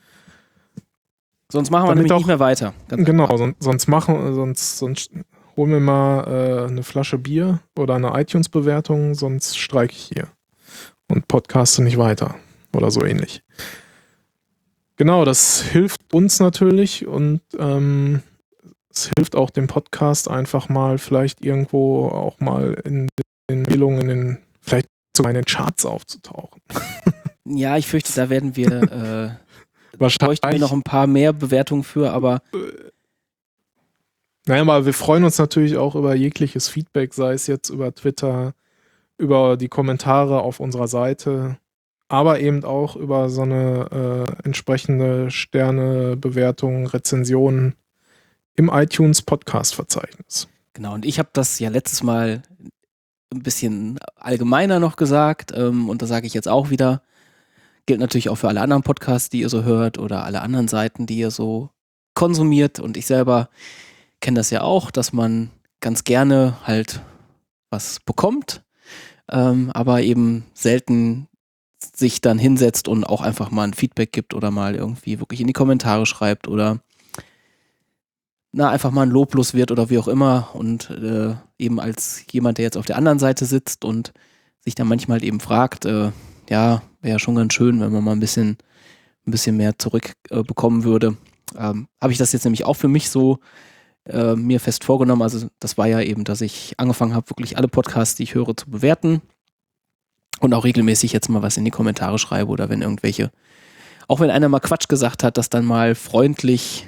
Sonst machen wir Damit nämlich auch- nicht mehr weiter. Ganz Genau, einfach. sonst holen wir mal eine Flasche Bier oder eine iTunes-Bewertung, sonst streike ich hier und podcaste nicht weiter oder so ähnlich. Genau, das hilft uns natürlich und es hilft auch dem Podcast einfach mal vielleicht irgendwo auch mal in den Empfehlungen, vielleicht sogar in den Charts aufzutauchen. Ja, ich fürchte, da werden wir bräuchten wir noch ein paar mehr Bewertungen für, aber Naja, aber wir freuen uns natürlich auch über jegliches Feedback, sei es jetzt über Twitter, über die Kommentare auf unserer Seite, aber eben auch über so eine entsprechende Sternebewertung, Rezensionen im iTunes-Podcast-Verzeichnis. genau. Und ich habe das ja letztes Mal ein bisschen allgemeiner noch gesagt und das sage ich jetzt auch wieder. Gilt natürlich auch für alle anderen Podcasts, die ihr so hört oder alle anderen Seiten, die ihr so konsumiert. Und ich selber kenne das ja auch, dass man ganz gerne halt was bekommt, aber eben selten sich dann hinsetzt und auch einfach mal ein Feedback gibt oder mal irgendwie wirklich in die Kommentare schreibt oder einfach mal ein Loblos wird oder wie auch immer und eben als jemand, der jetzt auf der anderen Seite sitzt und sich dann manchmal eben fragt, ja, wäre ja schon ganz schön, wenn man mal ein bisschen mehr zurückbekommen würde. Habe ich das jetzt nämlich auch für mich so mir fest vorgenommen. Also das war ja eben, dass ich angefangen habe, wirklich alle Podcasts, die ich höre, zu bewerten und auch regelmäßig jetzt mal was in die Kommentare schreibe oder wenn irgendwelche, auch wenn einer mal Quatsch gesagt hat, das dann mal freundlich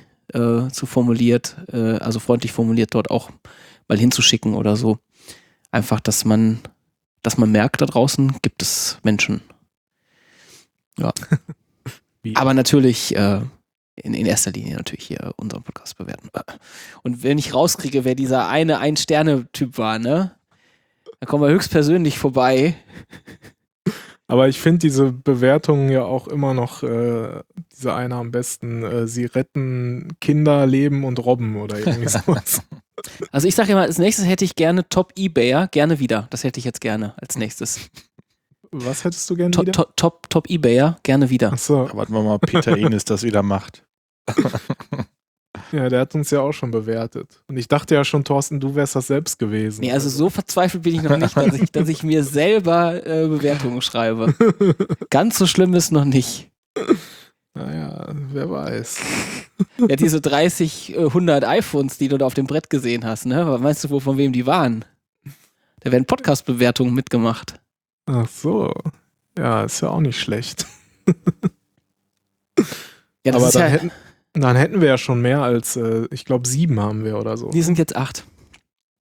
also freundlich formuliert dort auch mal hinzuschicken oder so. Einfach, dass man merkt, da draußen gibt es Menschen. Ja. Aber natürlich in erster Linie natürlich hier unseren Podcast bewerten. Und wenn ich rauskriege, wer dieser eine Ein-Sterne-Typ war, ne? Dann kommen wir höchstpersönlich vorbei. Aber ich finde diese Bewertungen ja auch immer noch, diese eine am besten, sie retten Kinder, Leben und Robben oder irgendwie sowas. Also ich sage ja mal, als nächstes hätte ich gerne Top-Ebayer, gerne wieder. Das hätte ich jetzt gerne als nächstes. Was hättest du gerne wieder? Top-Ebayer, gerne wieder. Achso, Da warten wir mal, Peter Enes das wieder macht. ja, der hat uns ja auch schon bewertet. Und ich dachte ja schon, Thorsten, du wärst das selbst gewesen. Nee, also so verzweifelt bin ich noch nicht, dass ich mir selber Bewertungen schreibe. Ganz so schlimm ist noch nicht. Naja, wer weiß. Ja, diese 100 iPhones, die du da auf dem Brett gesehen hast, ne? Was meinst du, von wem die waren? Da werden Podcast-Bewertungen mitgemacht. Ach so. Ja, ist ja auch nicht schlecht. Ja, das Aber ist ja, dann hätten wir ja schon mehr als, ich glaube, 7 haben wir oder so. die sind jetzt 8.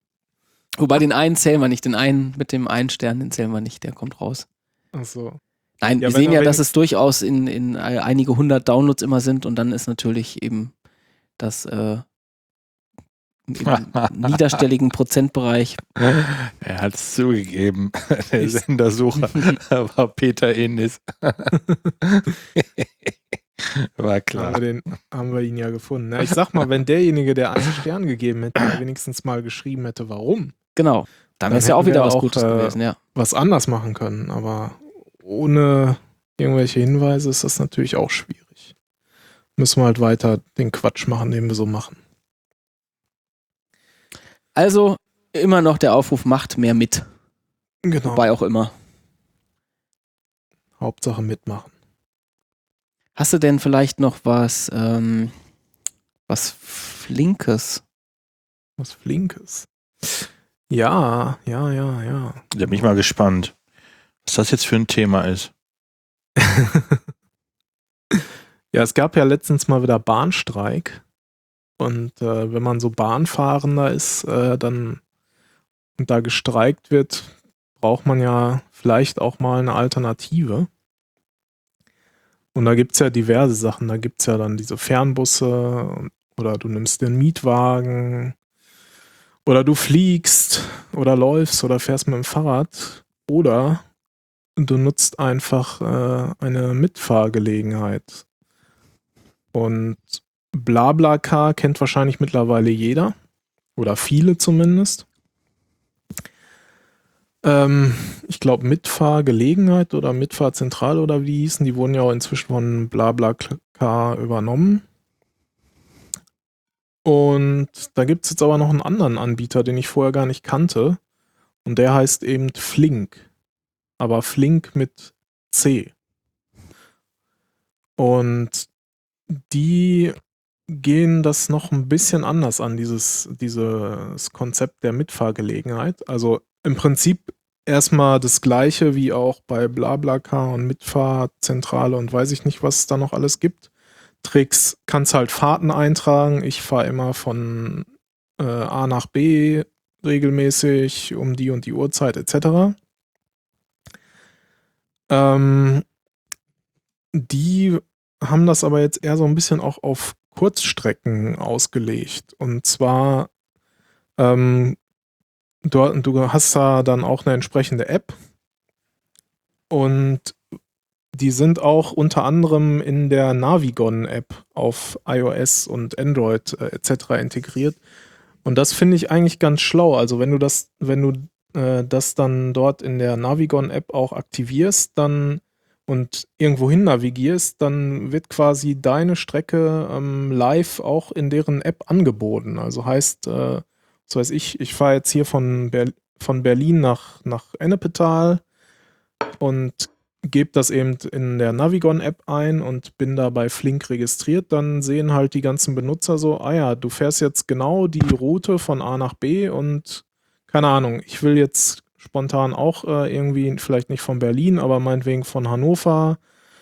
Wobei den einen zählen wir nicht, den einen mit dem einen Stern, den zählen wir nicht, der kommt raus. Ach so. Nein, Ja, wir wenn sehen er ja, dass wenigstens- es durchaus in einige 100 Downloads immer sind und dann ist natürlich eben das im niederstelligen Prozentbereich. Er hat es zugegeben. Der Ich- Sendersucher war Peter Ennis. War klar. haben wir ihn ja gefunden. Na, ich sag mal, wenn derjenige, der einen Stern gegeben hätte, ja wenigstens mal geschrieben hätte, warum, Genau. Dann Dann wäre es ja auch hätten wieder wir was auch, Gutes gewesen, ja. was anders machen können. Aber ohne irgendwelche Hinweise ist das natürlich auch schwierig. Müssen wir halt weiter den Quatsch machen, den wir so machen. Also immer noch der Aufruf, macht mehr mit. Genau. Wobei auch immer. Hauptsache mitmachen. Hast du denn vielleicht noch was Flinkes? Was Flinkes. Ja. Da bin ich mal gespannt, was das jetzt für ein Thema ist. Ja, es gab ja letztens mal wieder Bahnstreik. Und wenn man so Bahnfahrender ist, dann und da gestreikt wird, braucht man ja vielleicht auch mal eine Alternative. Und da gibt es ja diverse Sachen. Da gibt es ja dann diese Fernbusse oder du nimmst den Mietwagen oder du fliegst oder läufst oder fährst mit dem Fahrrad oder du nutzt einfach eine Mitfahrgelegenheit. Und BlaBlaCar kennt wahrscheinlich mittlerweile jeder oder viele zumindest. Ich glaube Mitfahrgelegenheit oder Mitfahrzentrale oder wie die hießen, die wurden ja auch inzwischen von BlaBlaCar übernommen. Und da gibt es jetzt aber noch einen anderen Anbieter, den ich vorher gar nicht kannte. Und der heißt eben Flink. Aber Flink mit C. Und die gehen das noch ein bisschen anders an, dieses Konzept der Mitfahrgelegenheit. Also im Prinzip erstmal das Gleiche wie auch bei BlaBlaCar und Mitfahrzentrale und weiß ich nicht, was es da noch alles gibt. Kannst halt Fahrten eintragen. Ich fahre immer von A nach B regelmäßig um die und die Uhrzeit etc. Die haben das aber jetzt eher so ein bisschen auch auf Kurzstrecken ausgelegt. Und zwar, du hast da dann auch eine entsprechende App und die sind auch unter anderem in der Navigon-App auf iOS und Android etc. integriert. Und das finde ich eigentlich ganz schlau. Also wenn du das dann dort in der Navigon-App auch aktivierst, dann und irgendwo hin navigierst, dann wird quasi deine Strecke live auch in deren App angeboten. Also heißt, was weiß ich fahre jetzt hier von Berlin nach Ennepetal und gebe das eben in der Navigon-App ein und bin da bei Flink registriert, dann sehen halt die ganzen Benutzer so, ah ja, du fährst jetzt genau die Route von A nach B und keine Ahnung, ich will jetzt spontan auch irgendwie, vielleicht nicht von Berlin, aber meinetwegen von Hannover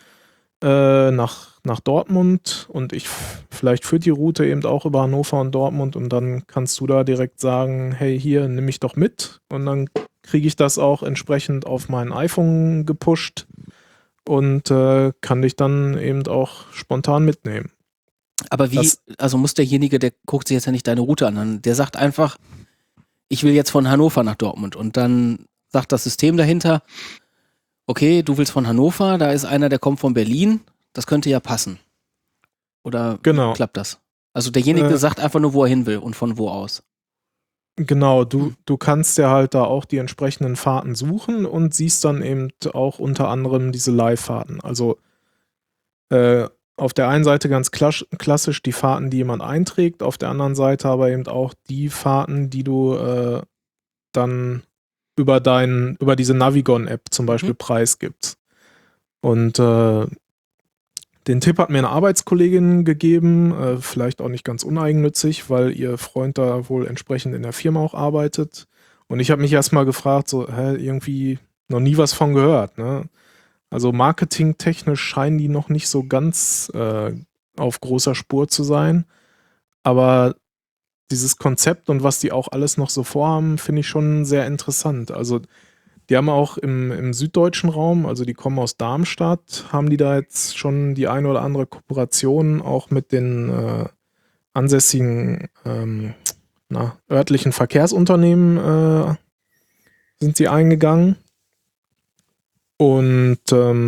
nach Dortmund und vielleicht führt die Route eben auch über Hannover und Dortmund und dann kannst du da direkt sagen, hey, hier, nimm mich doch mit und dann kriege ich das auch entsprechend auf mein iPhone gepusht und kann dich dann eben auch spontan mitnehmen. Aber also muss derjenige, der guckt sich jetzt ja nicht deine Route an, der sagt einfach, ich will jetzt von Hannover nach Dortmund und dann sagt das System dahinter, okay, du willst von Hannover, da ist einer, der kommt von Berlin, das könnte ja passen. Oder Genau. wie klappt das? Also derjenige sagt einfach nur, wo er hin will und von wo aus. Genau, du kannst ja halt da auch die entsprechenden Fahrten suchen und siehst dann eben auch unter anderem diese Live-Fahrten. Also auf der einen Seite ganz klassisch die Fahrten, die jemand einträgt, auf der anderen Seite aber eben auch die Fahrten, die du dann über diese Navigon-App zum Beispiel preisgibst. Und den Tipp hat mir eine Arbeitskollegin gegeben, vielleicht auch nicht ganz uneigennützig, weil ihr Freund da wohl entsprechend in der Firma auch arbeitet. Und ich habe mich erstmal gefragt, so, irgendwie noch nie was von gehört, ne? Also marketingtechnisch scheinen die noch nicht so ganz auf großer Spur zu sein. Aber dieses Konzept und was die auch alles noch so vorhaben, finde ich schon sehr interessant. Also Die haben auch im süddeutschen Raum, also die kommen aus Darmstadt, haben die da jetzt schon die eine oder andere Kooperation auch mit den ansässigen örtlichen Verkehrsunternehmen sind sie eingegangen. Und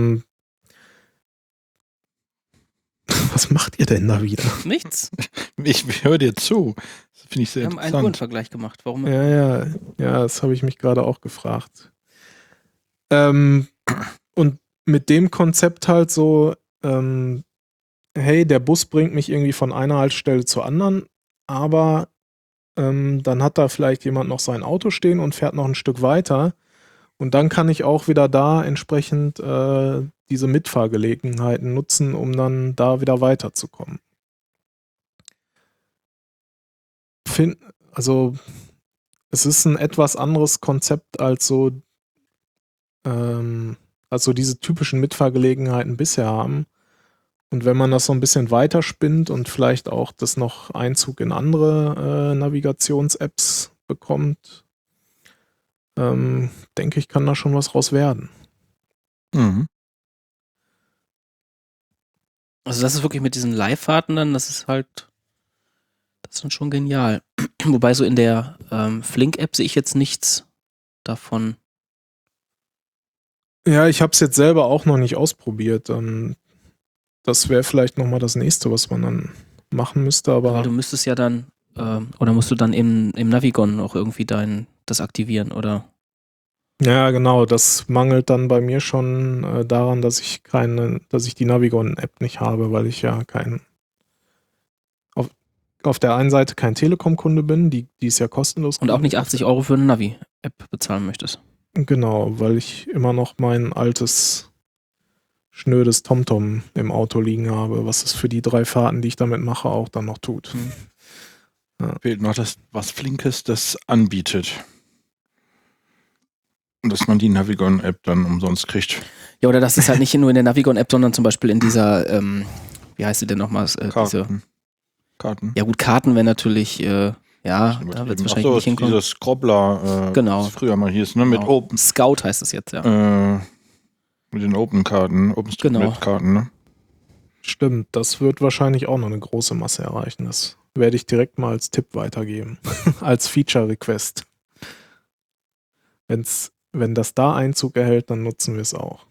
was macht ihr denn da wieder? Nichts. Ich höre dir zu. Das finde ich sehr Wir haben einen interessant. Uhrenvergleich gemacht. Warum? Ja, das habe ich mich gerade auch gefragt. Und mit dem Konzept halt so, hey, der Bus bringt mich irgendwie von einer Haltestelle zur anderen, aber dann hat da vielleicht jemand noch sein Auto stehen und fährt noch ein Stück weiter. Und dann kann ich auch wieder da entsprechend diese Mitfahrgelegenheiten nutzen, um dann da wieder weiterzukommen. Also es ist ein etwas anderes Konzept als so diese typischen Mitfahrgelegenheiten bisher haben. Und wenn man das so ein bisschen weiterspinnt und vielleicht auch das noch Einzug in andere Navigations-Apps bekommt, denke ich, kann da schon was raus werden. Mhm. Also das ist wirklich mit diesen Live-Fahrten dann, das ist dann schon genial. Wobei so in der Flink-App sehe ich jetzt nichts davon. Ja, ich habe es jetzt selber auch noch nicht ausprobiert. Das wäre vielleicht nochmal das nächste, was man dann machen müsste, aber. Weil du müsstest ja dann, oder musst du dann im Navigon auch irgendwie das aktivieren, oder? Ja, genau, das mangelt dann bei mir schon daran, dass ich die Navigon-App nicht habe, weil ich ja auf der einen Seite kein Telekom-Kunde bin, die ist ja kostenlos. Und auch nicht 80 € für eine Navi-App bezahlen möchtest. Genau, weil ich immer noch mein altes, schnödes TomTom im Auto liegen habe, was es für die 3 Fahrten, die ich damit mache, auch dann noch tut. Fehlt noch das, was Flinkes das anbietet. Und dass man die Navigon-App dann umsonst kriegt. Ja, oder das ist halt nicht nur in der Navigon-App, sondern zum Beispiel in dieser, wie heißt sie denn nochmal? Karten. Ja gut, Karten wäre natürlich, da wird es wahrscheinlich nicht hinkommen. Dieses Scrobbler, genau. das früher mal hieß, ne? Mit Genau. Open. Scout heißt es jetzt, ja. Mit den Open-Karten, OpenStreetMap-Karten, ne? Stimmt, das wird wahrscheinlich auch noch eine große Masse erreichen. Das werde ich direkt mal als Tipp weitergeben. Als Feature-Request. Wenn das da Einzug erhält, dann nutzen wir es auch.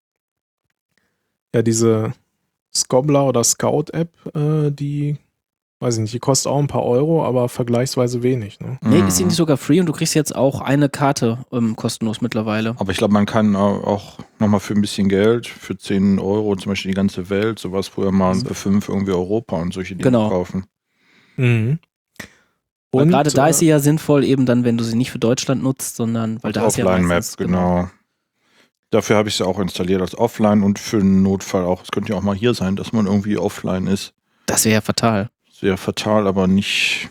Ja, diese Scrobbler oder Scout-App, die kostet auch ein paar Euro, aber vergleichsweise wenig. Ne? Nee, ist die nicht sogar free und du kriegst jetzt auch eine Karte kostenlos mittlerweile. Aber ich glaube, man kann auch nochmal für ein bisschen Geld, für 10 € zum Beispiel die ganze Welt, sowas früher mal für 5 irgendwie Europa und solche Dinge kaufen. Mhm. Und gerade da ist sie ja sinnvoll, eben dann, wenn du sie nicht für Deutschland nutzt, sondern weil da ist ja Offline-Map, genau. Dafür habe ich sie auch installiert als Offline und für einen Notfall auch. Es könnte ja auch mal hier sein, dass man irgendwie offline ist. Das wäre ja fatal. Sehr fatal, aber nicht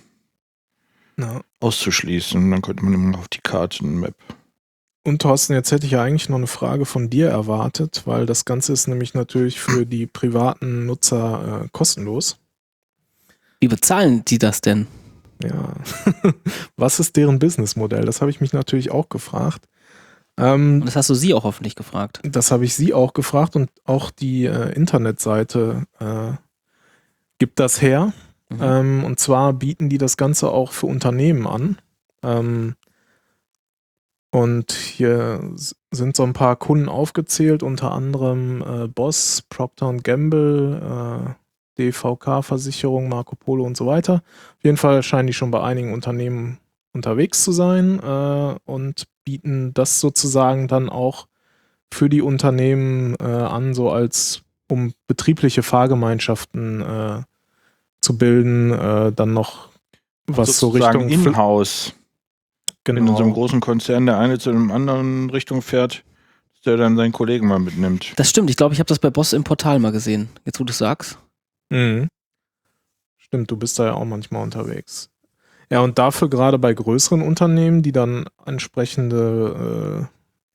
auszuschließen. Dann könnte man immer auf die Karten-Map. Und Thorsten, jetzt hätte ich ja eigentlich noch eine Frage von dir erwartet, weil das Ganze ist nämlich natürlich für die privaten Nutzer kostenlos. Wie bezahlen die das denn? Ja, was ist deren Businessmodell? Das habe ich mich natürlich auch gefragt. Und das hast du sie auch hoffentlich gefragt. Das habe ich sie auch gefragt und auch die Internetseite gibt das her. Und zwar bieten die das Ganze auch für Unternehmen an. Und hier sind so ein paar Kunden aufgezählt, unter anderem Boss, Procter & Gamble, DVK-Versicherung, Marco Polo und so weiter. Auf jeden Fall scheinen die schon bei einigen Unternehmen unterwegs zu sein und bieten das sozusagen dann auch für die Unternehmen an, so um betriebliche Fahrgemeinschaften zu bilden, dann noch was so Richtung Inhouse. Genau. Wenn in so einem großen Konzern der eine zu einem anderen Richtung fährt, der dann seinen Kollegen mal mitnimmt. Das stimmt, ich glaube, ich habe das bei Boss im Portal mal gesehen, jetzt wo du es sagst. Mhm. Stimmt, du bist da ja auch manchmal unterwegs. Ja, und dafür gerade bei größeren Unternehmen, die dann entsprechende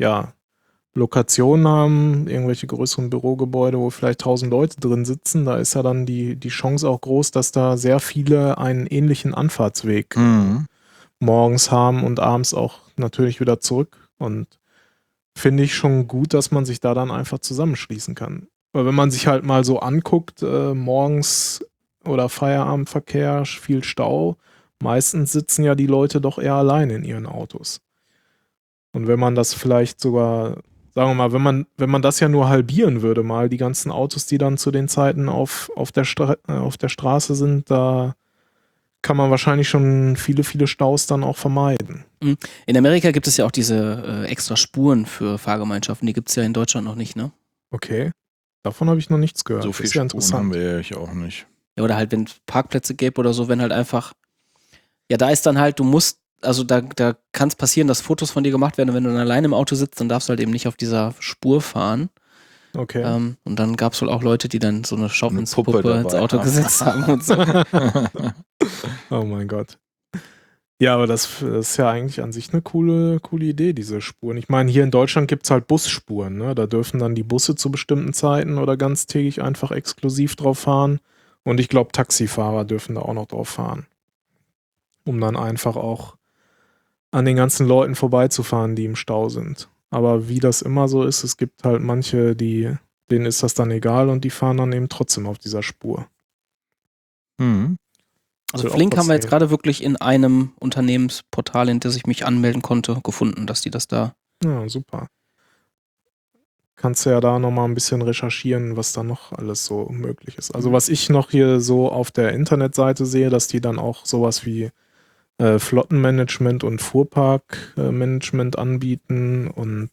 Lokationen haben, irgendwelche größeren Bürogebäude, wo vielleicht 1000 Leute drin sitzen, da ist ja dann die Chance auch groß, dass da sehr viele einen ähnlichen Anfahrtsweg morgens haben und abends auch natürlich wieder zurück. Und finde ich schon gut, dass man sich da dann einfach zusammenschließen kann. Weil wenn man sich halt mal so anguckt, morgens oder Feierabendverkehr, viel Stau, meistens sitzen ja die Leute doch eher alleine in ihren Autos. Und wenn man das vielleicht sogar, sagen wir mal, wenn man das ja nur halbieren würde, mal die ganzen Autos, die dann zu den Zeiten auf der Straße sind, da kann man wahrscheinlich schon viele, viele Staus dann auch vermeiden. In Amerika gibt es ja auch diese extra Spuren für Fahrgemeinschaften. Die gibt es ja in Deutschland noch nicht, ne? Okay. Davon habe ich noch nichts gehört. So viel ist ja Spuren haben interessant. wir ja auch nicht. Ja, oder halt, wenn es Parkplätze gäbe oder so, wenn halt einfach, ja, da ist dann halt, du musst, also da kann es passieren, dass Fotos von dir gemacht werden und wenn du dann alleine im Auto sitzt, dann darfst du halt eben nicht auf dieser Spur fahren. Okay. Und dann gab es wohl auch Leute, die dann so eine Puppe Schaufensterpuppe ins dabei Auto haben. gesetzt haben und so. Oh mein Gott. Ja, aber das ist ja eigentlich an sich eine coole Idee, diese Spuren. Ich meine, hier in Deutschland gibt es halt Busspuren, ne? Da dürfen dann die Busse zu bestimmten Zeiten oder ganztägig einfach exklusiv drauf fahren. Und ich glaube, Taxifahrer dürfen da auch noch drauf fahren. Um dann einfach auch an den ganzen Leuten vorbeizufahren, die im Stau sind. Aber wie das immer so ist, es gibt halt manche, denen ist das dann egal und die fahren dann eben trotzdem auf dieser Spur. Mhm. Also Soll auch Flink haben wir jetzt passieren. gerade wirklich in einem Unternehmensportal, in das ich mich anmelden konnte, gefunden, dass die das da. Ja, super. Kannst du ja da nochmal ein bisschen recherchieren, was da noch alles so möglich ist. Also was ich noch hier so auf der Internetseite sehe, dass die dann auch sowas wie Flottenmanagement und Fuhrparkmanagement anbieten und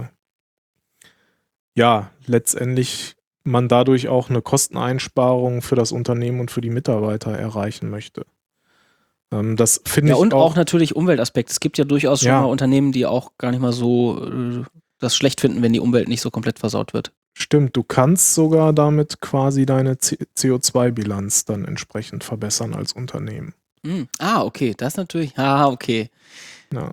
ja, letztendlich man dadurch auch eine Kosteneinsparung für das Unternehmen und für die Mitarbeiter erreichen möchte. Das finde Ja, ich und auch natürlich Umweltaspekte. Es gibt ja durchaus schon Ja. mal Unternehmen, die auch gar nicht mal so das schlecht finden, wenn die Umwelt nicht so komplett versaut wird. Stimmt, du kannst sogar damit quasi deine CO2-Bilanz dann entsprechend verbessern als Unternehmen. Okay, das ist natürlich. Okay. Ja.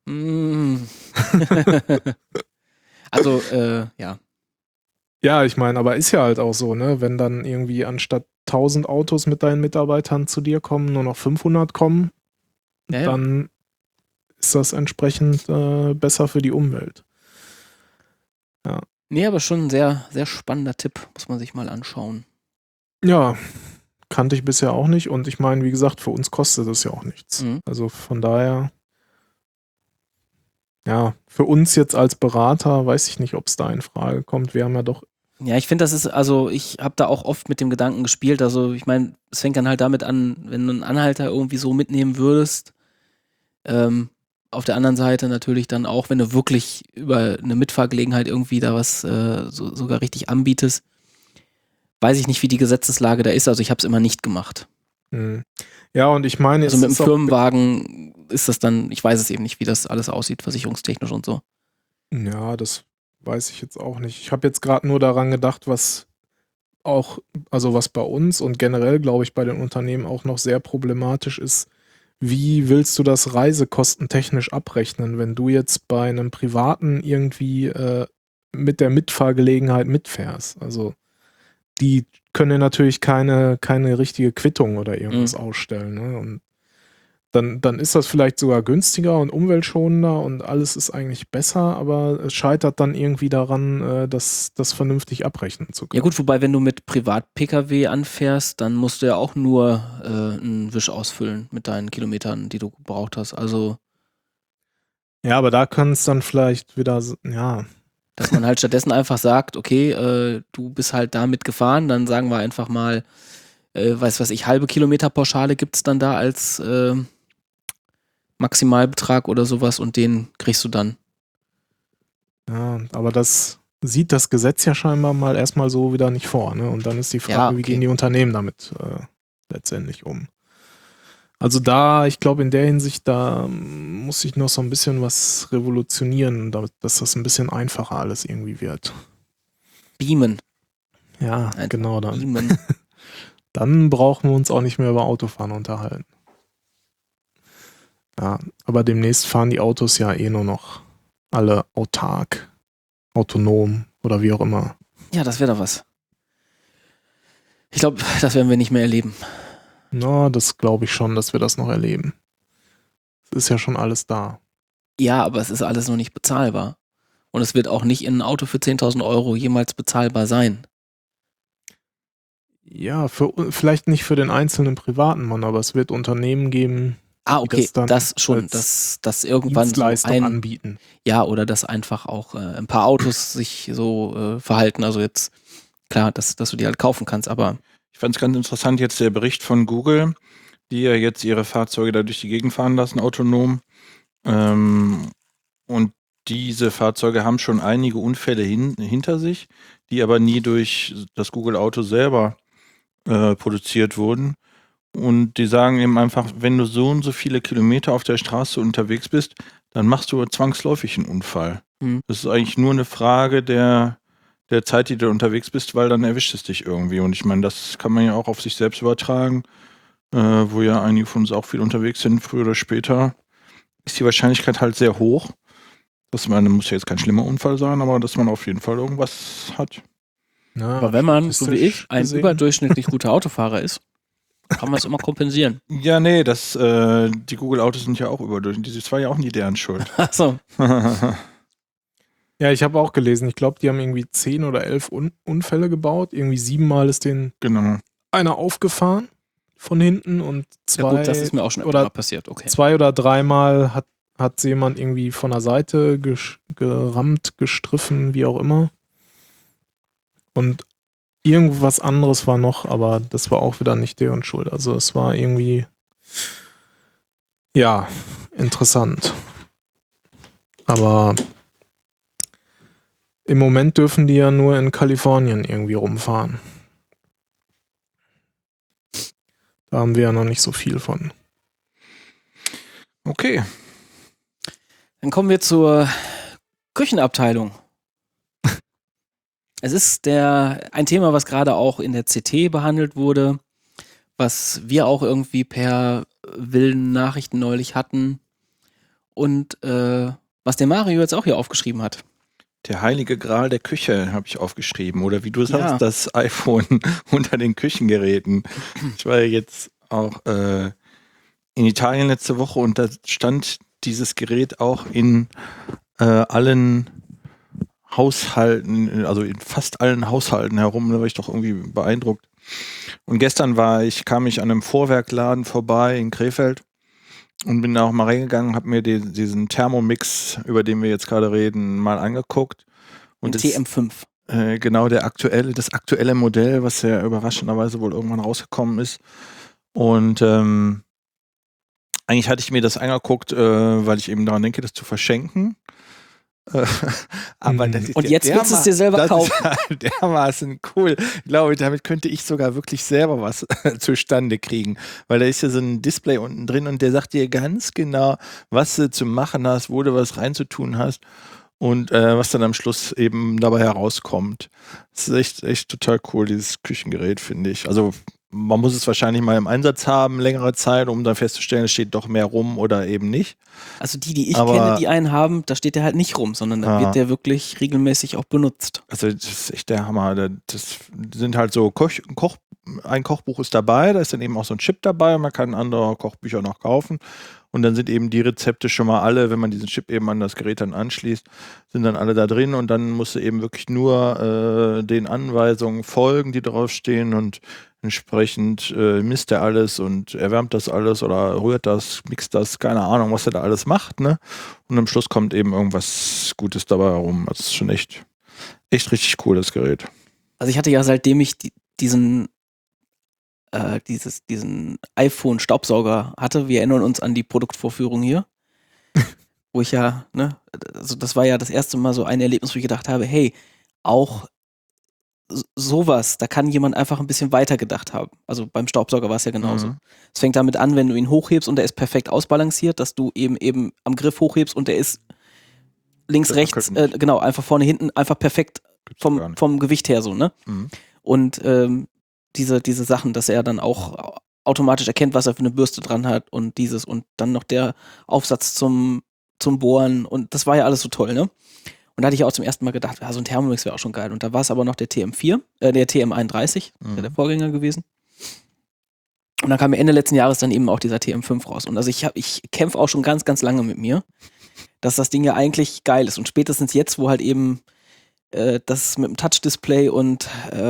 Also, ja. Ja, ich meine, aber ist ja halt auch so, ne? Wenn dann irgendwie anstatt 1000 Autos mit deinen Mitarbeitern zu dir kommen, nur noch 500 kommen, Ja. dann ist das entsprechend besser für die Umwelt. Nee, aber schon ein sehr, sehr spannender Tipp. Muss man sich mal anschauen. Ja, kannte ich bisher auch nicht und ich meine, wie gesagt, für uns kostet das ja auch nichts. Mhm. Also von daher, ja, für uns jetzt als Berater weiß ich nicht, ob es da in Frage kommt. Wir haben ja doch. Ja, ich finde, ich habe da auch oft mit dem Gedanken gespielt. Also, ich meine, es fängt dann halt damit an, wenn du einen Anhalter irgendwie so mitnehmen würdest. Auf der anderen Seite natürlich dann auch, wenn du wirklich über eine Mitfahrgelegenheit irgendwie da was sogar richtig anbietest, weiß ich nicht, wie die Gesetzeslage da ist. Also, ich habe es immer nicht gemacht. Ja, und ich meine, Also mit dem Firmenwagen ist das dann, ich weiß es eben nicht, wie das alles aussieht, versicherungstechnisch und so. Ja, das weiß ich jetzt auch nicht. Ich habe jetzt gerade nur daran gedacht, was bei uns und generell, glaube ich, bei den Unternehmen auch noch sehr problematisch ist. Wie willst du das reisekostentechnisch abrechnen, wenn du jetzt bei einem Privaten irgendwie mit der Mitfahrgelegenheit mitfährst? Also die können natürlich keine richtige Quittung oder irgendwas ausstellen. Ne? Und dann ist das vielleicht sogar günstiger und umweltschonender und alles ist eigentlich besser, aber es scheitert dann irgendwie daran, das vernünftig abrechnen zu können. Ja gut, wobei, wenn du mit Privat-Pkw anfährst, dann musst du ja auch nur einen Wisch ausfüllen mit deinen Kilometern, die du gebraucht hast. Also ja, aber da kann es dann vielleicht wieder, ja. Dass man halt stattdessen einfach sagt, okay, du bist halt damit gefahren, dann sagen wir einfach mal, halbe Kilometerpauschale gibt es dann da als Maximalbetrag oder sowas und den kriegst du dann. Ja, aber das sieht das Gesetz ja scheinbar mal erstmal so wieder nicht vor, ne? Und dann ist die Frage, wie gehen die Unternehmen damit letztendlich um? Also ich glaube, in der Hinsicht, da muss ich noch so ein bisschen was revolutionieren, dass das ein bisschen einfacher alles irgendwie wird. Beamen. Ja, genau dann. Beamen. Dann brauchen wir uns auch nicht mehr über Autofahren unterhalten. Ja, aber demnächst fahren die Autos ja eh nur noch alle autark, autonom oder wie auch immer. Ja, das wäre doch was. Ich glaube, das werden wir nicht mehr erleben. Na, das glaube ich schon, dass wir das noch erleben. Es ist ja schon alles da. Ja, aber es ist alles noch nicht bezahlbar. Und es wird auch nicht in ein Auto für 10.000 Euro jemals bezahlbar sein. Ja, vielleicht nicht für den einzelnen privaten Mann, aber es wird Unternehmen geben, Ah, die okay, das dann das schon, als dass irgendwann so Dienstleistung anbieten. ja, oder dass einfach auch ein paar Autos sich so verhalten. Also jetzt, klar, dass du die halt kaufen kannst, aber Ich fand es ganz interessant, jetzt der Bericht von Google, die ja jetzt ihre Fahrzeuge da durch die Gegend fahren lassen, autonom. Und diese Fahrzeuge haben schon einige Unfälle hinter sich, die aber nie durch das Google-Auto selber produziert wurden. Und die sagen eben einfach, wenn du so und so viele Kilometer auf der Straße unterwegs bist, dann machst du zwangsläufig einen Unfall. Das ist eigentlich nur eine Frage der Zeit, die du unterwegs bist, weil dann erwischt es dich irgendwie. Und ich meine, das kann man ja auch auf sich selbst übertragen, wo ja einige von uns auch viel unterwegs sind, früher oder später ist die Wahrscheinlichkeit halt sehr hoch, dass man, muss ja jetzt kein schlimmer Unfall sein, aber dass man auf jeden Fall irgendwas hat. Ja, aber wenn man, so wie ich, ein gesehen. überdurchschnittlich guter Autofahrer ist, kann man es immer kompensieren. Ja, nee, die Google-Autos sind ja auch überdurchschnittlich. Das war ja auch nie deren Schuld. Achso, Ja, ich habe auch gelesen, ich glaube, die haben irgendwie 10 oder 11 Unfälle gebaut. Irgendwie 7-mal ist denen Genau. einer aufgefahren von hinten und ja gut, das ist mir auch schon öfter mal passiert, okay. 2 oder 3-mal hat sie jemand irgendwie von der Seite gerammt, gestriffen, wie auch immer. Und irgendwas anderes war noch, aber das war auch wieder nicht deren Schuld. Also es war irgendwie, ja, interessant. Aber im Moment dürfen die ja nur in Kalifornien irgendwie rumfahren. Da haben wir ja noch nicht so viel von. Okay. Dann kommen wir zur Küchenabteilung. Es ist ein Thema, was gerade auch in der CT behandelt wurde, was wir auch irgendwie per wilden Nachrichten neulich hatten und was der Mario jetzt auch hier aufgeschrieben hat. Der heilige Gral der Küche habe ich aufgeschrieben. Oder wie du sagst, Ja. das iPhone unter den Küchengeräten. Ich war ja jetzt auch in Italien letzte Woche und da stand dieses Gerät auch in allen Haushalten, also in fast allen Haushalten herum. Da war ich doch irgendwie beeindruckt. Und gestern kam ich an einem Vorwerkladen vorbei in Krefeld und bin da auch mal reingegangen, habe mir diesen Thermomix, über den wir jetzt gerade reden, mal angeguckt. Und TM5. Genau, das aktuelle Modell, was ja überraschenderweise wohl irgendwann rausgekommen ist. Und eigentlich hatte ich mir das angeguckt, weil ich eben daran denke, das zu verschenken. Aber das ist und jetzt willst du es dir selber kaufen. Das ist dermaßen cool. Ich glaube, damit könnte ich sogar wirklich selber was zustande kriegen. Weil da ist ja so ein Display unten drin und der sagt dir ganz genau, was du zu machen hast, wo du was reinzutun hast und was dann am Schluss eben dabei herauskommt. Das ist echt total cool, dieses Küchengerät, finde ich. Also man muss es wahrscheinlich mal im Einsatz haben, längere Zeit, um dann festzustellen, es steht doch mehr rum oder eben nicht. Also die ich kenne, die einen haben, da steht der halt nicht rum, sondern da wird der wirklich regelmäßig auch benutzt. Also das ist echt der Hammer. Das sind halt so ein Kochbuch ist dabei, da ist dann eben auch so ein Chip dabei, man kann andere Kochbücher noch kaufen und dann sind eben die Rezepte schon mal alle, wenn man diesen Chip eben an das Gerät dann anschließt, sind dann alle da drin und dann musst du eben wirklich nur den Anweisungen folgen, die draufstehen und entsprechend misst er alles und erwärmt das alles oder rührt das, mixt das, keine Ahnung, was er da alles macht, ne? Und am Schluss kommt eben irgendwas Gutes dabei herum. Das ist schon echt richtig cool, das Gerät. Also ich hatte ja, seitdem ich diesen iPhone-Staubsauger hatte, wir erinnern uns an die Produktvorführung hier, wo ich ja, ne, also das war ja das erste Mal so ein Erlebnis, wo ich gedacht habe, hey, auch sowas, da kann jemand einfach ein bisschen weiter gedacht haben. Also beim Staubsauger war es ja genauso. Es fängt damit an, wenn du ihn hochhebst und der ist perfekt ausbalanciert, dass du eben am Griff hochhebst und der ist links, rechts, genau, einfach vorne, hinten, einfach perfekt vom Gewicht her so, ne? Und diese Sachen, dass er dann auch automatisch erkennt, was er für eine Bürste dran hat und dieses und dann noch der Aufsatz zum Bohren und das war ja alles so toll, ne? Und da hatte ich auch zum ersten Mal gedacht, so ein Thermomix wäre auch schon geil. Und da war es aber noch der TM4, der TM31, der Vorgänger gewesen. Und dann kam mir Ende letzten Jahres dann eben auch dieser TM5 raus. Und also ich kämpfe auch schon ganz, ganz lange mit mir, dass das Ding ja eigentlich geil ist. Und spätestens jetzt, wo halt eben das mit dem Touch-Display und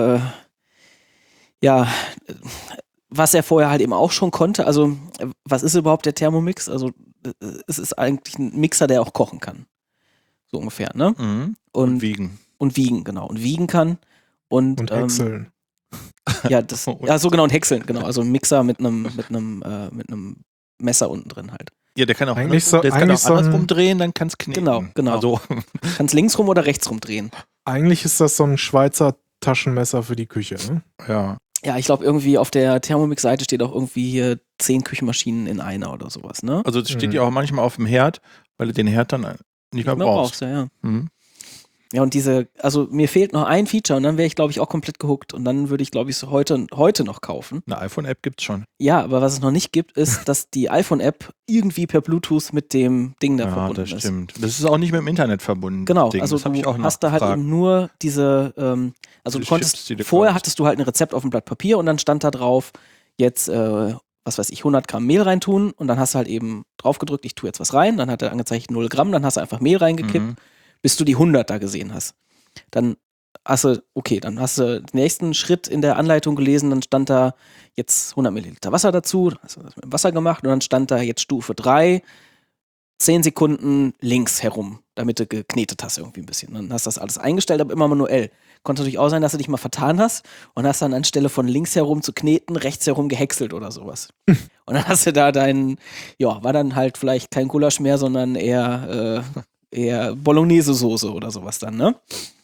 was er vorher halt eben auch schon konnte, also was ist überhaupt der Thermomix? Also es ist eigentlich ein Mixer, der auch kochen kann. So ungefähr, ne? Mhm. Und wiegen. Und wiegen, genau. Und wiegen kann. Und häckseln. Ja, so genau, und häckseln, genau. Also ein Mixer mit einem Messer unten drin halt. Ja, der kann auch Eigentlich andersrum drehen, dann kann es kneten. Genau. Also. Kannst links rum oder rechts rum drehen. Eigentlich ist das so ein Schweizer Taschenmesser für die Küche, ne? Ja. Ja, ich glaube irgendwie auf der Thermomix-Seite steht auch irgendwie hier 10 Küchenmaschinen in einer oder sowas, ne? Also das steht ja auch manchmal auf dem Herd, weil du den Herd dann nicht mehr brauchst. Ja. Mhm. Ja, und also mir fehlt noch ein Feature und dann wäre ich, glaube ich, auch komplett gehuckt. Und dann würde ich, glaube ich, heute noch kaufen. Eine iPhone-App gibt's schon. Ja, aber was es noch nicht gibt, ist, dass die iPhone-App irgendwie per Bluetooth mit dem Ding da verbunden ist. Ja, das stimmt. Das ist auch nicht mit dem Internet verbunden. Genau, Ding. also das ich auch du hast da halt eben nur diese, also du konntest, vorher hattest du halt ein Rezept auf dem Blatt Papier und dann stand da drauf, jetzt, was weiß ich, 100 Gramm Mehl reintun und dann hast du halt eben drauf gedrückt, ich tue jetzt was rein, dann hat er angezeigt 0 Gramm, dann hast du einfach Mehl reingekippt, bis du die 100 da gesehen hast. Dann hast du den nächsten Schritt in der Anleitung gelesen, dann stand da jetzt 100 Milliliter Wasser dazu, dann hast du das mit dem Wasser gemacht und dann stand da jetzt Stufe 3, 10 Sekunden links herum, damit du geknetet hast irgendwie ein bisschen. Dann hast du das alles eingestellt, aber immer manuell. Konnte natürlich auch sein, dass du dich mal vertan hast und hast dann anstelle von links herum zu kneten, rechts herum gehäckselt oder sowas. Und dann hast du da war dann halt vielleicht kein Gulasch mehr, sondern eher Bolognese-Soße oder sowas dann, ne?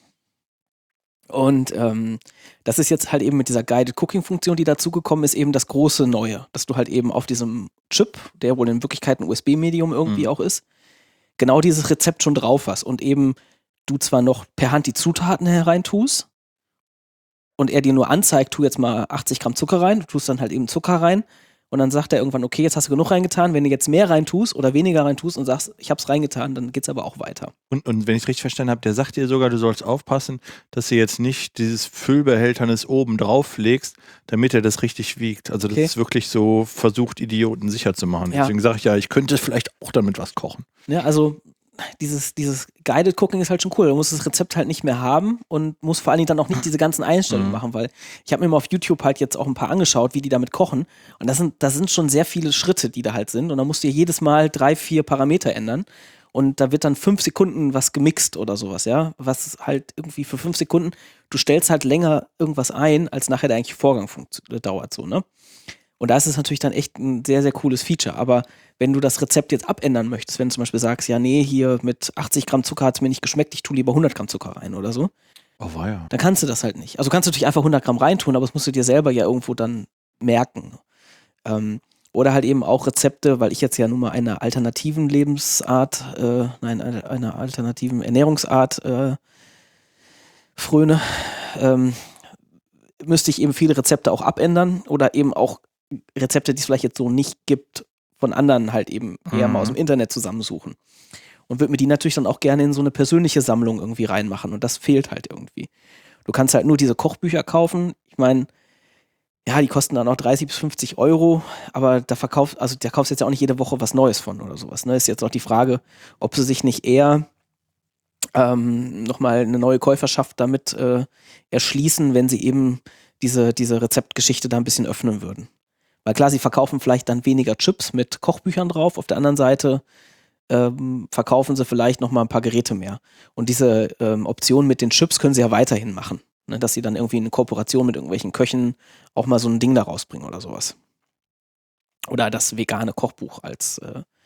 Und das ist jetzt halt eben mit dieser Guided Cooking-Funktion, die dazugekommen ist, eben das große Neue, dass du halt eben auf diesem Chip, der wohl in Wirklichkeit ein USB-Medium irgendwie auch ist, genau dieses Rezept schon drauf hast und eben du zwar noch per Hand die Zutaten hereintust und er dir nur anzeigt, tu jetzt mal 80 Gramm Zucker rein, du tust dann halt eben Zucker rein und dann sagt er irgendwann, okay, jetzt hast du genug reingetan, wenn du jetzt mehr reintust oder weniger reintust und sagst, ich hab's reingetan, dann geht's aber auch weiter. Und wenn ich es richtig verstanden habe, der sagt dir sogar, du sollst aufpassen, dass du jetzt nicht dieses Füllbehälternis oben drauf legst, damit er das richtig wiegt. Also das ist wirklich so versucht, Idioten sicher zu machen. Ja. Deswegen sage ich ja, ich könnte vielleicht auch damit was kochen. Ja, also dieses Guided Cooking ist halt schon cool. Du musst das Rezept halt nicht mehr haben und musst vor allen Dingen dann auch nicht diese ganzen Einstellungen machen, weil ich habe mir mal auf YouTube halt jetzt auch ein paar angeschaut, wie die damit kochen. Und das sind schon sehr viele Schritte, die da halt sind. Und da musst du jedes Mal 3, 4 Parameter ändern. Und da wird dann 5 Sekunden was gemixt oder sowas, ja. Was halt irgendwie für 5 Sekunden, du stellst halt länger irgendwas ein, als nachher der eigentliche Vorgang dauert so, ne? Und da ist es natürlich dann echt ein sehr, sehr cooles Feature. Aber wenn du das Rezept jetzt abändern möchtest, wenn du zum Beispiel sagst, ja, nee, hier mit 80 Gramm Zucker hat es mir nicht geschmeckt, ich tue lieber 100 Gramm Zucker rein oder so, dann kannst du das halt nicht. Also kannst du natürlich einfach 100 Gramm reintun, aber das musst du dir selber ja irgendwo dann merken. Oder halt eben auch Rezepte, weil ich jetzt ja nun mal einer alternativen einer alternativen Ernährungsart fröne, müsste ich eben viele Rezepte auch abändern oder eben auch Rezepte, die es vielleicht jetzt so nicht gibt, von anderen halt eben eher mal aus dem Internet zusammensuchen. Und würde mir die natürlich dann auch gerne in so eine persönliche Sammlung irgendwie reinmachen. Und das fehlt halt irgendwie. Du kannst halt nur diese Kochbücher kaufen. Ich meine, ja, die kosten dann auch 30 bis 50 Euro, aber da kaufst du jetzt ja auch nicht jede Woche was Neues von oder sowas. Ne? Ist jetzt auch die Frage, ob sie sich nicht eher nochmal eine neue Käuferschaft damit erschließen, wenn sie eben diese Rezeptgeschichte da ein bisschen öffnen würden. Weil klar, sie verkaufen vielleicht dann weniger Chips mit Kochbüchern drauf, auf der anderen Seite verkaufen sie vielleicht nochmal ein paar Geräte mehr. Und diese Option mit den Chips können sie ja weiterhin machen. Ne? Dass sie dann irgendwie in Kooperation mit irgendwelchen Köchen auch mal so ein Ding da rausbringen oder sowas. Oder das vegane Kochbuch als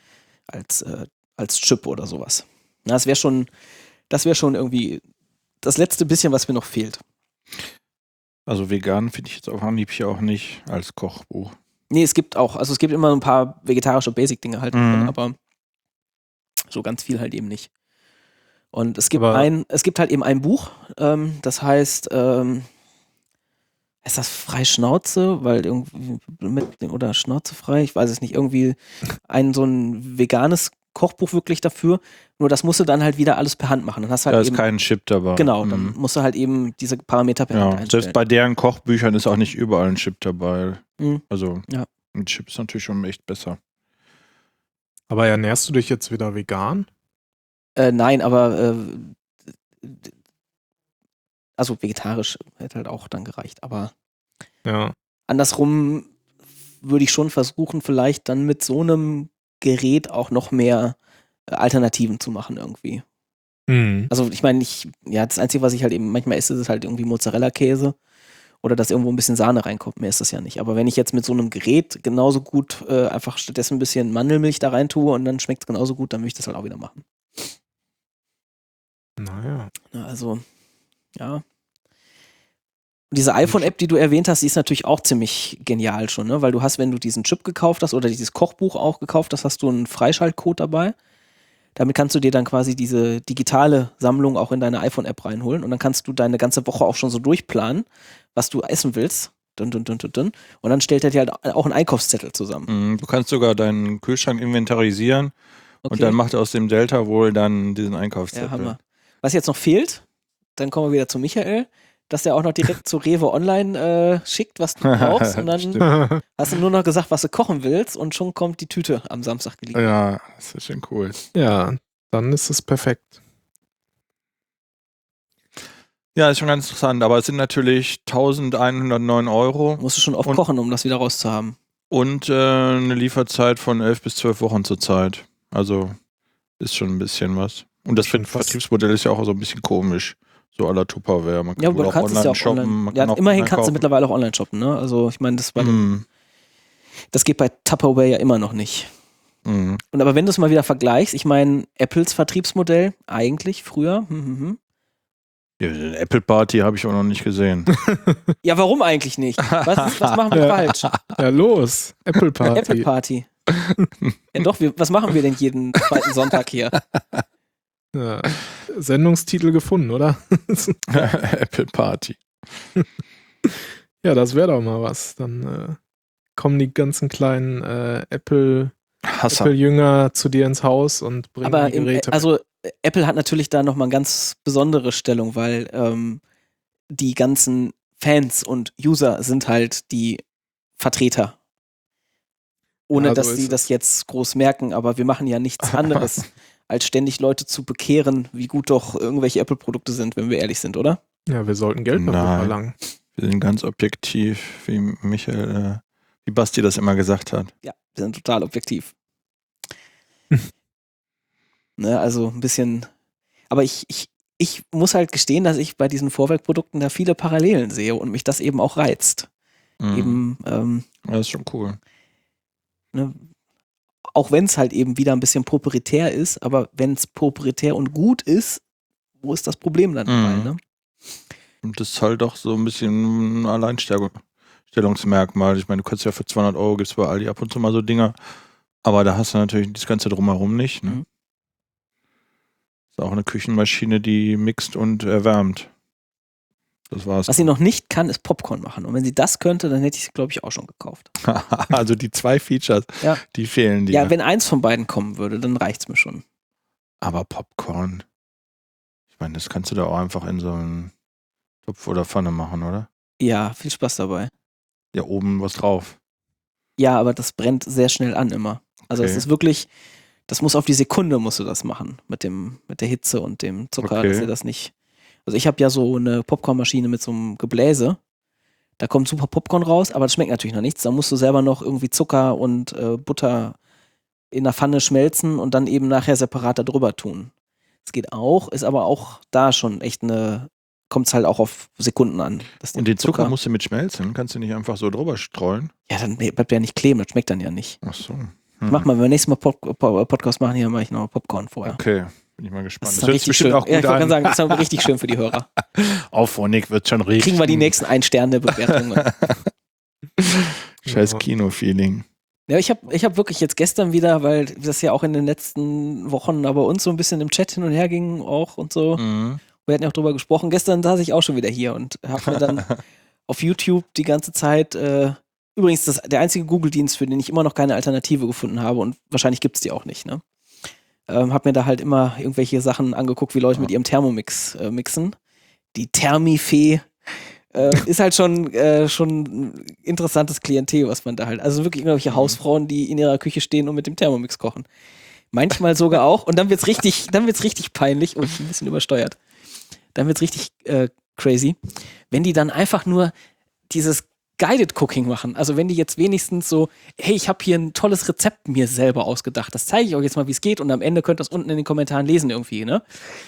Chip oder sowas. Na, das wäre schon irgendwie das letzte bisschen, was mir noch fehlt. Also vegan finde ich jetzt auf Anhieb hier auch nicht als Kochbuch. Nee, es gibt immer ein paar vegetarische Basic-Dinge halt, aber so ganz viel halt eben nicht. Und es gibt halt eben ein Buch, das heißt, ist das frei Schnauze, weil irgendwie oder schnauzefrei, ich weiß es nicht, irgendwie so ein veganes Kochbuch wirklich dafür, nur das musst du dann halt wieder alles per Hand machen. Dann hast du halt da ist kein Chip dabei. Genau, dann musst du halt eben diese Parameter per Hand einstellen. Selbst bei deren Kochbüchern ist auch nicht überall ein Chip dabei. Also ein Chip ist natürlich schon echt besser. Aber ernährst du dich jetzt wieder vegan? Nein, aber also vegetarisch hätte halt auch dann gereicht. Aber Ja. andersrum würde ich schon versuchen, vielleicht dann mit so einem Gerät auch noch mehr Alternativen zu machen irgendwie. Mhm. Also ich meine, das Einzige, was ich halt eben manchmal esse, ist halt irgendwie Mozzarella-Käse oder dass irgendwo ein bisschen Sahne reinkommt. Mehr ist das ja nicht. Aber wenn ich jetzt mit so einem Gerät genauso gut einfach stattdessen ein bisschen Mandelmilch da rein tue und dann schmeckt es genauso gut, dann würde ich das halt auch wieder machen. Naja. Ja, also, ja. Und diese iPhone-App, die du erwähnt hast, die ist natürlich auch ziemlich genial schon, ne? Weil du hast, wenn du diesen Chip gekauft hast oder dieses Kochbuch auch gekauft hast, hast du einen Freischaltcode dabei. Damit kannst du dir dann quasi diese digitale Sammlung auch in deine iPhone-App reinholen und dann kannst du deine ganze Woche auch schon so durchplanen, was du essen willst. Und dann stellt er dir halt auch einen Einkaufszettel zusammen. Du kannst sogar deinen Kühlschrank inventarisieren Okay. und dann macht er aus dem Delta wohl dann diesen Ja, Einkaufszettel. Hammer. Was jetzt noch fehlt, dann kommen wir wieder zu Michael, dass der auch noch direkt zu Rewe Online schickt, was du brauchst und dann Stimmt. hast du nur noch gesagt, was du kochen willst und schon kommt die Tüte am Samstag geliefert. Ja, das ist schon cool. Ja, dann ist es perfekt. Ja, ist schon ganz interessant, aber es sind natürlich 1109 Euro Musst du schon oft Und- kochen, um das wieder rauszuhaben. und eine Lieferzeit von 11 bis 12 Wochen zurzeit. Also ist schon ein bisschen was. Und das Schon fast. Vertriebsmodell ist ja auch so ein bisschen komisch. So à la Tupperware. Man kann Ja, aber wohl du auch kannst es ja auch shoppen. online. Man Ja, kann auch immerhin online kannst du kaufen. mittlerweile auch online shoppen, ne? Also ich meine, das geht bei Tupperware ja immer noch nicht. Mhm. Und aber wenn du es mal wieder vergleichst, ich meine, Apples Vertriebsmodell eigentlich früher. Ja, eine Apple Party habe ich auch noch nicht gesehen. Ja, warum eigentlich nicht? Was machen wir falsch? Ja, los. Apple Party. Apple Party. Ja doch, was machen wir denn jeden zweiten Sonntag hier? Ja. Sendungstitel gefunden, oder? Apple Party. Ja, das wäre doch mal was. Dann kommen die ganzen kleinen Hasser. Apple-Jünger zu dir ins Haus und bringen Aber die Geräte mit. also Apple hat natürlich da nochmal eine ganz besondere Stellung, weil die ganzen Fans und User sind halt die Vertreter. Ohne Ja, so dass ist sie es. das jetzt groß merken, aber wir machen ja nichts anderes, als ständig Leute zu bekehren, wie gut doch irgendwelche Apple-Produkte sind, wenn wir ehrlich sind, oder? Ja, wir sollten Geld dafür Nein. verlangen. Wir sind ganz objektiv, wie Michael, wie Basti das immer gesagt hat. Ja, wir sind total objektiv. Ne, also ein bisschen. Aber ich muss halt gestehen, dass ich bei diesen Vorwerkprodukten da viele Parallelen sehe und mich das eben auch reizt. Mhm. Eben, Das ist schon cool. ne, auch wenn es halt eben wieder ein bisschen proprietär ist, aber wenn es proprietär und gut ist, wo ist das Problem dann dabei, Mhm. ne? Und das ist halt auch so ein bisschen ein Alleinstellungsmerkmal. Ich meine, du kannst ja für 200 Euro gibt's bei Aldi ab und zu mal so Dinger, aber da hast du natürlich das Ganze drumherum nicht. Ne? Mhm. Ist auch eine Küchenmaschine, die mixt und erwärmt. Das war's. Was sie noch nicht kann, ist Popcorn machen. Und wenn sie das könnte, dann hätte ich es, glaube ich, auch schon gekauft. Also die zwei Features, Ja. die fehlen dir. Ja, wenn eins von beiden kommen würde, dann reicht's mir schon. Aber Popcorn, ich meine, das kannst du da auch einfach in so einen Topf oder Pfanne machen, oder? Ja, viel Spaß dabei. Ja, oben was drauf. Ja, aber das brennt sehr schnell an immer. Also es Okay. ist wirklich, das muss auf die Sekunde musst du das machen mit der Hitze und dem Zucker, Okay. dass ihr das nicht. Also ich habe ja so eine Popcornmaschine mit so einem Gebläse. Da kommt super Popcorn raus, aber das schmeckt natürlich noch nichts. Da musst du selber noch irgendwie Zucker und Butter in der Pfanne schmelzen und dann eben nachher separat da drüber tun. Das geht auch, ist aber auch da schon echt kommt es halt auch auf Sekunden an. dass Und der den Zucker musst du mit schmelzen. Kannst du nicht einfach so drüber streuen? Ja, dann bleibt der nicht kleben, das schmeckt dann ja nicht. Ach so. Mach mal, wenn wir nächstes Mal Podcast machen, hier mache ich noch Popcorn vorher. Okay, bin ich mal gespannt. Das ist Das dann hört sich richtig bestimmt schön. auch Ja, ich gut wollte an. sagen, das ist dann richtig schön für die Hörer. Aufwendig wird schon richtig. Kriegen wir die nächsten 1-Sterne-Bewertungen. Scheiß Ja. Kino-Feeling. Ja, ich hab wirklich jetzt gestern wieder, weil das ja auch in den letzten Wochen bei uns so ein bisschen im Chat hin und her ging auch und so. Mhm. Wir hatten ja auch drüber gesprochen. Gestern saß ich auch schon wieder hier und habe mir dann auf YouTube die ganze Zeit, übrigens der einzige Google-Dienst, für den ich immer noch keine Alternative gefunden habe und wahrscheinlich gibt es die auch nicht, ne? Hab mir da halt immer irgendwelche Sachen angeguckt, wie Leute mit ihrem Thermomix mixen. Die Thermifee ist halt schon ein interessantes Klientel, was man da halt, also wirklich irgendwelche Hausfrauen, die in ihrer Küche stehen und mit dem Thermomix kochen. Manchmal sogar auch. Und dann wird's richtig peinlich und ein bisschen übersteuert. Dann wird's richtig crazy. Wenn die dann einfach nur dieses Guided Cooking machen. Also wenn die jetzt wenigstens so, hey, ich habe hier ein tolles Rezept mir selber ausgedacht. Das zeige ich euch jetzt mal, wie es geht. Und am Ende könnt ihr das unten in den Kommentaren lesen irgendwie, ne?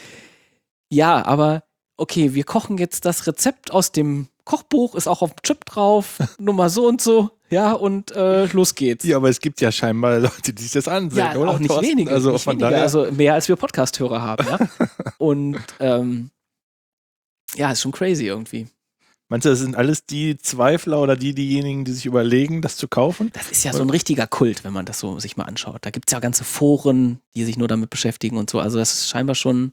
Ja, aber okay, wir kochen jetzt das Rezept aus dem Kochbuch, ist auch auf dem Chip drauf, Nummer so und so, ja, und los geht's. Ja, aber es gibt ja scheinbar Leute, die sich das ansehen, Ja, oder? auch nicht Thorsten? wenige. Also nicht von wenige. daher. Also mehr als wir Podcast-Hörer haben, ja. Und ja, ist schon crazy irgendwie. Meinst du, das sind alles die Zweifler oder diejenigen, die sich überlegen, das zu kaufen? Das ist ja so ein richtiger Kult, wenn man das so sich mal anschaut. Da gibt's ja ganze Foren, die sich nur damit beschäftigen und so. Also das ist scheinbar schon,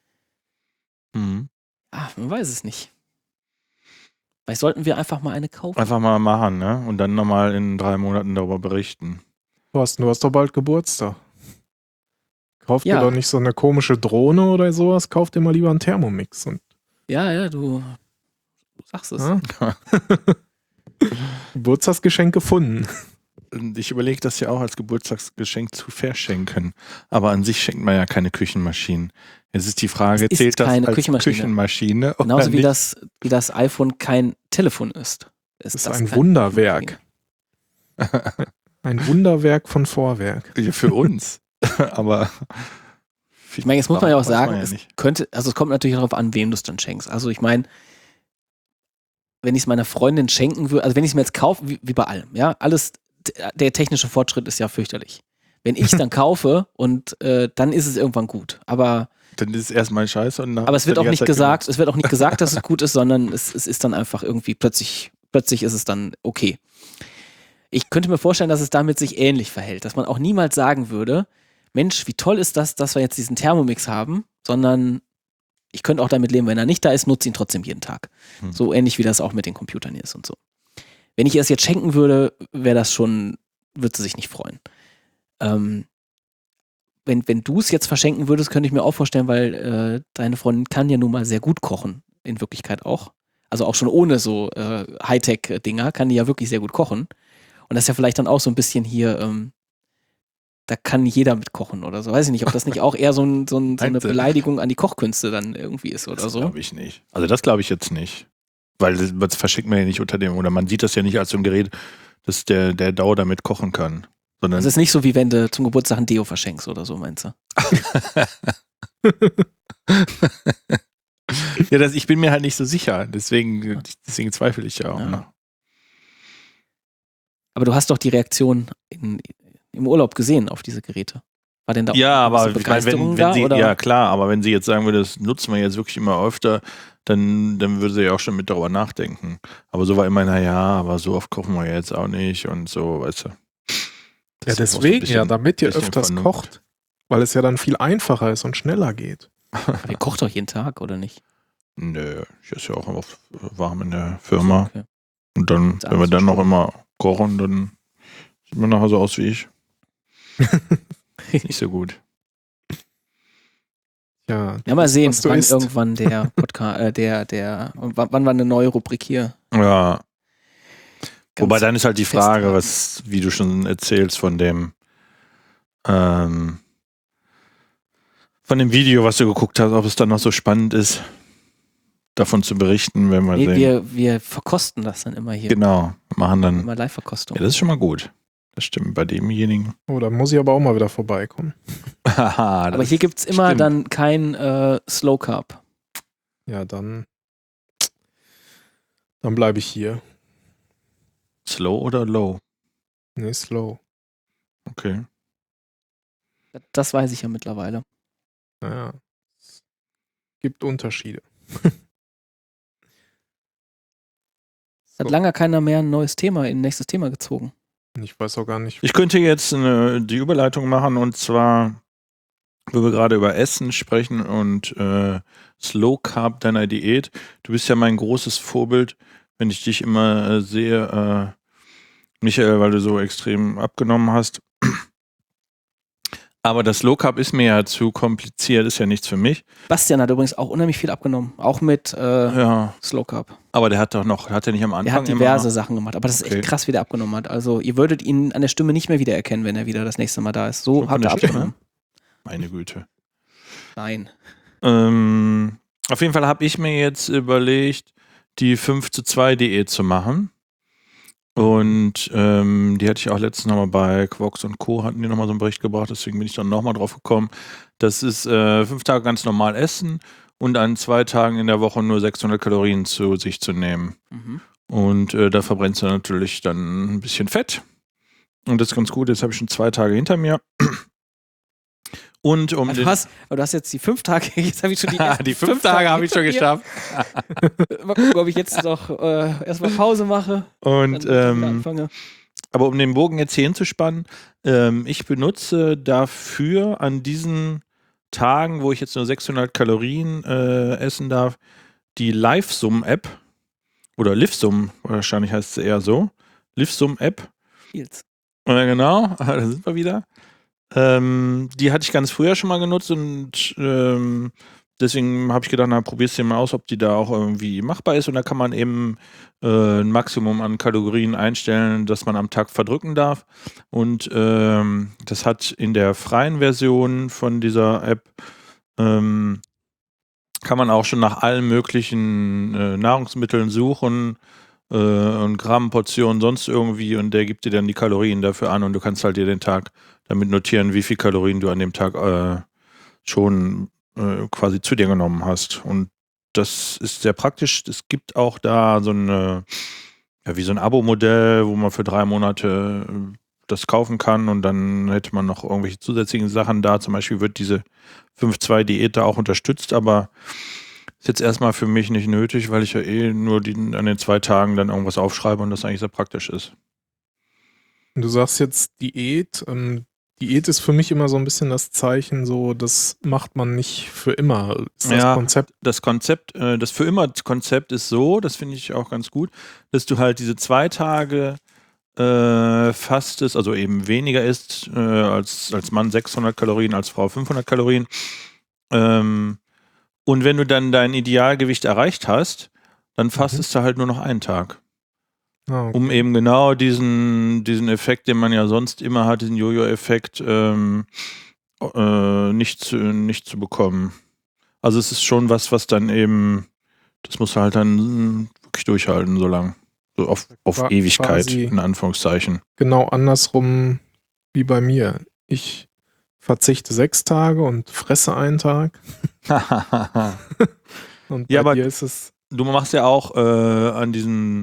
Mhm. man weiß es nicht. Vielleicht sollten wir einfach mal eine kaufen. Einfach mal machen, ne? Und dann nochmal in 3 Monaten darüber berichten. Thorsten, du hast doch bald Geburtstag. Kauf dir Ja. doch nicht so eine komische Drohne oder sowas, kauf dir mal lieber einen Thermomix. Und, Ja, du sagst es. ja? Geburtstagsgeschenk gefunden. Und ich überlege das ja auch als Geburtstagsgeschenk zu verschenken. Aber an sich schenkt man ja keine Küchenmaschinen. Jetzt ist die Frage, Es ist zählt das keine als Küchenmaschine. Küchenmaschine oder Genauso wie nicht? das iPhone kein Telefon ist. Das ist ein Wunderwerk. Ein Wunderwerk von Vorwerk. Ja, für uns. Aber Ich meine, jetzt muss man ja auch weiß man sagen, ja es nicht. es kommt natürlich darauf an, wem du es dann schenkst. Also ich meine, wenn ich es meiner Freundin schenken würde, also wenn ich es mir jetzt kaufe, wie bei allem, ja, alles, der technische Fortschritt ist ja fürchterlich. Wenn ich es dann kaufe und dann ist es irgendwann gut. Aber Dann ist es erstmal scheiße. Und es wird auch nicht gesagt, dass es gut ist, sondern es ist dann einfach irgendwie plötzlich ist es dann okay. Ich könnte mir vorstellen, dass es damit sich ähnlich verhält, dass man auch niemals sagen würde, Mensch, wie toll ist das, dass wir jetzt diesen Thermomix haben, sondern ich könnte auch damit leben, wenn er nicht da ist, nutze ihn trotzdem jeden Tag. So ähnlich wie das auch mit den Computern hier ist und so. Wenn ich ihr das jetzt schenken würde, würde sie sich nicht freuen. Wenn du es jetzt verschenken würdest, könnte ich mir auch vorstellen, weil deine Freundin kann ja nun mal sehr gut kochen, in Wirklichkeit auch. Also auch schon ohne so Hightech-Dinger kann die ja wirklich sehr gut kochen. Und das ist ja vielleicht dann auch so ein bisschen hier, da kann jeder mit kochen oder so. Weiß ich nicht, ob das nicht auch eher so eine Beleidigung an die Kochkünste dann irgendwie ist oder Das so. glaube ich nicht. Also das glaube ich jetzt nicht. Weil das verschickt man ja nicht unter dem, oder man sieht das ja nicht als so ein Gerät, dass der DAW damit kochen kann. Sondern Das ist nicht so, wie wenn du zum Geburtstag ein Deo verschenkst oder so, meinst du? ja, ich bin mir halt nicht so sicher. Deswegen zweifle ich ja auch. Ja. Ne? Aber du hast doch die Reaktion im Urlaub gesehen auf diese Geräte. War denn da Ja, auch aber gewisse ich meine, Begeisterung wenn da, sie, oder? ja klar, aber wenn sie jetzt sagen würde, das nutzen wir jetzt wirklich immer öfter, dann würde sie ja auch schon mit darüber nachdenken. Aber so war immer, naja, aber so oft kochen wir jetzt auch nicht und so, weißt du. Ja, Das ist auch so ein deswegen bisschen- ja, damit ihr bisschen öfters Vernunft. kocht. Weil es ja dann viel einfacher ist und schneller geht. Ihr kocht doch jeden Tag, oder nicht? Nö, ich esse ja auch immer warm in der Firma. Okay. Und dann, Ist wenn wir alles dann so noch schön. immer kochen, dann sieht man nachher so aus wie ich. Nicht so gut. Ja, Ja, mal sehen, was du wann isst. irgendwann der Podcast, wann war eine neue Rubrik hier? Ja. Ganz Wobei dann ist halt die Frage, festhalten. wie du schon erzählst, von dem Video, was du geguckt hast, ob es dann noch so spannend ist, davon zu berichten, wenn wir Nee, sehen. wir verkosten das dann immer hier. Genau, machen dann. Immer Live-Verkostung. Ja, das ist schon mal gut. Das stimmt bei demjenigen. Oh, da muss ich aber auch mal wieder vorbeikommen. Haha, Aber hier gibt es immer stimmt. dann kein Slow Carb. Ja, dann bleibe ich hier. Slow oder low? Nee, slow. Okay. Das weiß ich ja mittlerweile. Naja. Es gibt Unterschiede. Hat lange keiner mehr ein neues Thema in ein nächstes Thema gezogen. Ich weiß auch gar nicht. Ich könnte jetzt die Überleitung machen, und zwar, wo wir gerade über Essen sprechen und Slow Carb deiner Diät. Du bist ja mein großes Vorbild, wenn ich dich immer sehe, Michael, weil du so extrem abgenommen hast. Aber das Low Carb ist mir ja zu kompliziert, ist ja nichts für mich. Bastian hat übrigens auch unheimlich viel abgenommen. Auch mit Ja, Slow Carb. aber der hat er nicht am Anfang Er hat diverse immer, Sachen gemacht, aber das ist Okay. echt krass, wie der abgenommen hat. Also ihr würdet ihn an der Stimme nicht mehr wiedererkennen, wenn er wieder das nächste Mal da ist. So Schon hat von er der Stimme? abgenommen. Meine Güte. Nein. Auf jeden Fall habe ich mir jetzt überlegt, die 5:2 Diät zu machen. Und die hatte ich auch letztens nochmal bei Quox und Co. hatten die nochmal so einen Bericht gebracht, deswegen bin ich dann nochmal drauf gekommen. Das ist 5 Tage ganz normal essen und an 2 Tagen in der Woche nur 600 Kalorien zu sich zu nehmen. Mhm. Und da verbrennst du natürlich dann ein bisschen Fett. Und das ist ganz gut, jetzt habe ich schon 2 Tage hinter mir. Und Also du hast jetzt die 5 Tage, jetzt habe ich schon die ersten die 5 Tage habe ich schon hinter mir. geschafft. Mal gucken, ob ich jetzt noch erstmal Pause mache. Und dann wieder anfange. aber um den Bogen jetzt hier hinzuspannen, ich benutze dafür an diesen Tagen, wo ich jetzt nur 600 Kalorien essen darf, die Livesum-App oder Livsum, wahrscheinlich heißt sie eher so. Livsum-App. Jetzt. Genau, da sind wir wieder. Die hatte ich ganz früher schon mal genutzt und deswegen habe ich gedacht, na, probier's dir mal aus, ob die da auch irgendwie machbar ist. Und da kann man eben ein Maximum an Kalorien einstellen, das man am Tag verdrücken darf. Und das hat in der freien Version von dieser App kann man auch schon nach allen möglichen Nahrungsmitteln suchen und Gramm, Portionen, sonst irgendwie. Und der gibt dir dann die Kalorien dafür an und du kannst halt dir den Tag damit notieren, wie viel Kalorien du an dem Tag schon quasi zu dir genommen hast. Und das ist sehr praktisch. Es gibt auch da so eine, ja, wie so ein Abo-Modell, wo man für 3 Monate das kaufen kann und dann hätte man noch irgendwelche zusätzlichen Sachen da. Zum Beispiel wird diese 5:2 Diät da auch unterstützt, aber ist jetzt erstmal für mich nicht nötig, weil ich ja nur an den 2 Tagen dann irgendwas aufschreibe und das eigentlich sehr praktisch ist. Du sagst jetzt Diät. Diät ist für mich immer so ein bisschen das Zeichen, so, das macht man nicht für immer. Ist das Konzept? Das Konzept, das für immer Konzept ist so, das finde ich auch ganz gut, dass du halt diese 2 Tage fastest, also eben weniger isst, als Mann 600 Kalorien, als Frau 500 Kalorien. Und wenn du dann dein Idealgewicht erreicht hast, dann fastest du halt nur noch einen Tag. Ah, okay. Um eben genau diesen Effekt, den man ja sonst immer hat, diesen Jojo-Effekt, nicht zu bekommen. Also es ist schon was dann eben, das musst du halt dann wirklich durchhalten, so lang. So auf Ewigkeit, quasi in Anführungszeichen. genau andersrum wie bei mir. Ich verzichte 6 Tage und fresse einen Tag. Und bei Ja, aber dir ist es. du machst ja auch an diesen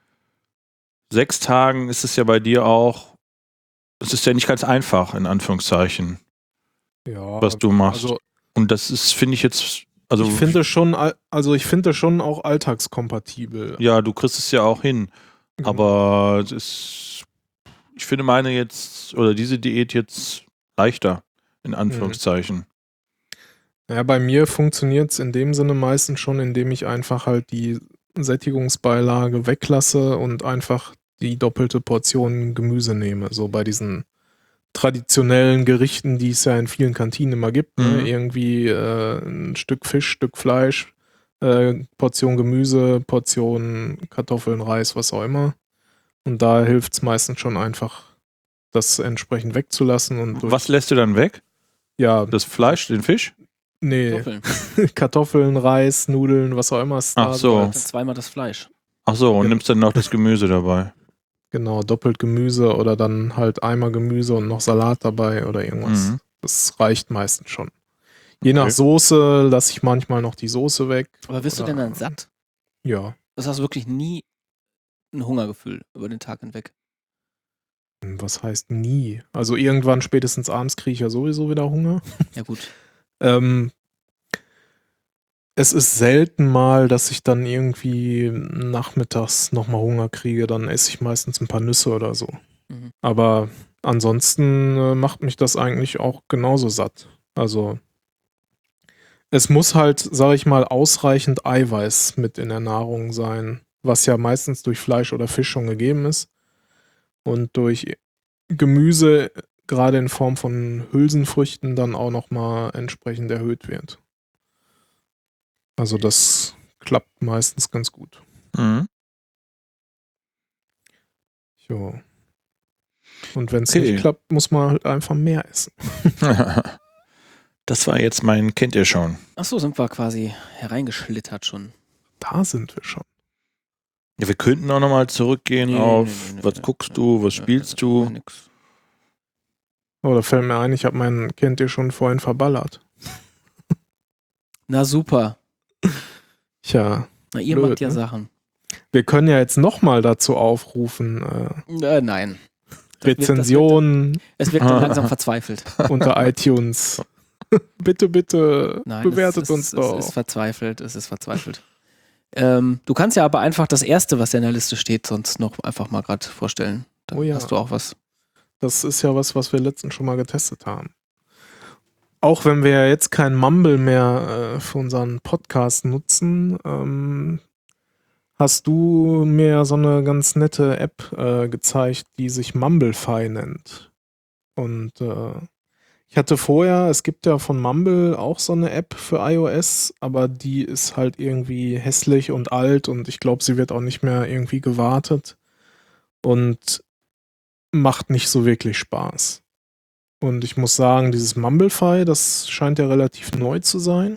6 Tagen ist es ja bei dir auch, es ist ja nicht ganz einfach, in Anführungszeichen, Ja, was du machst. also Und das ist, finde ich jetzt, also ich finde schon auch alltagskompatibel. ja, du kriegst es ja auch hin. Genau. Aber ich finde meine jetzt, oder diese Diät jetzt leichter, in Anführungszeichen. Ja, bei mir funktioniert es in dem Sinne meistens schon, indem ich einfach halt die Sättigungsbeilage weglasse und einfach die doppelte Portion Gemüse nehme. So bei diesen traditionellen Gerichten, die es ja in vielen Kantinen immer gibt. Ne? Irgendwie ein Stück Fisch, Stück Fleisch, Portion Gemüse, Portion Kartoffeln, Reis, was auch immer. Und da hilft es meistens schon einfach, das entsprechend wegzulassen. Und Was lässt du dann weg? Ja, Das Fleisch, den Fisch? nee, Kartoffeln, Reis, Nudeln, was auch immer es da Ach so. Dann zweimal das Fleisch. Ach so, und Ja. nimmst dann noch das Gemüse dabei. Genau, doppelt Gemüse oder dann halt einmal Gemüse und noch Salat dabei oder irgendwas. Mhm. Das reicht meistens schon. Je nach Okay. Soße lasse ich manchmal noch die Soße weg. Aber wirst du denn dann satt? Ja. Das hast du wirklich nie ein Hungergefühl über den Tag hinweg. Was heißt nie? Also irgendwann spätestens abends kriege ich ja sowieso wieder Hunger. Ja gut. Es ist selten mal, dass ich dann irgendwie nachmittags nochmal Hunger kriege. Dann esse ich meistens ein paar Nüsse oder so. Mhm. Aber ansonsten macht mich das eigentlich auch genauso satt. Also es muss halt, sage ich mal, ausreichend Eiweiß mit in der Nahrung sein, was ja meistens durch Fleisch oder Fisch schon gegeben ist. Und durch Gemüse, gerade in Form von Hülsenfrüchten, dann auch nochmal entsprechend erhöht wird. Also das klappt meistens ganz gut. Mhm. Jo. Und wenn es Okay. nicht klappt, muss man halt einfach mehr essen. Das war jetzt mein, kennt ihr schon. Achso, sind wir quasi hereingeschlittert schon. Da sind wir schon. Ja, wir könnten auch nochmal zurückgehen auf, was guckst du, was spielst du? Nix. Oh, da fällt mir ein, ich habe meinen Kennt ihr schon vorhin verballert. Na super. Tja, Na, ihr Blöd, macht ja ne? Sachen. wir können ja jetzt nochmal dazu aufrufen, Nein. Rezensionen Es wird dann langsam verzweifelt. unter iTunes. bitte, bitte, Nein, bewertet es uns doch. Es ist verzweifelt. Du kannst ja aber einfach das Erste, was in der Liste steht, sonst noch einfach mal gerade vorstellen. Dann Oh ja. hast du auch was. Das ist ja was wir letztens schon mal getestet haben. Auch wenn wir ja jetzt kein Mumble mehr für unseren Podcast nutzen, hast du mir so eine ganz nette App gezeigt, die sich Mumblefy nennt. Und ich hatte vorher, es gibt ja von Mumble auch so eine App für iOS, aber die ist halt irgendwie hässlich und alt und ich glaube, sie wird auch nicht mehr irgendwie gewartet und macht nicht so wirklich Spaß. Und ich muss sagen, dieses Mumblefy, das scheint ja relativ neu zu sein.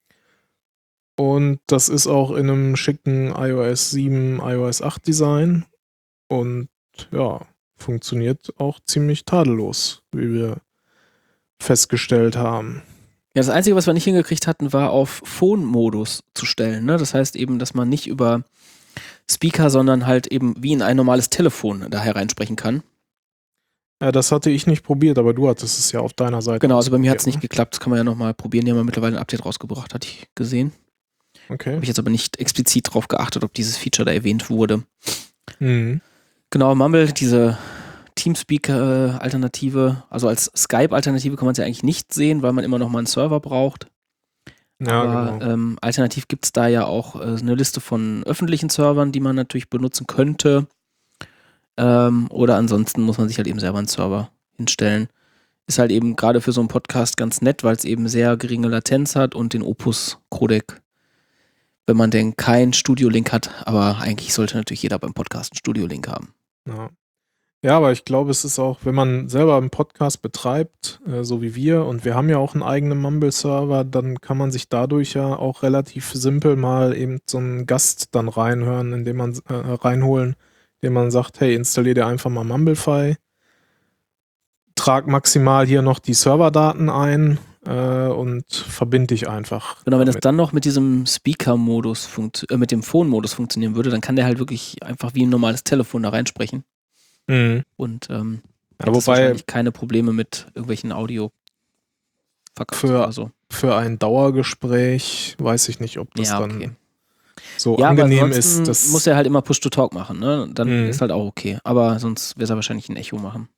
Und das ist auch in einem schicken iOS 7, iOS 8 Design. Und ja, funktioniert auch ziemlich tadellos, wie wir festgestellt haben. Ja, das Einzige, was wir nicht hingekriegt hatten, war auf Phone-Modus zu stellen. Ne? Das heißt eben, dass man nicht über Speaker, sondern halt eben wie in ein normales Telefon da hereinsprechen kann. Ja, das hatte ich nicht probiert, aber du hattest es ja auf deiner Seite. Genau, also bei mir hat es nicht ausprobiert, geklappt. Das kann man ja nochmal probieren. Die haben ja mittlerweile ein Update rausgebracht, hatte ich gesehen. ne? Okay. Habe ich jetzt aber nicht explizit drauf geachtet, ob dieses Feature da erwähnt wurde. Mhm. Genau, Mumble, diese Teamspeak-Alternative, also als Skype-Alternative kann man es ja eigentlich nicht sehen, weil man immer noch mal einen Server braucht. Ja, Aber genau. alternativ gibt es da ja auch eine Liste von öffentlichen Servern, die man natürlich benutzen könnte. Oder ansonsten muss man sich halt eben selber einen Server hinstellen. Ist halt eben gerade für so einen Podcast ganz nett, weil es eben sehr geringe Latenz hat und den Opus-Codec, wenn man denn keinen Studio-Link hat. Aber eigentlich sollte natürlich jeder beim Podcast einen Studio-Link haben. Ja. Ja, aber ich glaube, es ist auch, wenn man selber einen Podcast betreibt, so wie wir, und wir haben ja auch einen eigenen Mumble-Server, dann kann man sich dadurch ja auch relativ simpel mal eben so einen Gast dann reinholen, indem man sagt, hey, installier dir einfach mal Mumblefy, trag maximal hier noch die Serverdaten ein und verbinde dich einfach. Genau, wenn das damit. dann noch mit diesem Speaker-Modus, mit dem Phone-Modus funktionieren würde, dann kann der halt wirklich einfach wie ein normales Telefon da reinsprechen. Mhm. Und Ja, hätte es wobei wahrscheinlich keine Probleme mit irgendwelchen Audio oder so. für ein Dauergespräch weiß ich nicht, ob das Ja, dann okay. so Ja, aber angenehm ansonsten ist. Das muss er halt immer Push-to-Talk machen, ne? Dann Mhm. ist halt auch okay. Aber sonst wird er wahrscheinlich ein Echo machen.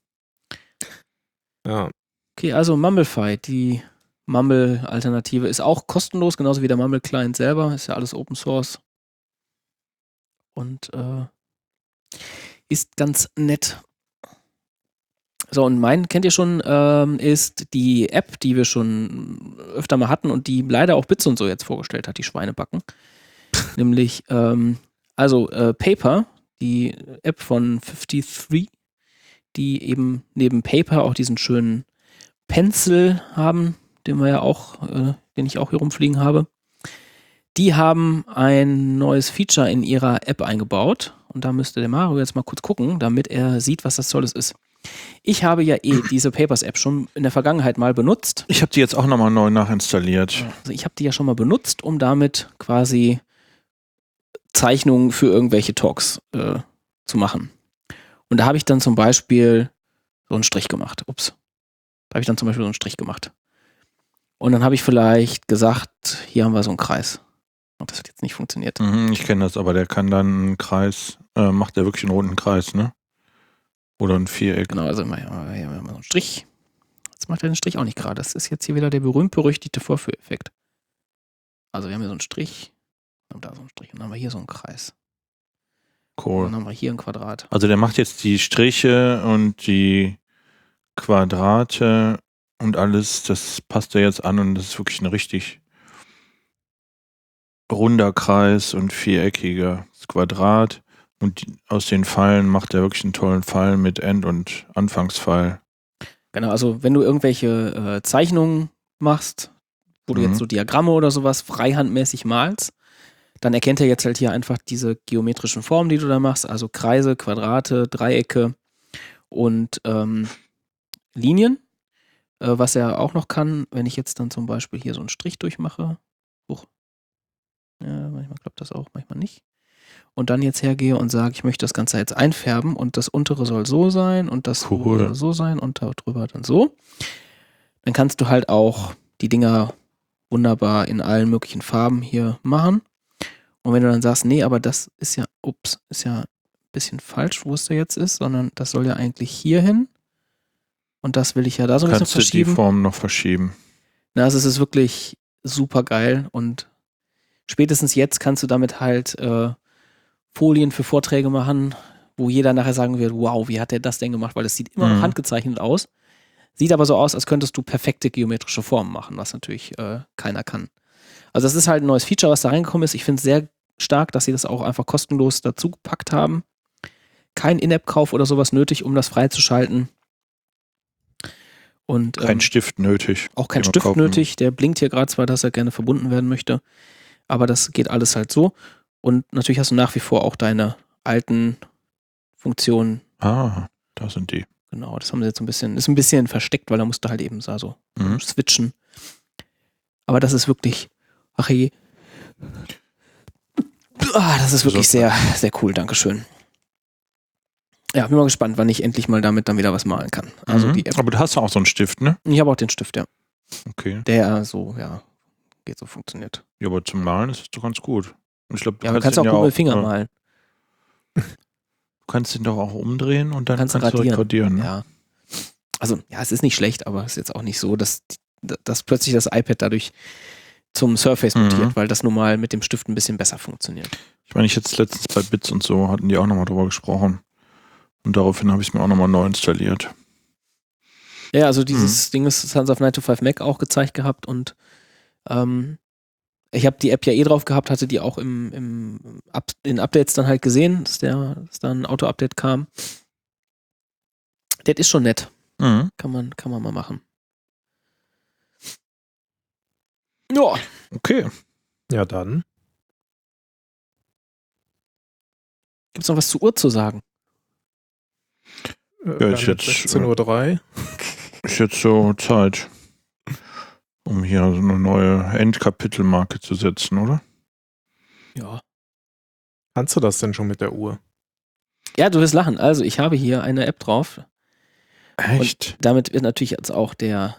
ja. Okay, also Mumblefy, die Mumble-Alternative ist auch kostenlos, genauso wie der Mumble-Client selber. Ist ja alles Open Source. Und ist ganz nett. So, und mein, kennt ihr schon, ist die App, die wir schon öfter mal hatten und die leider auch Bits und so jetzt vorgestellt hat, die Schweinebacken. Nämlich, Paper, die App von 53, die eben neben Paper auch diesen schönen Pencil haben, den wir ja auch, den ich auch hier rumfliegen habe. Die haben ein neues Feature in ihrer App eingebaut und da müsste der Mario jetzt mal kurz gucken, damit er sieht, was das Tolles ist. Ich habe ja diese Papers-App schon in der Vergangenheit mal benutzt. Ich habe die jetzt auch nochmal neu nachinstalliert. Also ich habe die ja schon mal benutzt, um damit quasi Zeichnungen für irgendwelche Talks zu machen. Und da habe ich dann zum Beispiel so einen Strich gemacht. Und dann habe ich vielleicht gesagt, hier haben wir so einen Kreis. Und das hat jetzt nicht funktioniert. Ich kenne das, aber der kann dann einen Kreis, macht der wirklich einen runden Kreis, ne? Oder ein Viereck. Genau, also hier haben wir so einen Strich. Jetzt macht er den Strich auch nicht gerade. Das ist jetzt hier wieder der berühmt-berüchtigte Vorführeffekt. Also wir haben hier so einen Strich und da so einen Strich und dann haben wir hier so einen Kreis. Und Cool. dann haben wir hier ein Quadrat. Also der macht jetzt die Striche und die Quadrate und alles, das passt er jetzt an und das ist wirklich ein richtig runder Kreis und viereckiger Quadrat. Und aus den Pfeilen macht er wirklich einen tollen Pfeil mit End- und Anfangspfeil. Genau, also wenn du irgendwelche Zeichnungen machst, wo du jetzt so Diagramme oder sowas freihandmäßig malst, dann erkennt er jetzt halt hier einfach diese geometrischen Formen, die du da machst, also Kreise, Quadrate, Dreiecke und Linien. Was er auch noch kann, wenn ich jetzt dann zum Beispiel hier so einen Strich durchmache, ja, manchmal klappt das auch, manchmal nicht. Und dann jetzt hergehe und sage, ich möchte das Ganze jetzt einfärben und das untere soll so sein und das obere so sein und da drüber dann so. Dann kannst du halt auch die Dinger wunderbar in allen möglichen Farben hier machen. Und wenn du dann sagst, nee, aber das ist ja, ist ja ein bisschen falsch, wo es da jetzt ist, sondern das soll ja eigentlich hier hin. Und das will ich ja da so ein bisschen verschieben. Kannst du die Form noch verschieben? Na, also es ist wirklich super geil und spätestens jetzt kannst du damit halt Folien für Vorträge machen, wo jeder nachher sagen wird, wow, wie hat der das denn gemacht? Weil es sieht immer noch handgezeichnet aus. Sieht aber so aus, als könntest du perfekte geometrische Formen machen, was natürlich keiner kann. Also das ist halt ein neues Feature, was da reingekommen ist. Ich finde es sehr stark, dass sie das auch einfach kostenlos dazu gepackt haben. Kein In-App-Kauf oder sowas nötig, um das freizuschalten. Und, kein Stift nötig. Auch kein Stift nötig. Der blinkt hier gerade zwar, dass er gerne verbunden werden möchte. Aber das geht alles halt so. Und natürlich hast du nach wie vor auch deine alten Funktionen. Ah, da sind die. Genau, das haben sie jetzt ist ein bisschen versteckt, weil da musst du halt eben so switchen. Aber das ist wirklich, das ist wirklich sehr, sehr cool, Dankeschön. Ja, bin mal gespannt, wann ich endlich mal damit dann wieder was malen kann. Also die App. Aber du hast auch so einen Stift, ne? Ich habe auch den Stift, ja. Okay. Der so, geht so funktioniert. Ja, aber zum Malen ist es doch ganz gut. Und ich glaube, du kannst auch gut mit Finger malen. Du kannst ihn doch auch umdrehen und dann kannst du radieren. Ne? Ja. Also, ja, es ist nicht schlecht, aber es ist jetzt auch nicht so, dass plötzlich das iPad dadurch zum Surface mutiert, weil das nun mal mit dem Stift ein bisschen besser funktioniert. Ich meine, letztens bei Bits und so hatten die auch nochmal drüber gesprochen. Und daraufhin habe ich es mir auch nochmal neu installiert. Ja, also dieses Ding ist Sons of 9 to 5 Mac auch gezeigt gehabt und ich habe die App ja drauf gehabt, hatte die auch in Updates dann halt gesehen, dass da ein Auto-Update kam. Das ist schon nett. Kann man mal machen. Ja. Okay. Ja, dann. Gibt es noch was zur Uhr zu sagen? Ja, ist jetzt 16:03 Uhr. Ist jetzt so Zeit, um hier so eine neue Endkapitelmarke zu setzen, oder? Ja. Kannst du das denn schon mit der Uhr? Ja, du wirst lachen. Also, ich habe hier eine App drauf. Echt? Und damit wird natürlich jetzt auch der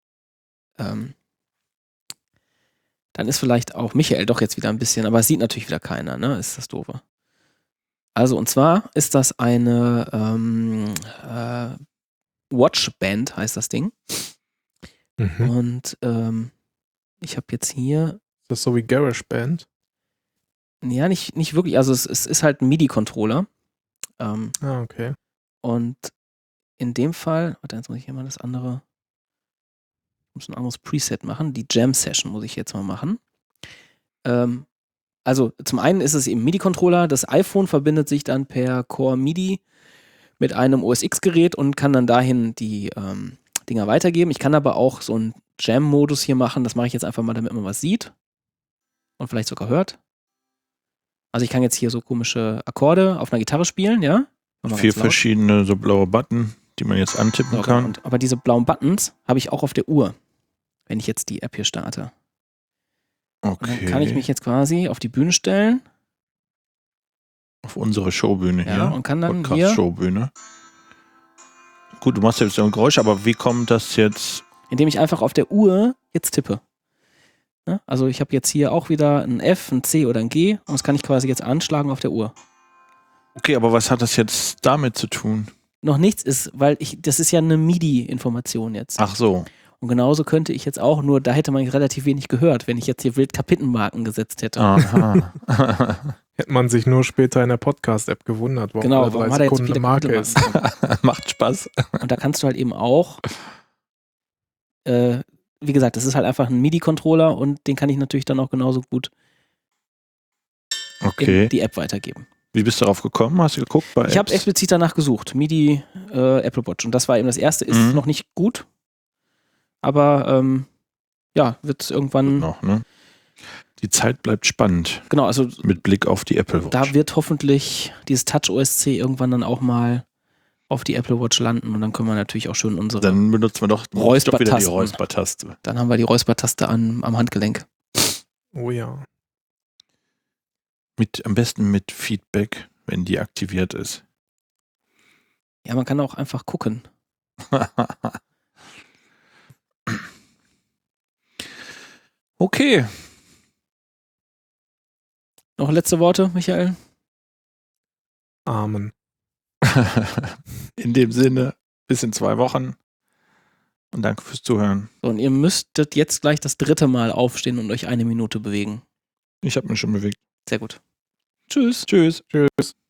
dann ist vielleicht auch Michael doch jetzt wieder ein bisschen, aber es sieht natürlich wieder keiner, ne? Ist das doofe. Also, und zwar ist das eine Watchband, heißt das Ding. Und ich habe jetzt hier. Ist das so wie GarageBand? Ja, nicht wirklich. Also, es ist halt ein MIDI-Controller. Okay. Und in dem Fall, warte, jetzt muss ich hier mal das andere. Ich muss ein anderes Preset machen. Die Jam-Session muss ich jetzt mal machen. Also zum einen ist es eben MIDI-Controller. Das iPhone verbindet sich dann per Core MIDI mit einem OS X-Gerät und kann dann dahin die Dinger weitergeben. Ich kann aber auch so einen Jam-Modus hier machen. Das mache ich jetzt einfach mal, damit man was sieht und vielleicht sogar hört. Also ich kann jetzt hier so komische Akkorde auf einer Gitarre spielen, ja? 4 verschiedene so blaue Button, die man jetzt antippen kann. Aber diese blauen Buttons habe ich auch auf der Uhr, wenn ich jetzt die App hier starte. Okay. Und dann kann ich mich jetzt quasi auf die Bühne stellen. Auf unsere Showbühne hier. Ja, und kann dann hier... Showbühne. Gut, du machst jetzt so ein Geräusch, aber wie kommt das jetzt? Indem ich einfach auf der Uhr jetzt tippe. Ja, also ich habe jetzt hier auch wieder ein F, ein C oder ein G und das kann ich quasi jetzt anschlagen auf der Uhr. Okay, aber was hat das jetzt damit zu tun? Noch nichts ist, weil das ist ja eine MIDI-Information jetzt. Ach so. Und genauso könnte ich jetzt auch, nur da hätte man relativ wenig gehört, wenn ich jetzt hier wild Kapitelmarken gesetzt hätte. Aha. Hätte man sich nur später in der Podcast-App gewundert, warum genau, warum hat er jetzt eine Marke ist. Macht Spaß. Und da kannst du halt eben auch, wie gesagt, das ist halt einfach ein MIDI-Controller und den kann ich natürlich dann auch genauso gut in die App weitergeben. Wie bist du darauf gekommen? Hast du geguckt bei Apps? Ich habe explizit danach gesucht, MIDI Apple Watch. Und das war eben das erste, ist noch nicht gut. Aber ja, wird es irgendwann, Noch, ne? Die Zeit bleibt spannend genau, also mit Blick auf die Apple Watch. da wird hoffentlich dieses Touch OS C irgendwann dann auch mal auf die Apple Watch landen und dann können wir natürlich auch schön unsere, Dann benutzen wir doch wieder die Räuspertasten. Räuspertaste. dann haben wir die Räuspertaste am Handgelenk. Oh ja. Am besten mit Feedback, wenn die aktiviert ist. Ja, man kann auch einfach gucken. Okay. Noch letzte Worte, Michael? Amen. In dem Sinne, bis in 2 Wochen. Und danke fürs Zuhören. So, und ihr müsstet jetzt gleich das 3. Mal aufstehen und euch 1 Minute bewegen. Ich habe mich schon bewegt. Sehr gut. Tschüss. Tschüss. Tschüss.